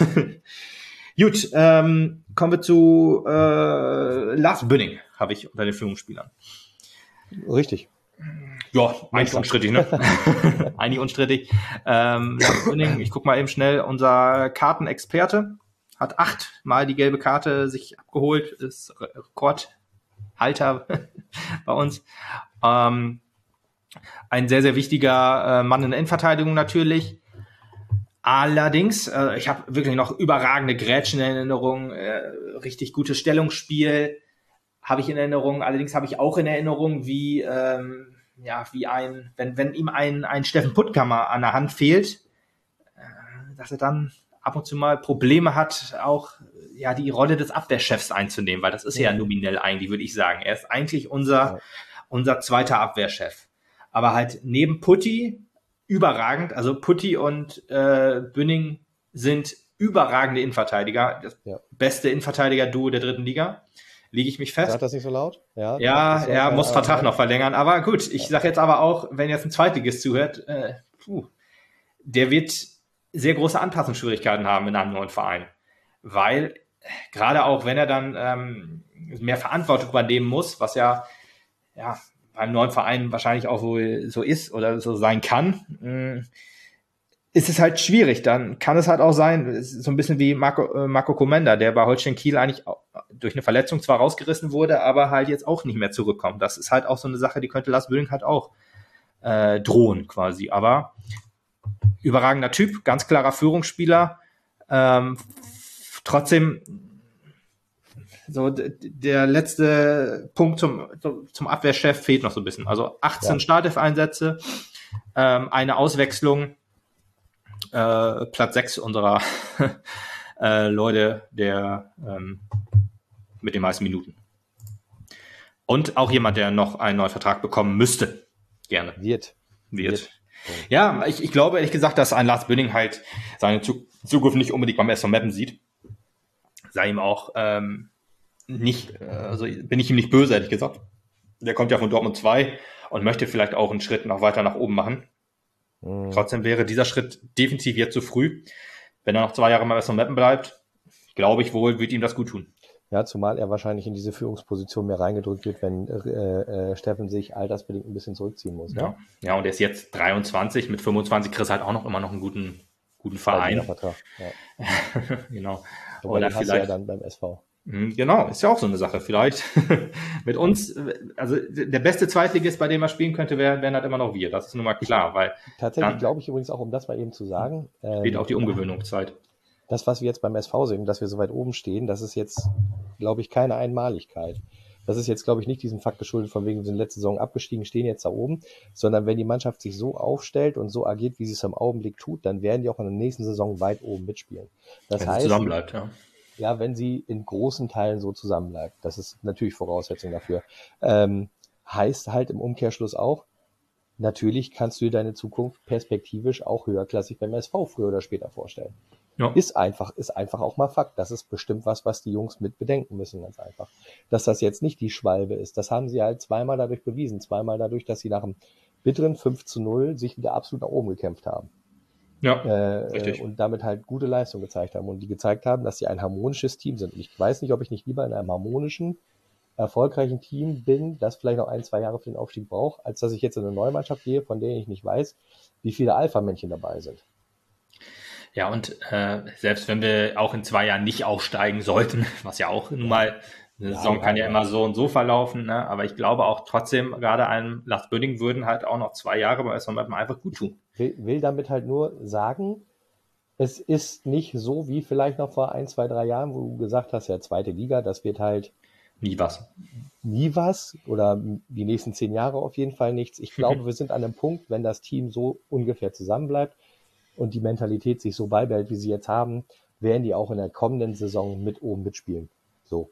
Gut, ähm, kommen wir zu äh, Lars Bünning, habe ich unter den Führungsspielern. Richtig. Ja, eigentlich unstrittig, ne? Eigentlich unstrittig. Ähm, Lars Bünning, ich guck mal eben schnell, unser Kartenexperte. Hat achtmal die gelbe Karte sich abgeholt, ist Rekordhalter bei uns. Ähm, ein sehr, sehr wichtiger äh, Mann in der Innenverteidigung natürlich. Allerdings, äh, ich habe wirklich noch überragende Grätschen in Erinnerung, äh, richtig gutes Stellungsspiel habe ich in Erinnerung. Allerdings habe ich auch in Erinnerung, wie ähm, ja, wie ein, wenn wenn ihm ein ein Steffen Puttkammer an der Hand fehlt, äh, dass er dann ab und zu mal Probleme hat, auch ja die Rolle des Abwehrchefs einzunehmen, weil das ist ja, ja nominell eigentlich, würde ich sagen. Er ist eigentlich unser, ja. unser zweiter Abwehrchef. Aber halt neben Putti überragend, also Putti und äh, Bünning sind überragende Innenverteidiger, das ja. beste Innenverteidiger-Duo der dritten Liga, liege ich mich fest. Sagt das nicht so laut? Ja, ja er muss ja, Vertrag ja. noch verlängern, aber gut, ich ja. sage jetzt aber auch, wenn jetzt ein Zweitligist zuhört, äh, puh, der wird sehr große Anpassungsschwierigkeiten haben in einem neuen Verein. Weil, gerade auch wenn er dann ähm, mehr Verantwortung übernehmen muss, was ja, ja beim neuen Verein wahrscheinlich auch wohl so ist oder so sein kann, mh, ist es halt schwierig. Dann kann es halt auch sein, so ein bisschen wie Marco, äh, Marco Komenda, der bei Holstein Kiel eigentlich auch durch eine Verletzung zwar rausgerissen wurde, aber halt jetzt auch nicht mehr zurückkommt. Das ist halt auch so eine Sache, die könnte Lars Bünning halt auch äh, drohen quasi. Aber überragender Typ, ganz klarer Führungsspieler. Ähm, trotzdem, so d- der letzte Punkt zum, zum Abwehrchef fehlt noch so ein bisschen. Also achtzehn ja. Startelf-Einsätze, ähm, eine Auswechslung, äh, Platz sechs unserer äh, Leute, der ähm, mit den meisten Minuten. Und auch jemand, der noch einen neuen Vertrag bekommen müsste. Gerne. Wird. Wird. Wird. Ja, ich, ich glaube ehrlich gesagt, dass ein Lars Bünning halt seine Zukunft nicht unbedingt beim S V Meppen sieht. Sei ihm auch ähm, nicht, also bin ich ihm nicht böse, ehrlich gesagt. Der kommt ja von Dortmund zwei und möchte vielleicht auch einen Schritt noch weiter nach oben machen. Mhm. Trotzdem wäre dieser Schritt definitiv jetzt zu früh. Wenn er noch zwei Jahre beim S V Meppen bleibt, glaube ich wohl, wird ihm das gut tun. Ja, zumal er wahrscheinlich in diese Führungsposition mehr reingedrückt wird, wenn äh, äh, Steffen sich altersbedingt ein bisschen zurückziehen muss. Ne? Ja. ja, und er ist jetzt dreiundzwanzig, mit fünfundzwanzig kriegst du halt auch noch immer noch einen guten, guten Verein. Vertrag, ja. Genau. Aber oder vielleicht ja dann beim S V. Genau, ist ja auch so eine Sache. Vielleicht mit uns, also der beste Zweitligist, bei dem er spielen könnte, wären wär halt immer noch wir. Das ist nun mal klar, weil tatsächlich glaube ich übrigens auch, um das mal eben zu sagen, spielt ähm, auch die Umgewöhnungszeit. das, was wir jetzt beim S V sehen, dass wir so weit oben stehen, das ist jetzt, glaube ich, keine Einmaligkeit. Das ist jetzt, glaube ich, nicht diesem Fakt geschuldet, von wegen wir sind letzte Saison abgestiegen, stehen jetzt da oben, sondern wenn die Mannschaft sich so aufstellt und so agiert, wie sie es im Augenblick tut, dann werden die auch in der nächsten Saison weit oben mitspielen. Das wenn heißt, sie zusammen bleibt, ja. Ja, wenn sie in großen Teilen so zusammenbleibt. Das ist natürlich Voraussetzung dafür. Ähm, heißt halt im Umkehrschluss auch, natürlich kannst du dir deine Zukunft perspektivisch auch höherklassig beim S V früher oder später vorstellen. Ja. Ist einfach, ist einfach auch mal Fakt. Das ist bestimmt was, was die Jungs mit bedenken müssen, ganz einfach. Dass das jetzt nicht die Schwalbe ist, das haben sie halt zweimal dadurch bewiesen. Zweimal dadurch, dass sie nach einem bitteren fünf zu null sich wieder absolut nach oben gekämpft haben. Ja, äh, richtig. Und damit halt gute Leistung gezeigt haben. Und die gezeigt haben, dass sie ein harmonisches Team sind. Und ich weiß nicht, ob ich nicht lieber in einem harmonischen, erfolgreichen Team bin, das vielleicht noch ein, zwei Jahre für den Aufstieg braucht, als dass ich jetzt in eine neue Mannschaft gehe, von der ich nicht weiß, wie viele Alpha-Männchen dabei sind. Ja, und äh, selbst wenn wir auch in zwei Jahren nicht aufsteigen sollten, was ja auch nun mal, eine Saison ja, kann ja, ja immer so und so verlaufen, ne? Aber ich glaube auch trotzdem, gerade einem Lars Böding würden halt auch noch zwei Jahre bei S V Meppen einfach gut tun. Will, will damit halt nur sagen, es ist nicht so wie vielleicht noch vor ein, zwei, drei Jahren, wo du gesagt hast, ja, zweite Liga, das wird halt nie was. Nie was oder die nächsten zehn Jahre auf jeden Fall nichts. Ich glaube, wir sind an einem Punkt, wenn das Team so ungefähr zusammenbleibt und die Mentalität sich so beibehält, wie sie jetzt haben, werden die auch in der kommenden Saison mit oben mitspielen. So.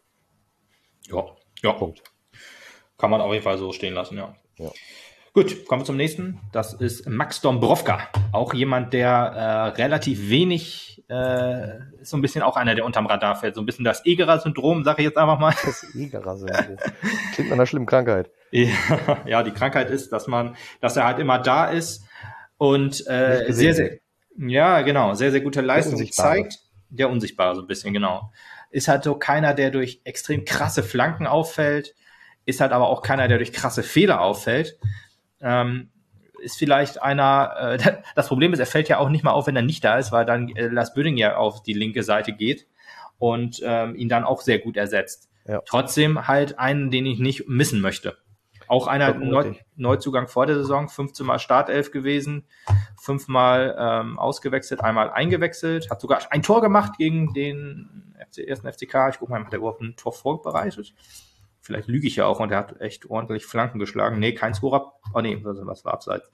Ja, ja. Punkt. Kann man auf jeden Fall so stehen lassen, ja. ja. Gut, kommen wir zum nächsten. Das ist Max Dombrovka. Auch jemand, der äh, relativ wenig, äh, ist so ein bisschen auch einer, der unterm Radar fällt. So ein bisschen das Egerer-Syndrom, sage ich jetzt einfach mal. Das Egerer-Syndrom. Klingt nach einer schlimmen Krankheit. Ja, ja, die Krankheit ist, dass man, dass er halt immer da ist und äh, sehr, sehr, ja, genau, sehr, sehr gute Leistung der zeigt. Der Unsichtbare so ein bisschen, genau. Ist halt so keiner, der durch extrem krasse Flanken auffällt, ist halt aber auch keiner, der durch krasse Fehler auffällt. Ähm, ist vielleicht einer, äh, das Problem ist, er fällt ja auch nicht mal auf, wenn er nicht da ist, weil dann äh, Lars Böding ja auf die linke Seite geht und ähm, ihn dann auch sehr gut ersetzt. Ja. Trotzdem halt einen, den ich nicht missen möchte. Auch einer Neu- Neuzugang vor der Saison, fünfzehn Mal Startelf gewesen, fünfmal ähm, ausgewechselt, einmal eingewechselt, hat sogar ein Tor gemacht gegen den ersten F C K. Ich gucke mal, hat er überhaupt ein Tor vorbereitet? Vielleicht lüge ich ja auch und er hat echt ordentlich Flanken geschlagen. Nee, kein Scorer. Oh nee, was war abseits?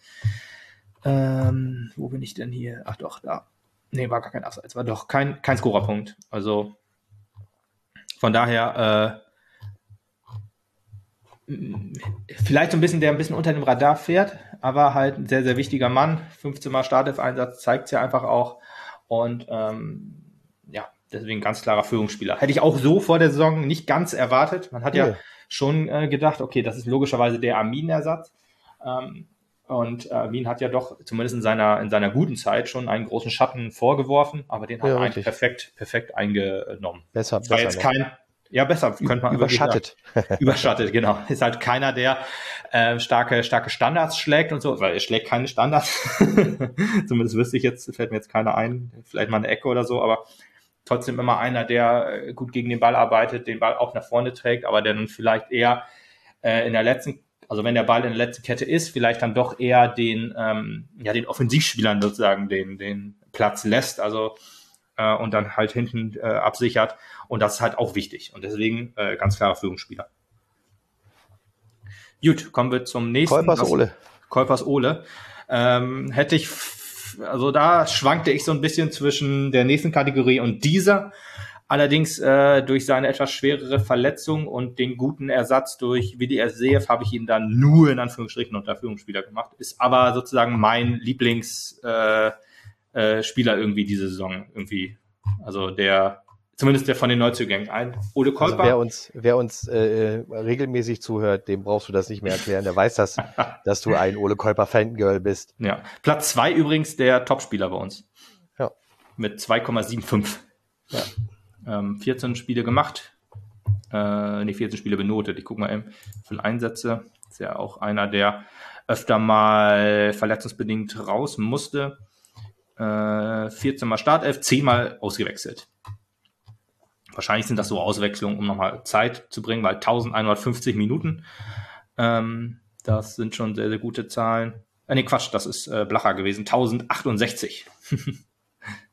Ähm, wo bin ich denn hier? Ach doch, da. Nee, war gar kein Abseits. War doch kein, kein Scorerpunkt. Also von daher äh, vielleicht so ein bisschen, der ein bisschen unter dem Radar fährt, aber halt ein sehr, sehr wichtiger Mann. fünfzehn Mal Startelf-Einsatz zeigt es ja einfach auch. Und ähm, ja, deswegen ganz klarer Führungsspieler. Hätte ich auch so vor der Saison nicht ganz erwartet. Man hat ja, ja schon äh, gedacht, okay, das ist logischerweise der Amin-Ersatz. Ähm, und äh, Amin hat ja doch zumindest in seiner in seiner guten Zeit schon einen großen Schatten vorgeworfen, aber den hat ja, er eigentlich perfekt perfekt eingenommen. Besser, das war besser jetzt kein, ja besser könnte man überschattet. Überschattet, genau. Ist halt keiner, der äh, starke starke Standards schlägt und so, weil er schlägt keine Standards. Zumindest wüsste ich jetzt, fällt mir jetzt keiner ein, vielleicht mal eine Ecke oder so, aber trotzdem immer einer, der gut gegen den Ball arbeitet, den Ball auch nach vorne trägt, aber der dann vielleicht eher äh, in der letzten, also wenn der Ball in der letzten Kette ist, vielleicht dann doch eher den, ähm, ja, den Offensivspielern sozusagen den, den Platz lässt, also äh, und dann halt hinten äh, absichert. Und das ist halt auch wichtig. Und deswegen äh, ganz klarer Führungsspieler. Gut, kommen wir zum nächsten. Kuipers Ole. Kuipers Ole. Ähm, hätte ich Also da schwankte ich so ein bisschen zwischen der nächsten Kategorie und dieser. Allerdings äh, durch seine etwas schwerere Verletzung und den guten Ersatz durch Willi Erseev habe ich ihn dann nur in Anführungsstrichen unter Führungsspieler gemacht. Ist aber sozusagen mein Lieblingsspieler äh, äh, Spieler irgendwie diese Saison irgendwie. Also der, zumindest der von den Neuzugängen. Ein Ole Kuiper. Also wer uns, wer uns äh, regelmäßig zuhört, dem brauchst du das nicht mehr erklären. Der weiß, dass, dass du ein Ole Kuiper Fangirl bist. Ja. Platz zwei übrigens der Topspieler bei uns. Ja. Mit zwei Komma fünfundsiebzig. Ja. Ähm, vierzehn Spiele gemacht. Äh, nee, vierzehn Spiele benotet. Ich gucke mal eben, wie viele Einsätze. Ist ja auch einer, der öfter mal verletzungsbedingt raus musste. Äh, vierzehn Mal Startelf, zehn Mal ausgewechselt. Wahrscheinlich sind das so Auswechslungen, um nochmal Zeit zu bringen, weil elfhundertfünfzig Minuten, ähm, das sind schon sehr, sehr gute Zahlen. Äh, nee, Quatsch, das ist äh, Blacher gewesen, tausendachtundsechzig.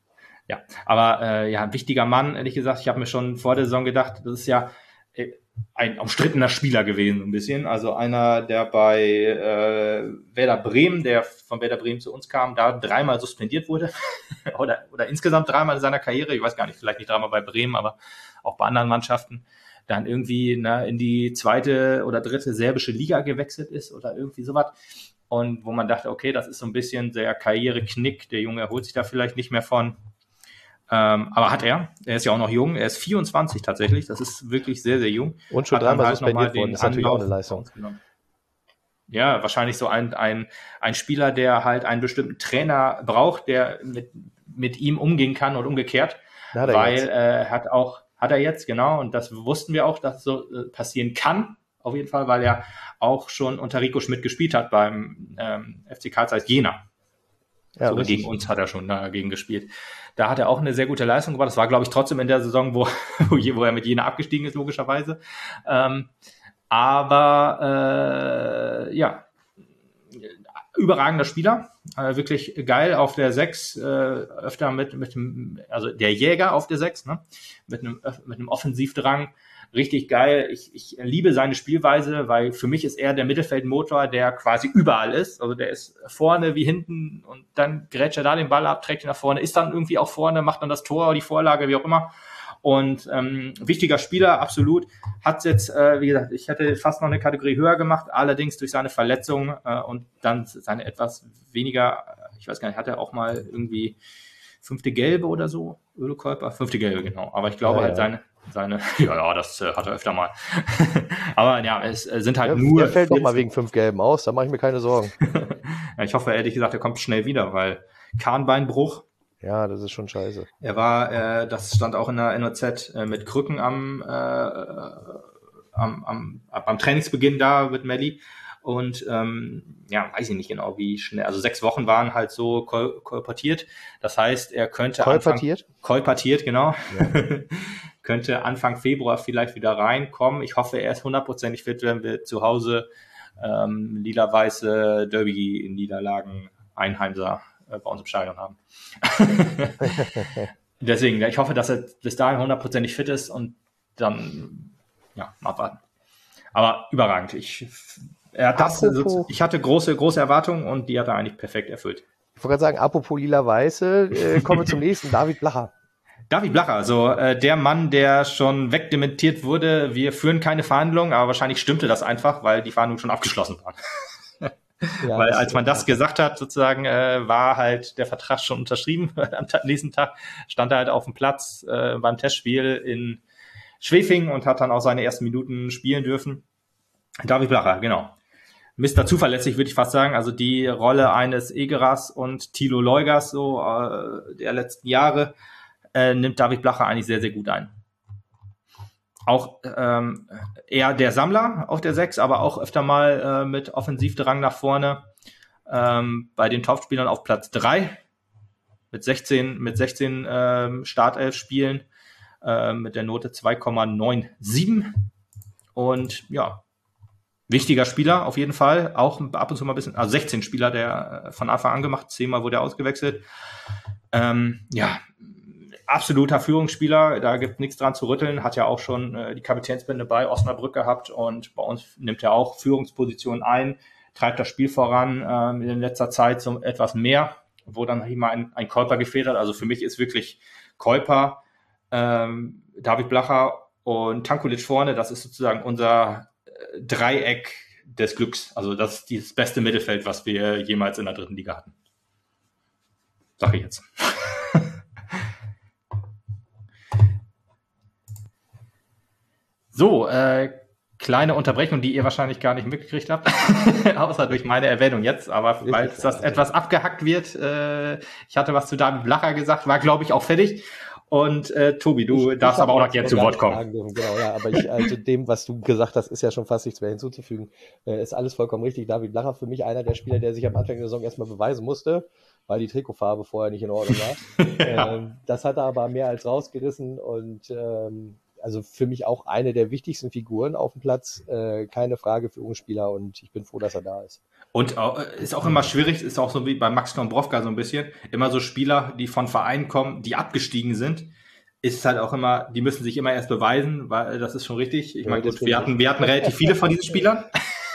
Ja, aber äh, ja, ein wichtiger Mann, ehrlich gesagt. Ich habe mir schon vor der Saison gedacht, das ist ja äh, ein umstrittener Spieler gewesen, so ein bisschen. Also einer, der bei äh, Werder Bremen, der von Werder Bremen zu uns kam, da dreimal suspendiert wurde. oder, oder insgesamt dreimal in seiner Karriere. Ich weiß gar nicht, vielleicht nicht dreimal bei Bremen, aber auch bei anderen Mannschaften. Dann irgendwie ne, in die zweite oder dritte serbische Liga gewechselt ist oder irgendwie sowas. Und wo man dachte, okay, das ist so ein bisschen der Karriereknick. Der Junge erholt sich da vielleicht nicht mehr von. Ähm, aber hat er. Er ist ja auch noch jung. Er ist vierundzwanzig tatsächlich. Das ist wirklich sehr, sehr jung. Und schon Hat dann dreimal halt nochmal suspendiert worden. den Das ist natürlich auch eine Anlauf Leistung. genommen. Ja, wahrscheinlich so ein, ein, ein Spieler, der halt einen bestimmten Trainer braucht, der mit, mit ihm umgehen kann und umgekehrt. Na, hat er Weil jetzt. äh, hat auch, hat er jetzt, genau, und das wussten wir auch, dass so äh, passieren kann, auf jeden Fall, weil er auch schon unter Rico Schmidt gespielt hat beim ähm, F C Karl Zeiss Jena. Ja, So, richtig. gegen uns hat er schon dagegen gespielt. Da hat er auch eine sehr gute Leistung gebracht. Das war, glaube ich, trotzdem in der Saison, wo, wo er mit Jena abgestiegen ist, logischerweise. Ähm, aber äh, ja, überragender Spieler, äh, wirklich geil auf der sechs, äh, öfter mit, mit dem, also der Jäger auf der sechs, ne? mit einem, mit einem Offensivdrang, richtig geil. Ich, ich liebe seine Spielweise, weil für mich ist er der Mittelfeldmotor, der quasi überall ist. Also der ist vorne wie hinten und dann grätscht er da den Ball ab, trägt ihn nach vorne, ist dann irgendwie auch vorne, macht dann das Tor, die Vorlage, wie auch immer. Und ähm, wichtiger Spieler, absolut. Hat jetzt, äh, wie gesagt, ich hätte fast noch eine Kategorie höher gemacht, allerdings durch seine Verletzung äh, und dann seine etwas weniger, ich weiß gar nicht, hat er auch mal irgendwie fünfte Gelbe oder so, Ölo Kuiper? Fünfte Gelbe, genau. Aber ich glaube Ja, halt ja. seine, seine, ja, ja, das äh, hat er öfter mal. Aber ja, es äh, sind halt Ja, nur. der fällt noch mal vierzehn wegen fünf Gelben aus, da mache ich mir keine Sorgen. Ja, ich hoffe ehrlich gesagt, er kommt schnell wieder, weil Kahnbeinbruch. Ja, das ist schon scheiße. Er war, äh, das stand auch in der N O Z, äh, mit Krücken am, äh, am, am, beim Trainingsbeginn da mit Melli. Und ähm, ja, weiß ich nicht genau, wie schnell. Also sechs Wochen waren halt so kol- kolportiert. Das heißt, er könnte Kolportiert? Anfang, kolportiert, genau. Ja. könnte Anfang Februar vielleicht wieder reinkommen. Ich hoffe, er ist hundertprozentig fit, wenn wir zu Hause ähm, lila-weiße Derby-Niederlagen Einheimser bei uns im Stadion haben. Deswegen, ich hoffe, dass er bis dahin hundertprozentig fit ist und dann, ja, mal abwarten. Aber überragend. Ich, er hat das, Apropos- ich hatte große, große Erwartungen und die hat er eigentlich perfekt erfüllt. Ich wollte gerade sagen, apropos lila-weiße, äh, kommen wir zum nächsten, David Blacher. David Blacher, also äh, der Mann, der schon wegdementiert wurde, wir führen keine Verhandlungen, aber wahrscheinlich stimmte das einfach, weil die Verhandlungen schon abgeschlossen waren. Ja, Weil das- als man das gesagt hat, sozusagen, äh, war halt der Vertrag schon unterschrieben. Am Ta- nächsten Tag stand er halt auf dem Platz äh, beim Testspiel in Schwefing und hat dann auch seine ersten Minuten spielen dürfen. David Blacher, genau. Mister Zuverlässig, würde ich fast sagen. Also die Rolle eines Egeras und Thilo Leugers so äh, der letzten Jahre äh, nimmt David Blacher eigentlich sehr, sehr gut ein. Auch ähm, eher der Sammler auf der sechs, aber auch öfter mal äh, mit Offensivdrang nach vorne. Ähm, bei den Topspielern auf Platz drei mit sechzehn, mit sechzehn ähm, Startelf-Spielen äh, mit der Note zwei Komma siebenundneunzig. Und ja, wichtiger Spieler auf jeden Fall. Auch ab und zu mal ein bisschen, also sechzehn Spieler, der äh, von Anfang an gemacht, zehnmal wurde er ausgewechselt. Ähm, ja, absoluter Führungsspieler, da gibt nichts dran zu rütteln, hat ja auch schon äh, die Kapitänsbinde bei Osnabrück gehabt und bei uns nimmt er auch Führungspositionen ein, treibt das Spiel voran, ähm, in letzter Zeit so etwas mehr, wo dann immer ein, ein Käuper gefehlt hat. Also für mich ist wirklich Käuper, ähm, David Blacher und Tankulic vorne, das ist sozusagen unser äh, Dreieck des Glücks. Also das ist das beste Mittelfeld, was wir jemals in der dritten Liga hatten. Sag ich jetzt. So, äh, kleine Unterbrechung, die ihr wahrscheinlich gar nicht mitgekriegt habt, außer durch meine Erwähnung jetzt, aber falls das etwas abgehackt wird, äh, ich hatte was zu David Blacher gesagt, war glaube ich auch fertig. Und äh, Tobi, du Ich- darfst ich hab aber auch noch jetzt gerne zu gar Wort nicht kommen. sagen dürfen, Genau, ja, aber ich, also dem, was du gesagt hast, ist ja schon fast nichts mehr hinzuzufügen. Äh, ist alles vollkommen richtig. David Blacher für mich einer der Spieler, der sich am Anfang der Saison erstmal beweisen musste, weil die Trikotfarbe vorher nicht in Ordnung war. Ja. ähm, das hat er aber mehr als rausgerissen und ähm, also für mich auch eine der wichtigsten Figuren auf dem Platz. Äh, keine Frage, Führungsspieler und ich bin froh, dass er da ist. Und äh, ist auch immer schwierig, ist auch so wie bei Max Dombrovka so ein bisschen, immer so Spieler, die von Vereinen kommen, die abgestiegen sind, ist halt auch immer, die müssen sich immer erst beweisen, weil das ist schon richtig. Ich Ja, meine, das gut, stimmt wir hatten, wir hatten relativ viele von diesen Spielern.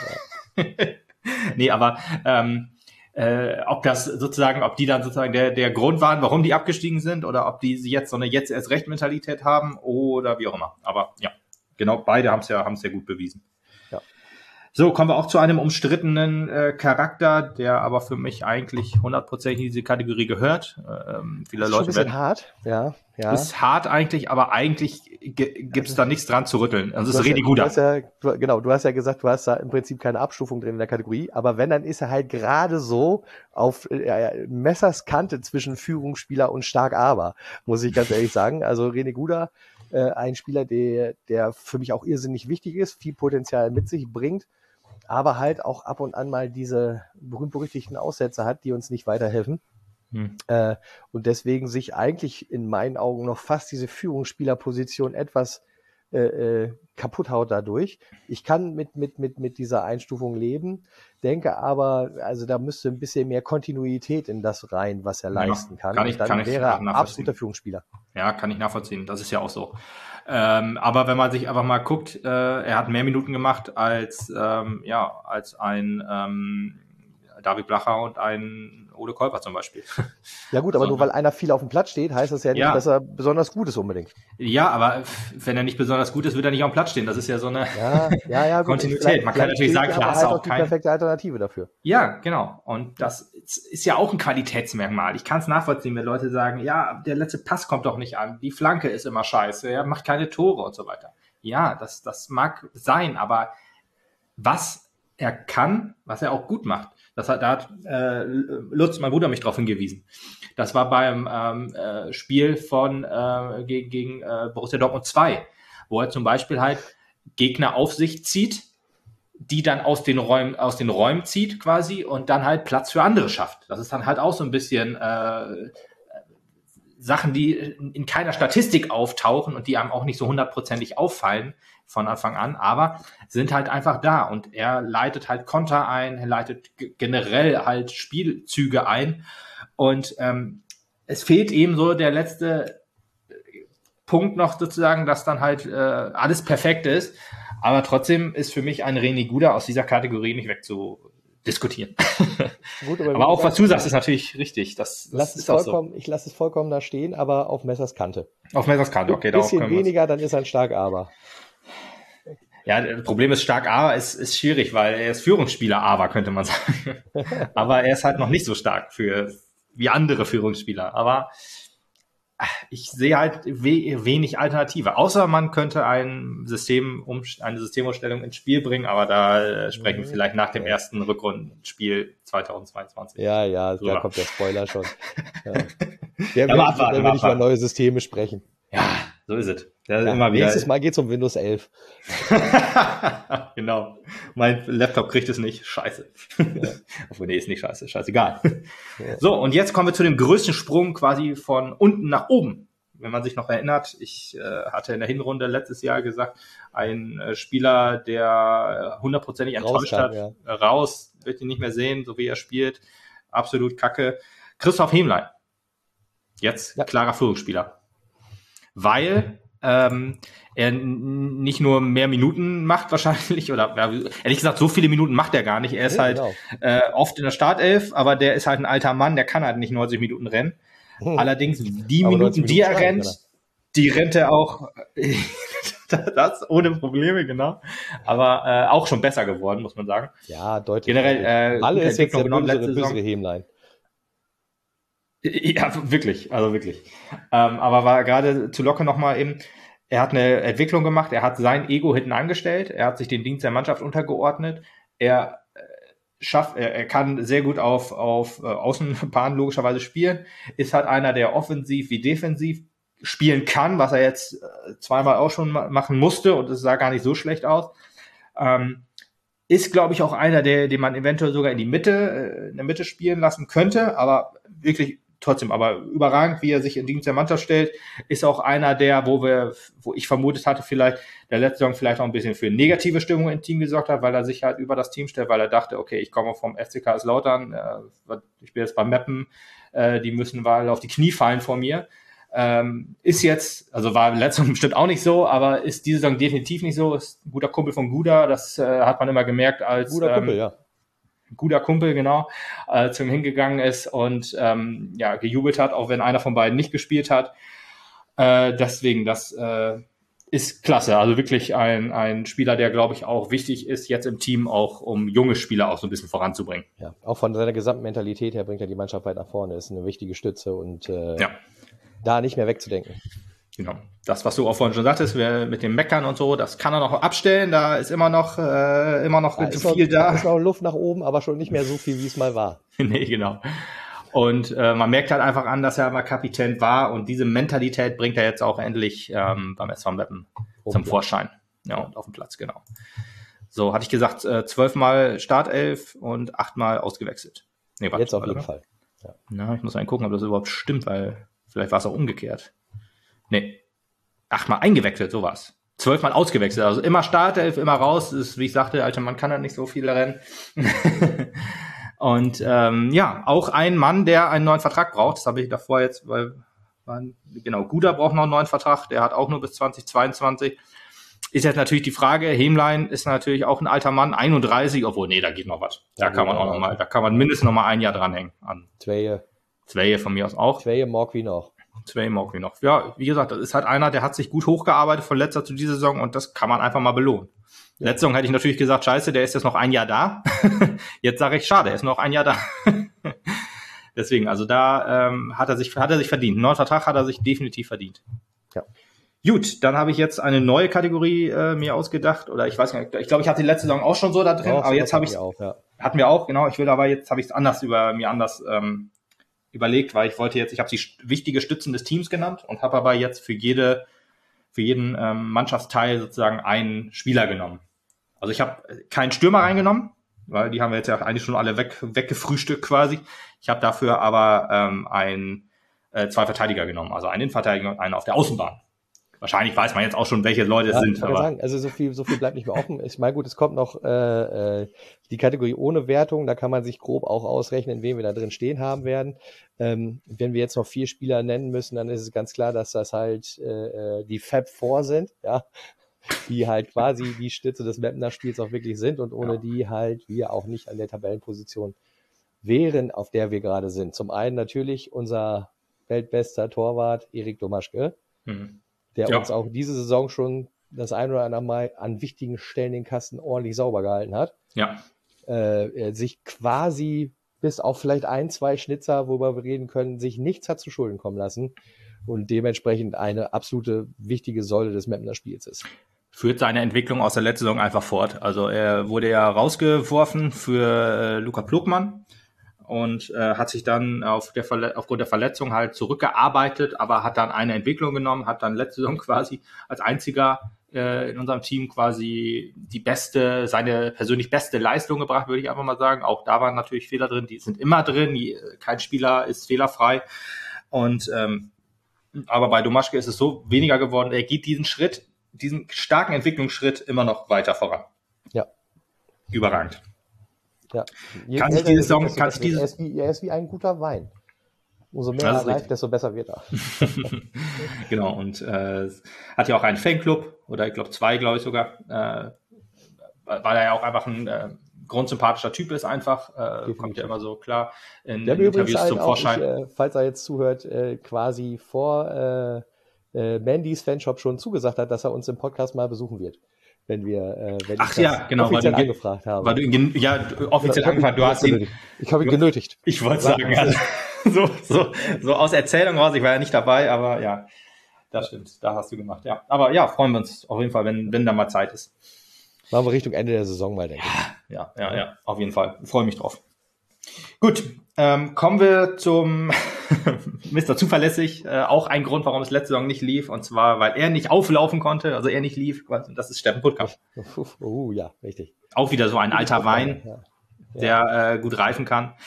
Nee, aber ähm, äh, ob das sozusagen, ob die dann sozusagen der, der Grund waren, warum die abgestiegen sind, oder ob die jetzt so eine jetzt erst recht Mentalität haben oder wie auch immer. Aber ja, genau, beide haben es ja, haben es ja gut bewiesen. Ja. So, kommen wir auch zu einem umstrittenen äh, Charakter, der aber für mich eigentlich hundertprozentig in diese Kategorie gehört. Ähm, viele Das ist Leute schon ein bisschen werden, hart, ja. ja. ist hart eigentlich, aber eigentlich g- gibt's da nichts dran zu rütteln. Also es Du ist hast Redi ja, du Guda. hast ja, du, genau, du hast ja gesagt, du hast da im Prinzip keine Abstufung drin in der Kategorie, aber wenn, dann ist er halt gerade so auf äh, Messers Kante zwischen Führungsspieler und stark aber, muss ich ganz ehrlich sagen. Also René Guda, äh, ein Spieler, der, der für mich auch irrsinnig wichtig ist, viel Potenzial mit sich bringt, aber halt auch ab und an mal diese berühmt-berüchtigten Aussätze hat, die uns nicht weiterhelfen. Hm. Äh, und deswegen sich eigentlich in meinen Augen noch fast diese Führungsspielerposition etwas äh, äh, kaputt haut dadurch. Ich kann mit, mit, mit, mit dieser Einstufung leben, denke aber, also da müsste ein bisschen mehr Kontinuität in das rein, was er Ja, leisten kann. kann ich- und dann kann ich wäre nachvollziehen. er absoluter Führungsspieler. Ja, kann ich nachvollziehen. Das ist ja auch so. Ähm, aber wenn man sich einfach mal guckt, äh, er hat mehr Minuten gemacht als ähm, ja als ein ähm, David Blacher und ein Ole Kolper zum Beispiel. Ja gut, aber So, nur weil einer viel auf dem Platz steht, heißt das ja nicht, Ja. dass er besonders gut ist unbedingt. Ja, aber wenn er nicht besonders gut ist, wird er nicht auf dem Platz stehen. Das ist ja so eine Ja, ja, ja, gut. Kontinuität. Vielleicht- Man kann vielleicht natürlich fehlt sagen, mir klar, aber hast du halt auch auch die keinen. perfekte Alternative dafür. Ja, genau. Und das ist ja auch ein Qualitätsmerkmal. Ich kann es nachvollziehen, wenn Leute sagen, ja, der letzte Pass kommt doch nicht an, die Flanke ist immer scheiße, er macht keine Tore und so weiter. Ja, das, das mag sein, aber was er kann, was er auch gut macht, das hat, da hat äh, Lutz, mein Bruder, mich darauf hingewiesen. Das war beim ähm, äh, Spiel von äh, gegen, gegen äh, Borussia Dortmund zwei, wo er zum Beispiel halt Gegner auf sich zieht, die dann aus den Räumen, aus den Räumen zieht quasi und dann halt Platz für andere schafft. Das ist dann halt auch so ein bisschen äh, Sachen, die in keiner Statistik auftauchen und die einem auch nicht so hundertprozentig auffallen von Anfang an, aber sind halt einfach da und er leitet halt Konter ein, er leitet g- generell halt Spielzüge ein und ähm, es fehlt eben so der letzte Punkt noch sozusagen, dass dann halt äh, alles perfekt ist. Aber trotzdem ist für mich ein René Guda aus dieser Kategorie nicht wegzudiskutieren. Gut, aber wie auch gesagt, was du sagst, ist natürlich richtig. Das, das Lass es ist auch so. vollkommen, ich lasse es vollkommen da stehen, aber auf Messers Kante. Auf Messers Kante, okay. Ein darauf bisschen können wir uns- weniger, dann ist er ein stark aber. Ja, das Problem ist, stark A ist, ist schwierig, weil er ist Führungsspieler aber könnte man sagen. Aber er ist halt noch nicht so stark für wie andere Führungsspieler. Aber ich sehe halt we wenig Alternative. Außer man könnte ein System um, eine Systemumstellung ins Spiel bringen, aber da äh, sprechen wir vielleicht nach dem ersten Rückrundenspiel zweitausendzweiundzwanzig. Ja, ja, Drüber. da kommt der Spoiler schon. Ja. Der Ja, will, aber abwarten, der will nicht über abwarten. neue Systeme sprechen. Ja, so ist es. Der Ja, immer wieder. nächstes Mal geht's um Windows elf. Genau. Mein Laptop kriegt es nicht. Scheiße. Ja. Obwohl, nee, ist nicht scheiße. Scheißegal. Ja. So, und jetzt kommen wir zu dem größten Sprung quasi von unten nach oben. Wenn man sich noch erinnert, ich äh, hatte in der Hinrunde letztes Jahr gesagt, ein äh, Spieler, der hundertprozentig enttäuscht Rauskam, hat, ja. äh, raus, wird ihn nicht mehr sehen, so wie er spielt. Absolut kacke. Christoph Hemlein. Jetzt Ja. klarer Führungsspieler. Weil ähm, er n- nicht nur mehr Minuten macht wahrscheinlich, oder ja, ehrlich gesagt, so viele Minuten macht er gar nicht. Er ist Ja, halt genau. äh, oft in der Startelf, aber der ist halt ein alter Mann, der kann halt nicht neunzig Minuten rennen. Hm. Allerdings die Aber Minuten, neunzig die er Minuten rennt, schneiden, die rennt er auch das ohne Probleme, genau. Aber äh, auch schon besser geworden, muss man sagen. Ja, deutlich. Generell, deutlich. äh, Malle gute ist jetzt der Entwicklung genommen bösere, letzte Saison. bösere Hämlein. Ja, wirklich, also wirklich. Ähm, aber war gerade zu Locke nochmal eben, er hat eine Entwicklung gemacht, er hat sein Ego hinten angestellt, er hat sich den Dienst der Mannschaft untergeordnet, er äh, schafft, er, er kann sehr gut auf, auf äh, Außenbahn logischerweise spielen, ist halt einer, der offensiv wie defensiv spielen kann, was er jetzt äh, zweimal auch schon ma- machen musste und es sah gar nicht so schlecht aus. Ähm, ist, glaube ich, auch einer, der, den man eventuell sogar in die Mitte, äh, in der Mitte spielen lassen könnte, aber wirklich trotzdem, aber überragend, wie er sich in Dienst der Mannschaft stellt, ist auch einer der, wo wir, wo ich vermutet hatte, vielleicht der letzte Saison vielleicht auch ein bisschen für negative Stimmung im Team gesorgt hat, weil er sich halt über das Team stellt, weil er dachte, okay, ich komme vom F C Kaiserslautern, äh, ich bin jetzt beim Meppen, äh, die müssen mal auf die Knie fallen vor mir. Ähm, ist jetzt, also war letzte Saison bestimmt auch nicht so, aber ist diese Saison definitiv nicht so, ist ein guter Kumpel von Guda, das äh, hat man immer gemerkt als Guter Kumpel, ähm, ja. guter Kumpel, genau, äh, zu ihm hingegangen ist und ähm, ja, gejubelt hat, auch wenn einer von beiden nicht gespielt hat. Äh, deswegen, das äh, ist klasse. Also wirklich ein, ein Spieler, der, glaube ich, auch wichtig ist, jetzt im Team auch, um junge Spieler auch so ein bisschen voranzubringen. Ja, auch von seiner gesamten Mentalität her bringt er die Mannschaft weit nach vorne, ist eine wichtige Stütze und äh, ja. da nicht mehr wegzudenken. Genau. Das, was du auch vorhin schon sagtest, mit dem Meckern und so, das kann er noch abstellen. Da ist immer noch, äh, immer noch da zu ist viel noch, da. Da ist noch Luft nach oben, aber schon nicht mehr so viel, wie es mal war. Nee, genau. Und äh, man merkt halt einfach an, dass er mal Kapitän war und diese Mentalität bringt er jetzt auch endlich ähm, beim S V Meppen zum Vorschein. Ja, und auf dem Platz, genau. So, hatte ich gesagt, äh, zwölfmal Startelf und achtmal ausgewechselt. Nee, warte, jetzt auf jeden oder? Fall. Ja. Na, ich muss mal gucken, ob das überhaupt stimmt, weil vielleicht war es auch umgekehrt. Nee. Achtmal eingewechselt, sowas. Zwölfmal ausgewechselt. Also immer Startelf, immer raus. Das ist, wie ich sagte, alter Mann kann ja nicht so viel rennen. Und ähm, ja, auch ein Mann, der einen neuen Vertrag braucht. Das habe ich davor jetzt, weil, weil genau, Guda braucht noch einen neuen Vertrag. Der hat auch nur bis zwanzig zweiundzwanzig. Ist jetzt natürlich die Frage, Hämlein ist natürlich auch ein alter Mann, einunddreißig, obwohl, nee, da geht noch was. Da ja, kann man auch noch mal, da kann man mindestens noch mal ein Jahr dranhängen. An Zweie. Zweie von mir aus auch. Zweie mag wie noch. Zwei mag wie noch. Ja, wie gesagt, das ist halt einer, der hat sich gut hochgearbeitet von letzter zu dieser Saison und das kann man einfach mal belohnen. Ja. Letzte Saison hätte ich natürlich gesagt, scheiße, der ist jetzt noch ein Jahr da. Jetzt sage ich, schade, er ist noch ein Jahr da. Deswegen, also da ähm, hat er sich hat er sich verdient. Einen neuen Vertrag hat er sich definitiv verdient. Ja. Gut, dann habe ich jetzt eine neue Kategorie äh, mir ausgedacht. Oder ich weiß nicht, ich glaube, ich hatte die letzte Saison auch schon so da drin, ja, aber jetzt habe ich auch, ja. hatten wir auch, genau. Ich will aber jetzt habe ich es anders über mir anders ähm, überlegt, weil ich wollte jetzt, ich habe sie wichtige Stützen des Teams genannt und habe aber jetzt für jede, für jeden ähm, Mannschaftsteil sozusagen einen Spieler genommen. Also ich habe keinen Stürmer reingenommen, weil die haben wir jetzt ja eigentlich schon alle weg, weggefrühstückt quasi. Ich habe dafür aber ähm, ein, äh, zwei Verteidiger genommen, also einen Innenverteidiger und einen auf der Außenbahn. Wahrscheinlich weiß man jetzt auch schon, welche Leute es ja, sind. Aber sagen, also so viel, so viel bleibt nicht mehr offen. Ich meine, gut, es kommt noch äh, äh, die Kategorie ohne Wertung. Da kann man sich grob auch ausrechnen, wen wir da drin stehen haben werden. Ähm, wenn wir jetzt noch vier Spieler nennen müssen, dann ist es ganz klar, dass das halt äh, die Fab Four sind, ja, die halt quasi die Stütze des Mapner Spiels auch wirklich sind und ohne ja. die halt wir auch nicht an der Tabellenposition wären, auf der wir gerade sind. Zum einen natürlich unser weltbester Torwart Erik Domaschke. Mhm. der ja. uns auch diese Saison schon das ein oder andere Mal an wichtigen Stellen den Kasten ordentlich sauber gehalten hat. Ja. Äh, sich quasi bis auf vielleicht ein, zwei Schnitzer, worüber wir reden können, sich nichts hat zu Schulden kommen lassen und dementsprechend eine absolute wichtige Säule des Meppner Spiels ist. Führt seine Entwicklung aus der letzten Saison einfach fort. Also er wurde ja rausgeworfen für äh, Luca Plugmann und äh, hat sich dann auf der Verle- aufgrund der Verletzung halt zurückgearbeitet, aber hat dann eine Entwicklung genommen, hat dann letzte Saison quasi als einziger äh, in unserem Team quasi die beste, seine persönlich beste Leistung gebracht, würde ich einfach mal sagen. Auch da waren natürlich Fehler drin, die sind immer drin, kein Spieler ist fehlerfrei. Und ähm, aber bei Domaschke ist es so weniger geworden, er geht diesen Schritt, diesen starken Entwicklungsschritt immer noch weiter voran. Ja. Überragend. Ja. Kann sich diese Saison, kann sich diese... Er ist, wie, er ist wie ein guter Wein. Umso mehr er reift, desto besser wird er. Genau, und äh, hat ja auch einen Fanclub, oder ich glaube zwei, glaube ich sogar, äh, weil er ja auch einfach ein äh, grundsympathischer Typ ist einfach, äh, kommt ja immer so klar in, in Interviews zum Vorschein. Ich, äh, falls er jetzt zuhört, äh, quasi vor äh, äh, Mandys Fanshop schon zugesagt hat, dass er uns im Podcast mal besuchen wird. Wenn wir, äh, wenn Ach ich ja, genau, offiziell weil du, angefragt habe. Weil du ihn, ja, offiziell genau, angefragt, du hast ihn. Ich habe ihn genötigt. Ich wollte sagen, ja, so, so, so aus Erzählung raus, ich war ja nicht dabei, aber ja, das stimmt, da hast du gemacht, ja. Aber ja, freuen wir uns auf jeden Fall, wenn, wenn da mal Zeit ist. Machen wir Richtung Ende der Saison mal, denke ich. Ja, ja, ja, auf jeden Fall. Ich freue mich drauf. Gut, ähm, kommen wir zum Mister Zuverlässig. Äh, auch ein Grund, warum es letzte Saison nicht lief. Und zwar, weil er nicht auflaufen konnte. Also er nicht lief. Das ist Steffen Puttkamp. Oh ja, richtig. Auch wieder so ein alter Wein, ja. der äh, gut reifen kann.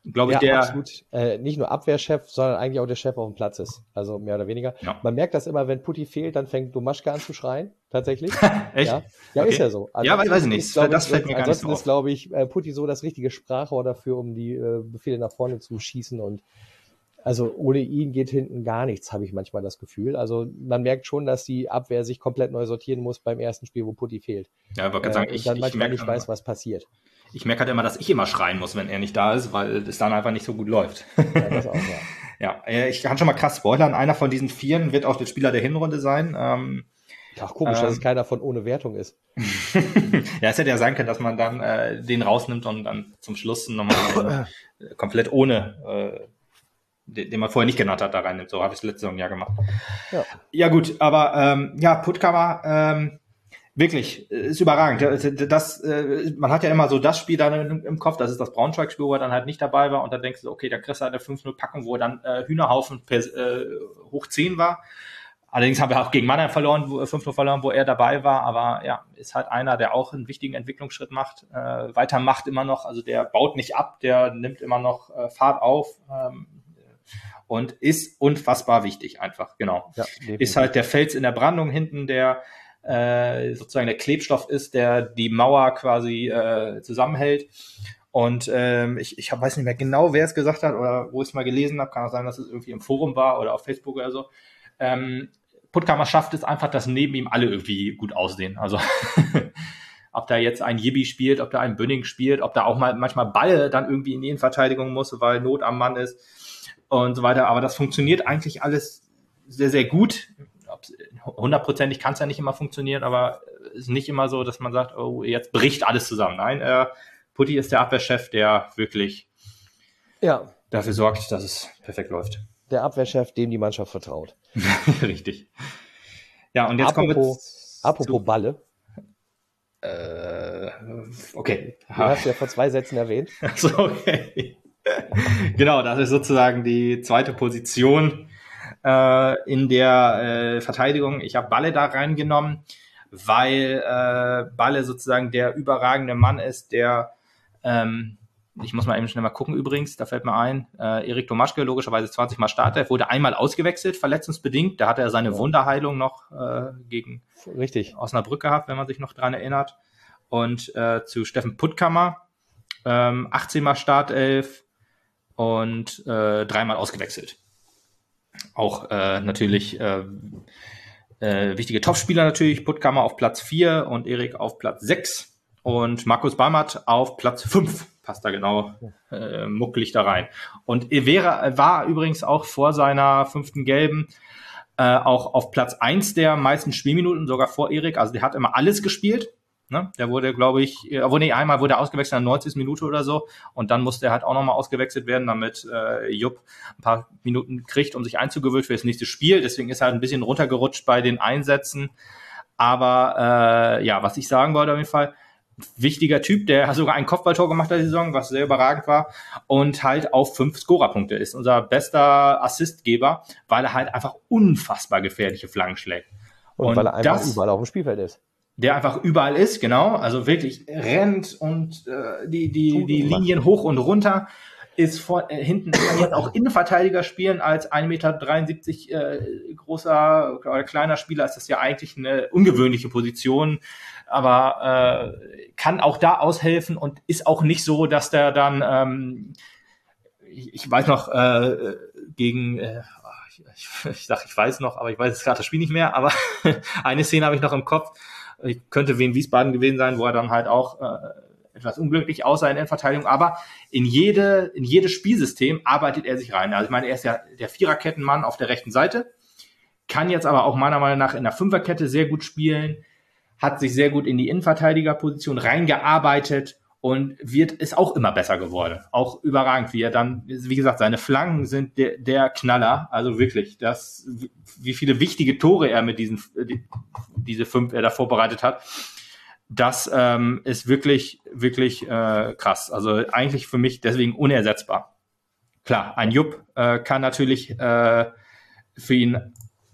glaube ich, ja, der... absolut. Äh, nicht nur Abwehrchef, sondern eigentlich auch der Chef auf dem Platz ist. Also mehr oder weniger. Ja. Man merkt das immer, wenn Putti fehlt, dann fängt Domaschke an zu schreien. Tatsächlich. Echt? Ja, ja Okay. ist ja so. Ja, weiß, weiß ich Ansonsten nicht. ist, glaub Das ich, fällt mir gar nicht so ansonsten ist, auf. glaube ich, äh, Putti so das richtige Sprachrohr dafür, um die äh, Befehle nach vorne zu schießen. Und also ohne ihn geht hinten gar nichts, habe ich manchmal das Gefühl. Also man merkt schon, dass die Abwehr sich komplett neu sortieren muss beim ersten Spiel, wo Putti fehlt. Ja, ich wollte Äh, gerade sagen, und ich, dann ich manchmal merke nicht weiß, was passiert. ich merke halt immer, dass ich immer schreien muss, wenn er nicht da ist, weil es dann einfach nicht so gut läuft. Ja, das auch, ja. Ja, äh, ich kann schon mal krass spoilern. Einer von diesen Vieren wird auch der Spieler der Hinrunde sein. Ähm, Ach, komisch, Ähm, dass es keiner von ohne Wertung ist. ja, es hätte ja sein können, dass man dann äh, den rausnimmt und dann zum Schluss nochmal äh, komplett ohne, äh, den, den man vorher nicht genannt hat, da reinnimmt. So habe ich es letzte Saison ja gemacht. Ja. Ja gut, aber ähm, ja, Puttkammer, ähm, wirklich, äh, ist überragend. Das, das, äh, man hat ja immer so das Spiel dann im, im Kopf, das ist das Braunschweig-Spiel, wo er dann halt nicht dabei war und dann denkst du, okay, da kriegst du halt eine fünf null Packung, wo er dann äh, Hühnerhaufen per, äh, hoch zehn war. Allerdings haben wir auch gegen Mannheim verloren, wo, fünf null verloren, wo er dabei war. Aber ja, ist halt einer, der auch einen wichtigen Entwicklungsschritt macht, äh, weitermacht immer noch. Also der baut nicht ab, der nimmt immer noch äh, Fahrt auf ähm, und ist unfassbar wichtig einfach, genau. Ja, ist halt der Fels in der Brandung hinten, der äh, sozusagen der Klebstoff ist, der die Mauer quasi äh, zusammenhält. Und ähm, ich, ich hab, weiß nicht mehr genau, wer es gesagt hat oder wo ich es mal gelesen habe. Kann auch sein, dass es irgendwie im Forum war oder auf Facebook oder so. Ähm, Puttkammer schafft es einfach, dass neben ihm alle irgendwie gut aussehen. Also ob da jetzt ein Jibbi spielt, ob da ein Bünning spielt, ob da auch mal manchmal Ball dann irgendwie in die Innenverteidigung muss, weil Not am Mann ist und so weiter. Aber das funktioniert eigentlich alles sehr, sehr gut. Hundertprozentig kann es ja nicht immer funktionieren, aber es ist nicht immer so, dass man sagt, oh, jetzt bricht alles zusammen. Nein, äh, Putti ist der Abwehrchef, der wirklich ja. dafür sorgt, dass es perfekt läuft. Der Abwehrchef, dem die Mannschaft vertraut. Richtig. Ja, und jetzt apropos, kommen wir zu, apropos Balle. Äh, okay. Du hast ja vor zwei Sätzen erwähnt. Also, okay. Genau, das ist sozusagen die zweite Position äh, in der äh, Verteidigung. Ich habe Balle da reingenommen, weil äh, Balle sozusagen der überragende Mann ist, der ähm, ich muss mal eben schnell mal gucken übrigens, da fällt mir ein, äh, Erik Domaschke, logischerweise zwanzig Mal Starter, wurde einmal ausgewechselt, verletzungsbedingt, da hat er seine ja. Wunderheilung noch äh, gegen Richtig. Osnabrück gehabt, wenn man sich noch dran erinnert. Und äh, zu Steffen Puttkammer, ähm, achtzehn Mal Startelf und äh, dreimal ausgewechselt. Auch äh, natürlich äh, äh, wichtige Topspieler natürlich, Puttkammer auf Platz vier und Erik auf Platz sechs und Markus Balmert auf Platz fünf. Passt da genau äh, muckelig da rein. Und Evera war übrigens auch vor seiner fünften Gelben äh, auch auf Platz eins der meisten Spielminuten, sogar vor Erik. Also der hat immer alles gespielt. Ne? Der wurde, glaube ich, obwohl nee, einmal wurde er ausgewechselt in der neunzigsten Minute oder so. Und dann musste er halt auch nochmal ausgewechselt werden, damit äh, Jupp ein paar Minuten kriegt, um sich einzugewöhnen für das nächste Spiel. Deswegen ist er halt ein bisschen runtergerutscht bei den Einsätzen. Aber äh, ja, was ich sagen wollte auf jeden Fall, wichtiger Typ, der hat sogar ein Kopfballtor gemacht in der Saison, was sehr überragend war und halt auf fünf Scorerpunkte ist. Unser bester Assistgeber, weil er halt einfach unfassbar gefährliche Flanken schlägt. Und, und weil er einfach das, überall auf dem Spielfeld ist. Der einfach überall ist, genau. Also wirklich rennt und äh, die, die, die Linien hoch und runter. Ist vor, äh, hinten, kann jetzt auch Innenverteidiger spielen, als ein Meter dreiundsiebzig äh, großer oder kleiner Spieler ist das ja eigentlich eine ungewöhnliche Position, aber äh, kann auch da aushelfen und ist auch nicht so, dass der dann, ähm, ich, ich weiß noch, äh, gegen, äh, ich, ich, ich sag, ich weiß noch, aber ich weiß jetzt gerade das Spiel nicht mehr, aber eine Szene habe ich noch im Kopf, ich könnte Wien Wiesbaden gewesen sein, wo er dann halt auch äh, etwas unglücklich aussah in der Verteidigung, aber in jede, in jedes Spielsystem arbeitet er sich rein. Also ich meine, er ist ja der Viererkettenmann auf der rechten Seite, kann jetzt aber auch meiner Meinung nach in der Fünferkette sehr gut spielen, hat sich sehr gut in die Innenverteidigerposition reingearbeitet und wird, ist auch immer besser geworden. Auch überragend, wie er dann, wie gesagt, seine Flanken sind der, der Knaller, also wirklich, das, wie viele wichtige Tore er mit diesen, die, diese fünf er da vorbereitet hat. Das ähm, ist wirklich, wirklich äh, krass. Also eigentlich für mich deswegen unersetzbar. Klar, ein Jupp äh, kann natürlich äh, für ihn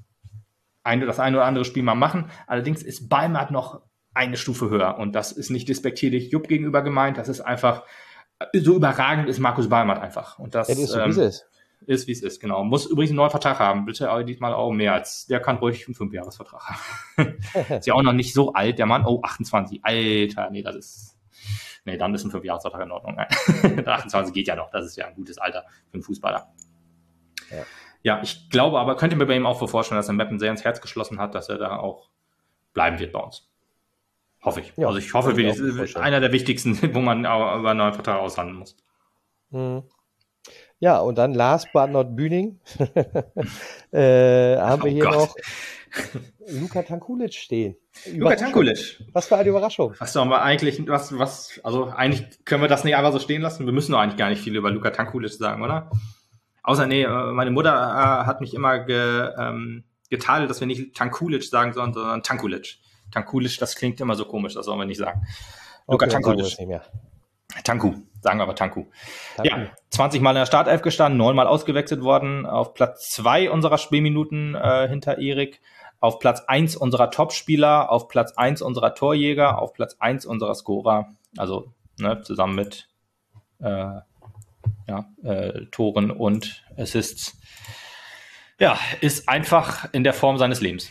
ein, das ein oder andere Spiel mal machen. Allerdings ist Balmert noch eine Stufe höher. Und das ist nicht despektierlich Jupp gegenüber gemeint. Das ist einfach so überragend ist Markus Ballmatt einfach. Und das, Ja, das ist so, ähm, wie es ist. Ist, wie es ist, genau. Muss übrigens einen neuen Vertrag haben. Bitte aber diesmal auch mehr als, der kann ruhig einen Fünfjahresvertrag haben. Ist ja auch noch nicht so alt, der Mann. Oh, achtundzwanzig. Alter, nee, das ist, nee, dann ist ein Fünfjahresvertrag in Ordnung. achtundzwanzig geht ja noch. Das ist ja ein gutes Alter für einen Fußballer. Ja, ja, ich glaube aber, könnte mir bei ihm auch so vorstellen, dass er Meppen sehr ins Herz geschlossen hat, dass er da auch bleiben wird bei uns. Hoffe ich. Ja, also ich hoffe, das ist einer der wichtigsten, wo man über einen neuen Vertrag aushandeln muss. Hm. Ja, und dann last but not Bühning äh, haben oh wir hier Gott. noch Luka Tankulic stehen. Luka Tankulic. Was für eine Überraschung. Was doch mal eigentlich, was, was, also eigentlich können wir das nicht einfach so stehen lassen. Wir müssen doch eigentlich gar nicht viel über Luka Tankulic sagen, oder? Außer, nee, meine Mutter äh, hat mich immer ge, ähm, getadelt, dass wir nicht Tankulic sagen sollen, sondern Tankulic. Tankulic, das klingt immer so komisch, das sollen wir nicht sagen. Luka okay, Tankulic. Tanku, sagen wir aber Tanku. Tanku. Ja, zwanzig Mal in der Startelf gestanden, neun Mal ausgewechselt worden, auf Platz zwei unserer Spielminuten äh, hinter Erik, auf Platz eins unserer Topspieler, auf Platz eins unserer Torjäger, auf Platz eins unserer Scorer, also ne, zusammen mit äh, ja, äh, Toren und Assists. Ja, ist einfach in der Form seines Lebens.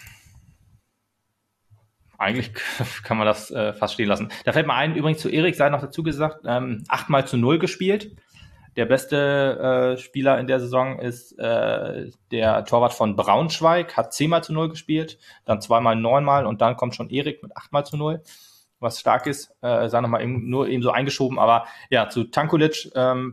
Eigentlich kann man das äh, fast stehen lassen. Da fällt mir ein, übrigens zu Erik sei noch dazu gesagt, ähm, achtmal zu null gespielt. Der beste äh, Spieler in der Saison ist äh, der Torwart von Braunschweig, hat zehnmal zu null gespielt, dann zweimal neunmal und dann kommt schon Erik mit achtmal zu null, was stark ist. Äh, sei nochmal eben, nur eben so eingeschoben, aber ja, zu Tankulic ähm,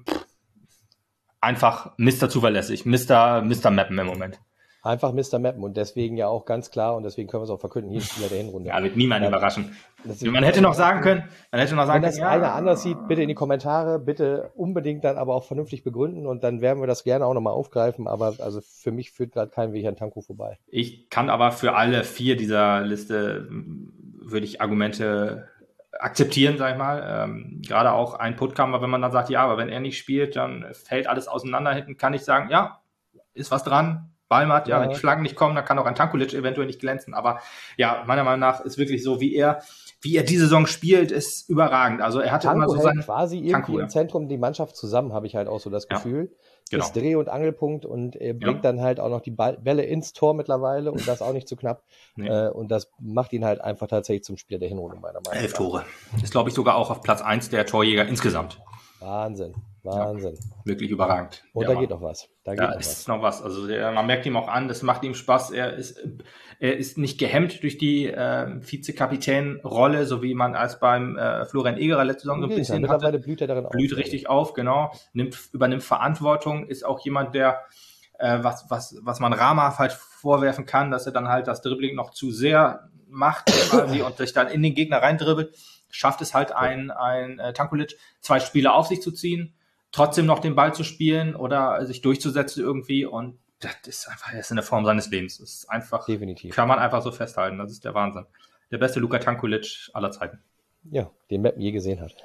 einfach Mister Zuverlässig, Mister Mister Mappen im Moment. Einfach Mister Mappen und deswegen ja auch ganz klar und deswegen können wir es auch verkünden, hier ist Spieler der Hinrunde. Ja, wird niemand ähm, überraschen. Man hätte noch sagen können, man hätte noch sagen Wenn das können, ja, einer anders sieht, bitte in die Kommentare, bitte unbedingt dann aber auch vernünftig begründen und dann werden wir das gerne auch nochmal aufgreifen, aber also für mich führt gerade kein Weg an Tanku vorbei. Ich kann aber für alle vier dieser Liste, würde ich Argumente akzeptieren, sag ich mal. Ähm, gerade auch ein Puttkammer, wenn man dann sagt, ja, aber wenn er nicht spielt, dann fällt alles auseinander. Hinten kann ich sagen, ja, ist was dran. Ballmatt, ja, ja, wenn die Flaggen nicht kommen, dann kann auch ein Tankulic eventuell nicht glänzen. Aber ja, meiner Meinung nach ist wirklich so, wie er, wie er die Saison spielt, ist überragend. Also er hatte Tanku immer so sein quasi irgendwie Tanku, im ja. Zentrum die Mannschaft zusammen, habe ich halt auch so das Gefühl. Ja, genau. Ist Dreh- und Angelpunkt und er bringt ja. dann halt auch noch die Ball- Bälle ins Tor mittlerweile und das auch nicht zu knapp. Nee. Äh, und das macht ihn halt einfach tatsächlich zum Spieler der Hinrunde, meiner Meinung nach. Elf Tore. Ist, glaube ich, sogar auch auf Platz eins der Torjäger insgesamt. Wahnsinn. Wahnsinn. Ja, wirklich überragend. Und da Mann. geht noch was. Da geht ja, noch ist was. noch was. Also der, man merkt ihm auch an, das macht ihm Spaß. Er ist, er ist nicht gehemmt durch die äh, Vizekapitän-Rolle, so wie man als beim äh, Florian Egerer letzte Saison so ein bisschen hatte. Mittlerweile blüht er darin auf. Blüht richtig auf, genau. Nimmt, übernimmt Verantwortung, ist auch jemand, der äh, was, was, was man Rama halt vorwerfen kann, dass er dann halt das Dribbling noch zu sehr macht quasi und sich dann in den Gegner reindribbelt. Schafft es halt ein, ein äh, Tankulic, zwei Spieler auf sich zu ziehen, trotzdem noch den Ball zu spielen oder sich durchzusetzen irgendwie und das ist einfach, er ist in der Form seines Lebens. Das ist einfach, definitiv. Kann man einfach so festhalten. Das ist der Wahnsinn. Der beste Luka Tankulic aller Zeiten. Ja, den Mappen je gesehen hat.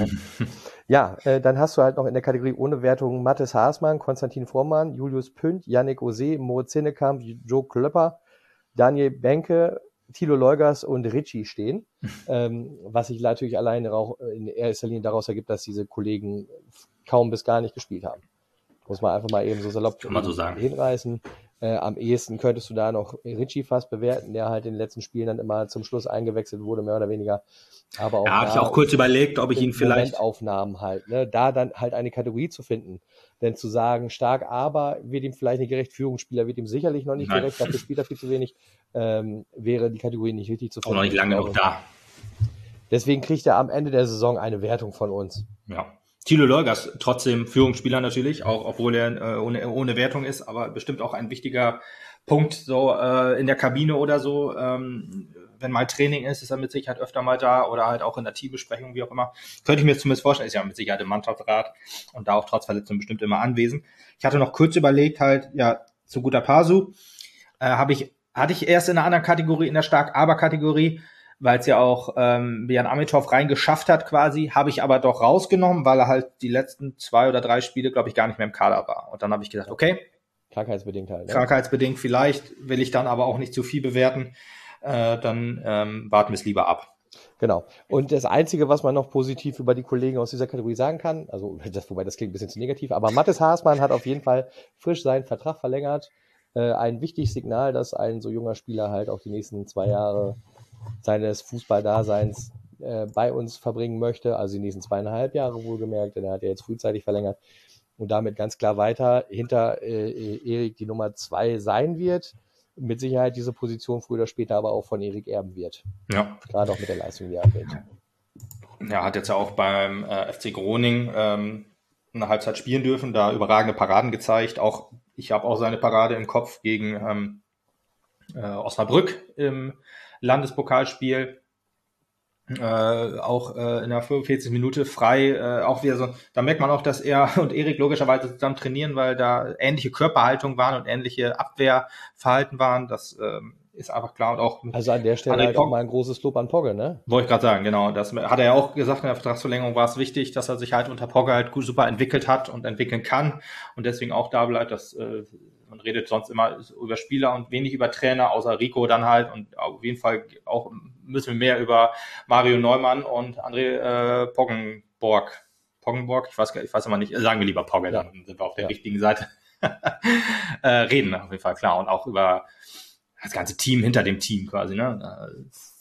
ja, äh, dann hast du halt noch in der Kategorie ohne Wertung Mathis Haasmann, Konstantin Vormann, Julius Pünd, Yannick Ose, Moritz Hinnekamp, Joe Klöpper, Daniel Benke, Thilo Leugers und Ritchie stehen, ähm, was sich natürlich alleine auch in erster Linie daraus ergibt, dass diese Kollegen kaum bis gar nicht gespielt haben. Muss man einfach mal eben so salopp Kann man so sagen. hinreißen. Äh, am ehesten könntest du da noch Ritchie fast bewerten, der halt in den letzten Spielen dann immer zum Schluss eingewechselt wurde, mehr oder weniger. Aber auch ja, habe ich auch kurz überlegt, ob ich ihn vielleicht... Momentaufnahmen halt, ne, da dann halt eine Kategorie zu finden. Denn zu sagen, stark, aber wird ihm vielleicht nicht gerecht, Führungsspieler wird ihm sicherlich noch nicht Nein. gerecht, dafür spielt er viel zu wenig, ähm, wäre die Kategorie nicht richtig zu finden. Auch noch nicht lange genug da. Deswegen kriegt er am Ende der Saison eine Wertung von uns. Ja. Thilo Leugers, trotzdem Führungsspieler natürlich, auch obwohl er äh, ohne, ohne Wertung ist, aber bestimmt auch ein wichtiger Punkt so äh, in der Kabine oder so. Ähm, wenn mal Training ist, ist er mit Sicherheit öfter mal da oder halt auch in der Teambesprechung, wie auch immer. Könnte ich mir zumindest vorstellen, ist ja mit Sicherheit im Mannschaftsrat und da auch trotz Verletzung bestimmt immer anwesend. Ich hatte noch kurz überlegt, halt, ja, zu guter Pasu, äh, habe ich, hatte ich erst in einer anderen Kategorie, in der Stark-Aber-Kategorie, weil es ja auch ähm, Bijan Amitov reingeschafft hat quasi, habe ich aber doch rausgenommen, weil er halt die letzten zwei oder drei Spiele, glaube ich, gar nicht mehr im Kader war. Und dann habe ich gedacht, okay. Krankheitsbedingt halt. Ne? Krankheitsbedingt vielleicht, will ich dann aber auch nicht zu viel bewerten. Äh, dann ähm, warten wir es lieber ab. Genau. Und das Einzige, was man noch positiv über die Kollegen aus dieser Kategorie sagen kann, also das, wobei das klingt ein bisschen zu negativ, aber Mathis Haasmann hat auf jeden Fall frisch seinen Vertrag verlängert. Äh, ein wichtiges Signal, dass ein so junger Spieler halt auch die nächsten zwei Jahre seines Fußballdaseins äh, bei uns verbringen möchte, also die nächsten zweieinhalb Jahre wohlgemerkt, denn er hat ja jetzt frühzeitig verlängert und damit ganz klar weiter hinter äh, Erik die Nummer zwei sein wird. Mit Sicherheit diese Position früher oder später aber auch von Erik erben wird. Ja. Gerade auch mit der Leistung, die er abwählt. Er hat jetzt ja auch beim äh, F C Groningen ähm, eine Halbzeit spielen dürfen, da überragende Paraden gezeigt. Auch ich habe auch seine Parade im Kopf gegen ähm, äh, Osnabrück im Landespokalspiel. Äh, auch äh, in der fünfundvierzigsten Minute frei, äh, auch wieder so, da merkt man auch, dass er und Erik logischerweise zusammen trainieren, weil da ähnliche Körperhaltung waren und ähnliche Abwehrverhalten waren, das ähm, ist einfach klar. Und auch mit also an der Stelle halt auch mal ein großes Lob an Pogge, ne? Wollte ich gerade sagen, genau. Das hat er ja auch gesagt, in der Vertragsverlängerung war es wichtig, dass er sich halt unter Pogge halt gut super entwickelt hat und entwickeln kann und deswegen auch da bleibt, dass äh, man redet sonst immer über Spieler und wenig über Trainer, außer Rico dann halt und auf jeden Fall auch müssen wir mehr über Mario Neumann und André äh, Poggenborg. Poggenborg, ich weiß ich weiß immer nicht, sagen wir lieber Pogge, ja. Dann sind wir auf der ja. richtigen Seite. äh, reden auf jeden Fall, klar. Und auch über das ganze Team hinter dem Team quasi, ne?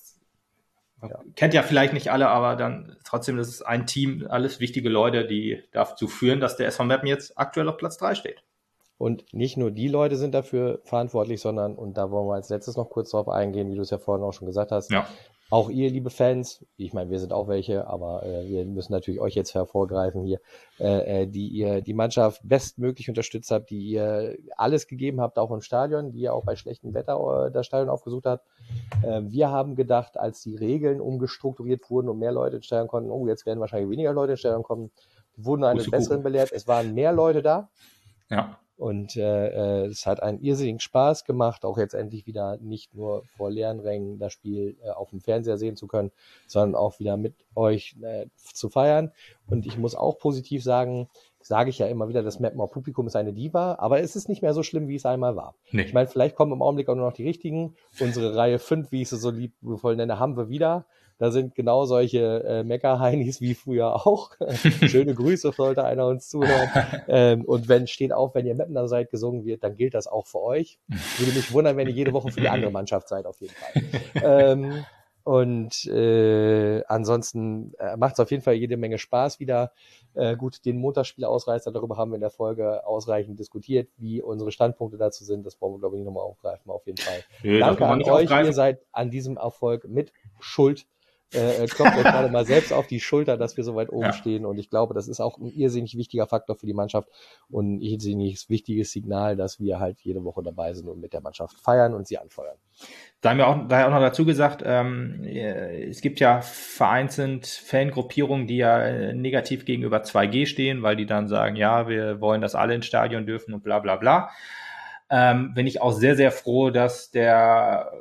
Ja. Kennt ja vielleicht nicht alle, aber dann trotzdem, das ist ein Team, alles wichtige Leute, die dazu führen, dass der S V Meppen jetzt aktuell auf Platz drei steht. Und nicht nur die Leute sind dafür verantwortlich, sondern, und da wollen wir als letztes noch kurz drauf eingehen, wie du es ja vorhin auch schon gesagt hast, ja. auch ihr, liebe Fans, ich meine, wir sind auch welche, aber äh, wir müssen natürlich euch jetzt hervorgreifen hier, äh, die ihr die Mannschaft bestmöglich unterstützt habt, die ihr alles gegeben habt, auch im Stadion, die ihr auch bei schlechtem Wetter äh, das Stadion aufgesucht habt. Äh, wir haben gedacht, als die Regeln umgestrukturiert wurden und mehr Leute ins Stadion konnten, oh, jetzt werden wahrscheinlich weniger Leute ins Stadion kommen, wir wurden eines Besseren belehrt, es waren mehr Leute da. Ja. Und äh, es hat einen irrsinnigen Spaß gemacht, auch jetzt endlich wieder nicht nur vor leeren Rängen das Spiel äh, auf dem Fernseher sehen zu können, sondern auch wieder mit euch äh, zu feiern. Und ich muss auch positiv sagen, sage ich ja immer wieder, das Meppen Publikum ist eine Diva, aber es ist nicht mehr so schlimm, wie es einmal war. Nee. Ich meine, vielleicht kommen im Augenblick auch nur noch die richtigen. Unsere Reihe fünf, wie ich sie so liebevoll nenne, haben wir wieder. Da sind genau solche äh, Mecker-Heinis wie früher auch. Schöne Grüße, sollte einer uns zuhören. ähm, und wenn steht auf, wenn ihr Mapner seid, gesungen wird, dann gilt das auch für euch. Würde mich wundern, wenn ihr jede Woche für die andere Mannschaft seid, auf jeden Fall. ähm, und äh, ansonsten äh, macht es auf jeden Fall jede Menge Spaß wieder. Äh, gut, den Montagsspielausreißer, darüber haben wir in der Folge ausreichend diskutiert, wie unsere Standpunkte dazu sind. Das wollen wir, glaube ich, nicht nochmal aufgreifen, auf jeden Fall. Nee, Danke an euch, aufgreifen. Ihr seid an diesem Erfolg mit Schuld. Äh, klopft euch gerade mal selbst auf die Schulter, dass wir so weit oben ja. stehen. Und ich glaube, das ist auch ein irrsinnig wichtiger Faktor für die Mannschaft und ein irrsinnig wichtiges Signal, dass wir halt jede Woche dabei sind und mit der Mannschaft feiern und sie anfeuern. Da haben wir auch, daher auch noch dazu gesagt, ähm, es gibt ja vereinzelt Fangruppierungen, die ja negativ gegenüber zwei G stehen, weil die dann sagen, ja, wir wollen, dass alle ins Stadion dürfen und bla bla bla. Ähm, bin ich auch sehr, sehr froh, dass der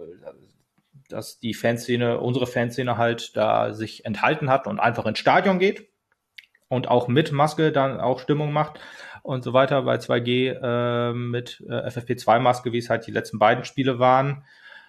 dass die Fanszene, unsere Fanszene halt da sich enthalten hat und einfach ins Stadion geht und auch mit Maske dann auch Stimmung macht und so weiter bei zwei G äh, mit äh, F F P zwei Maske, wie es halt die letzten beiden Spiele waren.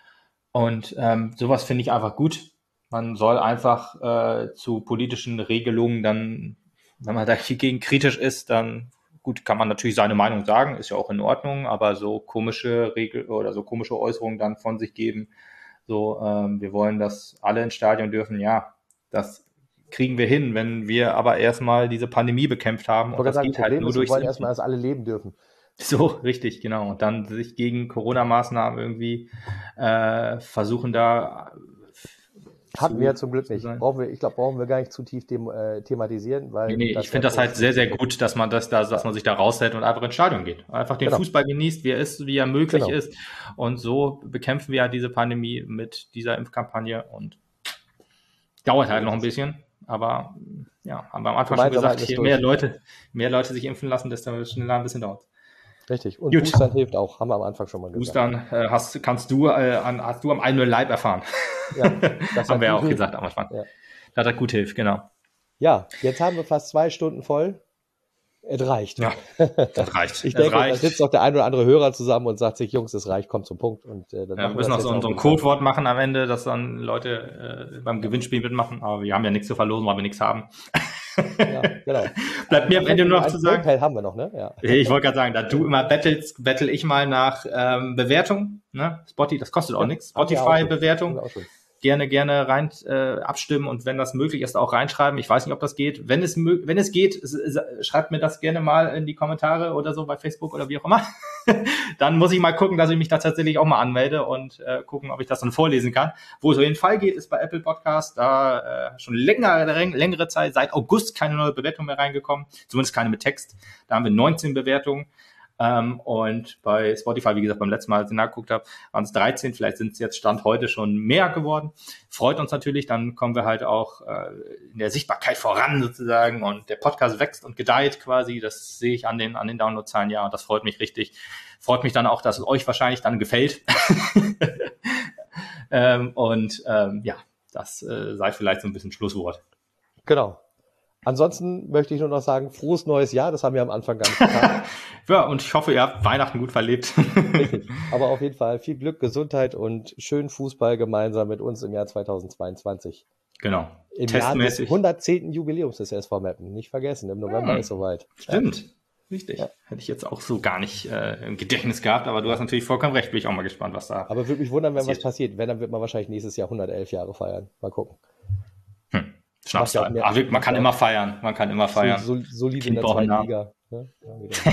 Und ähm, sowas finde ich einfach gut. Man soll einfach äh, zu politischen Regelungen dann, wenn man dagegen kritisch ist, dann gut, kann man natürlich seine Meinung sagen, ist ja auch in Ordnung, aber so komische Regel oder so komische Äußerungen dann von sich geben, so, ähm, wir wollen, dass alle ins Stadion dürfen. Ja, das kriegen wir hin, wenn wir aber erstmal diese Pandemie bekämpft haben. Und das sagen, geht halt nur durch. Wir wollen erstmal, dass alle leben dürfen. So, richtig, genau. Und dann sich gegen Corona-Maßnahmen irgendwie äh, versuchen da. Hatten wir ja zum Glück nicht. Brauchen wir, ich glaube, brauchen wir gar nicht zu tief dem, äh, thematisieren, weil. Nee, nee, ich finde das halt sehr, sehr gut, dass man das, da, dass man sich da raushält und einfach ins Stadion geht. Einfach den genau. Fußball genießt, wie er ist, wie er möglich genau. ist. Und so bekämpfen wir ja diese Pandemie mit dieser Impfkampagne und dauert halt noch ein bisschen. Aber ja, haben wir am Anfang schon gesagt, je mehr Leute, mehr Leute sich impfen lassen, desto schneller ein bisschen dauert. Richtig. Und Gut. Boostern hilft auch, haben wir am Anfang schon mal gesagt. Boostern äh, hast, kannst du, äh, an, hast du am eigenen Leib erfahren. Ja, das haben wir ja auch hilft. gesagt am Anfang. Ja. Das hat gut hilft, genau. Ja, jetzt haben wir fast zwei Stunden voll. Es reicht. Ja, das reicht. Ich es denke, reicht. da sitzt auch der ein oder andere Hörer zusammen und sagt sich, Jungs, es reicht, kommt zum Punkt. Und, äh, dann Ja, wir müssen noch so, so ein Codewort machen am Ende, dass dann Leute äh, beim Gewinnspiel mitmachen, aber wir haben ja nichts zu verlosen, weil wir nichts haben. Ja, genau. Bleibt mir am Ende nur noch zu sagen. PayPal haben wir noch, ne? Ja. Ich wollte gerade sagen, da du immer battlest, battle ich mal nach ähm, Bewertung. Ne? Spotify, das kostet auch Ja, nichts. haben wir auch Spotify-Bewertung. schon. Haben wir auch schon. Gerne, gerne rein äh, abstimmen und wenn das möglich ist, auch reinschreiben. Ich weiß nicht, ob das geht. Wenn es mö- wenn es geht, s- s- schreibt mir das gerne mal in die Kommentare oder so bei Facebook oder wie auch immer. Dann muss ich mal gucken, dass ich mich da tatsächlich auch mal anmelde und äh, gucken, ob ich das dann vorlesen kann. Wo es auf jeden Fall geht, ist bei Apple Podcast. Da äh, schon längere, längere Zeit, seit August keine neue Bewertung mehr reingekommen. Zumindest keine mit Text. Da haben wir neunzehn Bewertungen. Ähm, und bei Spotify, wie gesagt, beim letzten Mal, als ich nachgeguckt habe, waren es dreizehn. Vielleicht sind es jetzt Stand heute schon mehr geworden. Freut uns natürlich. Dann kommen wir halt auch äh, in der Sichtbarkeit voran sozusagen. Und der Podcast wächst und gedeiht quasi. Das sehe ich an den, an den Downloadzahlen. Ja, und das freut mich richtig. Freut mich dann auch, dass es euch wahrscheinlich dann gefällt. ähm, und ähm, ja, das äh, sei vielleicht so ein bisschen Schlusswort. Genau. Ansonsten möchte ich nur noch sagen, frohes neues Jahr, das haben wir am Anfang gar nicht getan. Ja, und ich hoffe, ihr habt Weihnachten gut verlebt. Richtig. Aber auf jeden Fall viel Glück, Gesundheit und schönen Fußball gemeinsam mit uns im Jahr zweitausendzweiundzwanzig. Genau. Im Jahr des Testmäßig. hundertzehnten Jubiläums des S V Meppen. Nicht vergessen, im November Hm. ist soweit. Stimmt. Richtig. Ja. Hätte ich jetzt auch so gar nicht äh, im Gedächtnis gehabt, aber du hast natürlich vollkommen recht. Bin ich auch mal gespannt, was da. Aber würde mich wundern, wenn Passiert. was passiert. Wenn, dann wird man wahrscheinlich nächstes Jahr hundertelf Jahre feiern. Mal gucken. Hm. Schnaps Macht ja auch mehr- Ach, wirklich, man kann immer feiern. Man kann immer feiern. So, so, solide in der Kind braucht einen zweiten Namen. Liga. Ne?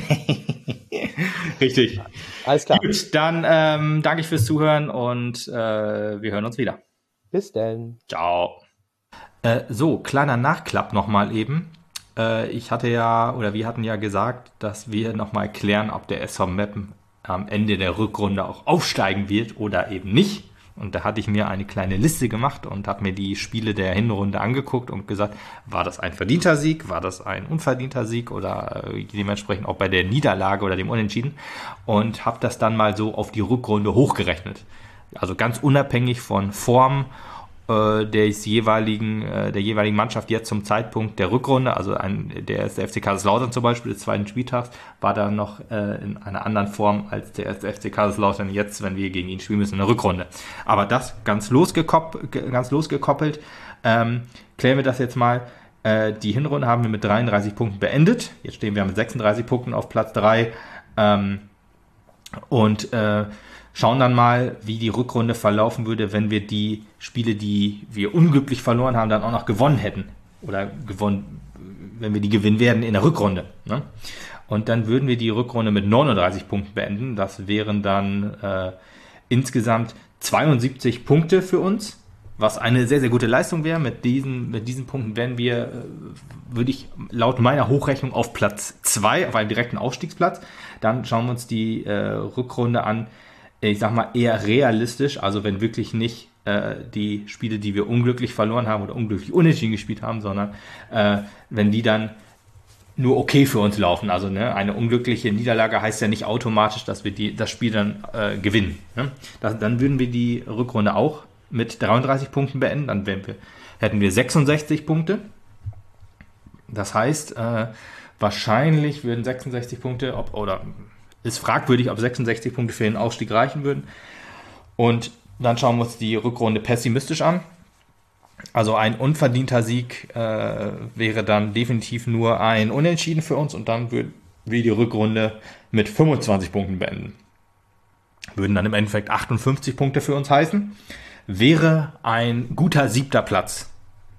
Ja, wieder. Richtig. Alles klar. Gut, dann ähm, danke ich fürs Zuhören und äh, wir hören uns wieder. Bis dann. Ciao. Äh, so, kleiner Nachklapp nochmal eben. Äh, ich hatte ja, oder wir hatten ja gesagt, dass wir nochmal klären, ob der S V Meppen am Ende der Rückrunde auch aufsteigen wird oder eben nicht. Und da hatte ich mir eine kleine Liste gemacht und habe mir die Spiele der Hinrunde angeguckt und gesagt, war das ein verdienter Sieg, war das ein unverdienter Sieg oder äh, dementsprechend auch bei der Niederlage oder dem Unentschieden. Und habe das dann mal so auf die Rückrunde hochgerechnet. Also ganz unabhängig von Form äh, des jeweiligen, äh, der jeweiligen Mannschaft jetzt zum Zeitpunkt der Rückrunde, also ein, der erste F C Kaiserslautern zum Beispiel des zweiten Spieltags, war da noch äh, in einer anderen Form als der erste F C Kaiserslautern jetzt, wenn wir gegen ihn spielen müssen in der Rückrunde. Aber das ganz, losgekopp, ganz losgekoppelt, ähm, klären wir das jetzt mal. Äh, die Hinrunde haben wir mit dreiunddreißig Punkten beendet. Jetzt stehen wir mit sechsunddreißig Punkten auf Platz drei. Ähm, und äh, schauen dann mal, wie die Rückrunde verlaufen würde, wenn wir die Spiele, die wir unglücklich verloren haben, dann auch noch gewonnen hätten. Oder gewonnen, wenn wir die gewinnen werden in der Rückrunde. Ne? Und dann würden wir die Rückrunde mit neununddreißig Punkten beenden. Das wären dann äh, insgesamt zweiundsiebzig Punkte für uns, was eine sehr, sehr gute Leistung wäre. Mit diesen, mit diesen Punkten wären wir, äh, würde ich laut meiner Hochrechnung auf Platz zwei, auf einem direkten Aufstiegsplatz. Dann schauen wir uns die äh, Rückrunde an, ich sag mal, eher realistisch, also wenn wirklich nicht äh, die Spiele, die wir unglücklich verloren haben oder unglücklich unentschieden gespielt haben, sondern äh, wenn die dann nur okay für uns laufen. Also ne, eine unglückliche Niederlage heißt ja nicht automatisch, dass wir die, das Spiel dann äh, gewinnen. Ne? Das, dann würden wir die Rückrunde auch mit dreiunddreißig Punkten beenden, dann wären wir, hätten wir sechsundsechzig Punkte. Das heißt, äh, wahrscheinlich würden sechsundsechzig Punkte, ob, oder ist fragwürdig, ob sechsundsechzig Punkte für den Aufstieg reichen würden. Und dann schauen wir uns die Rückrunde pessimistisch an. Also ein unverdienter Sieg äh, wäre dann definitiv nur ein Unentschieden für uns und dann würden wir die Rückrunde mit fünfundzwanzig Punkten beenden. Würden dann im Endeffekt achtundfünfzig Punkte für uns heißen. Wäre ein guter siebter Platz.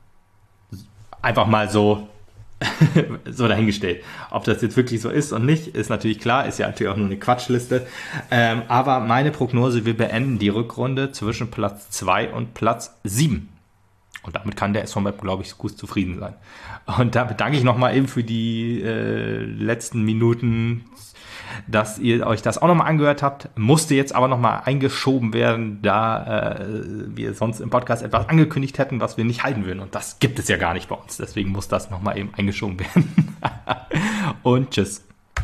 Einfach mal so so dahingestellt. Ob das jetzt wirklich so ist und nicht, ist natürlich klar, ist ja natürlich auch nur eine Quatschliste. Ähm, aber meine Prognose, wir beenden die Rückrunde zwischen Platz zwei und Platz sieben. Und damit kann der S V Meppen, glaube ich, gut zufrieden sein. Und da bedanke ich nochmal eben für die äh, letzten Minuten, dass ihr euch das auch nochmal angehört habt. Musste jetzt aber nochmal eingeschoben werden, da äh, wir sonst im Podcast etwas angekündigt hätten, was wir nicht halten würden. Und das gibt es ja gar nicht bei uns. Deswegen muss das nochmal eben eingeschoben werden. Und tschüss.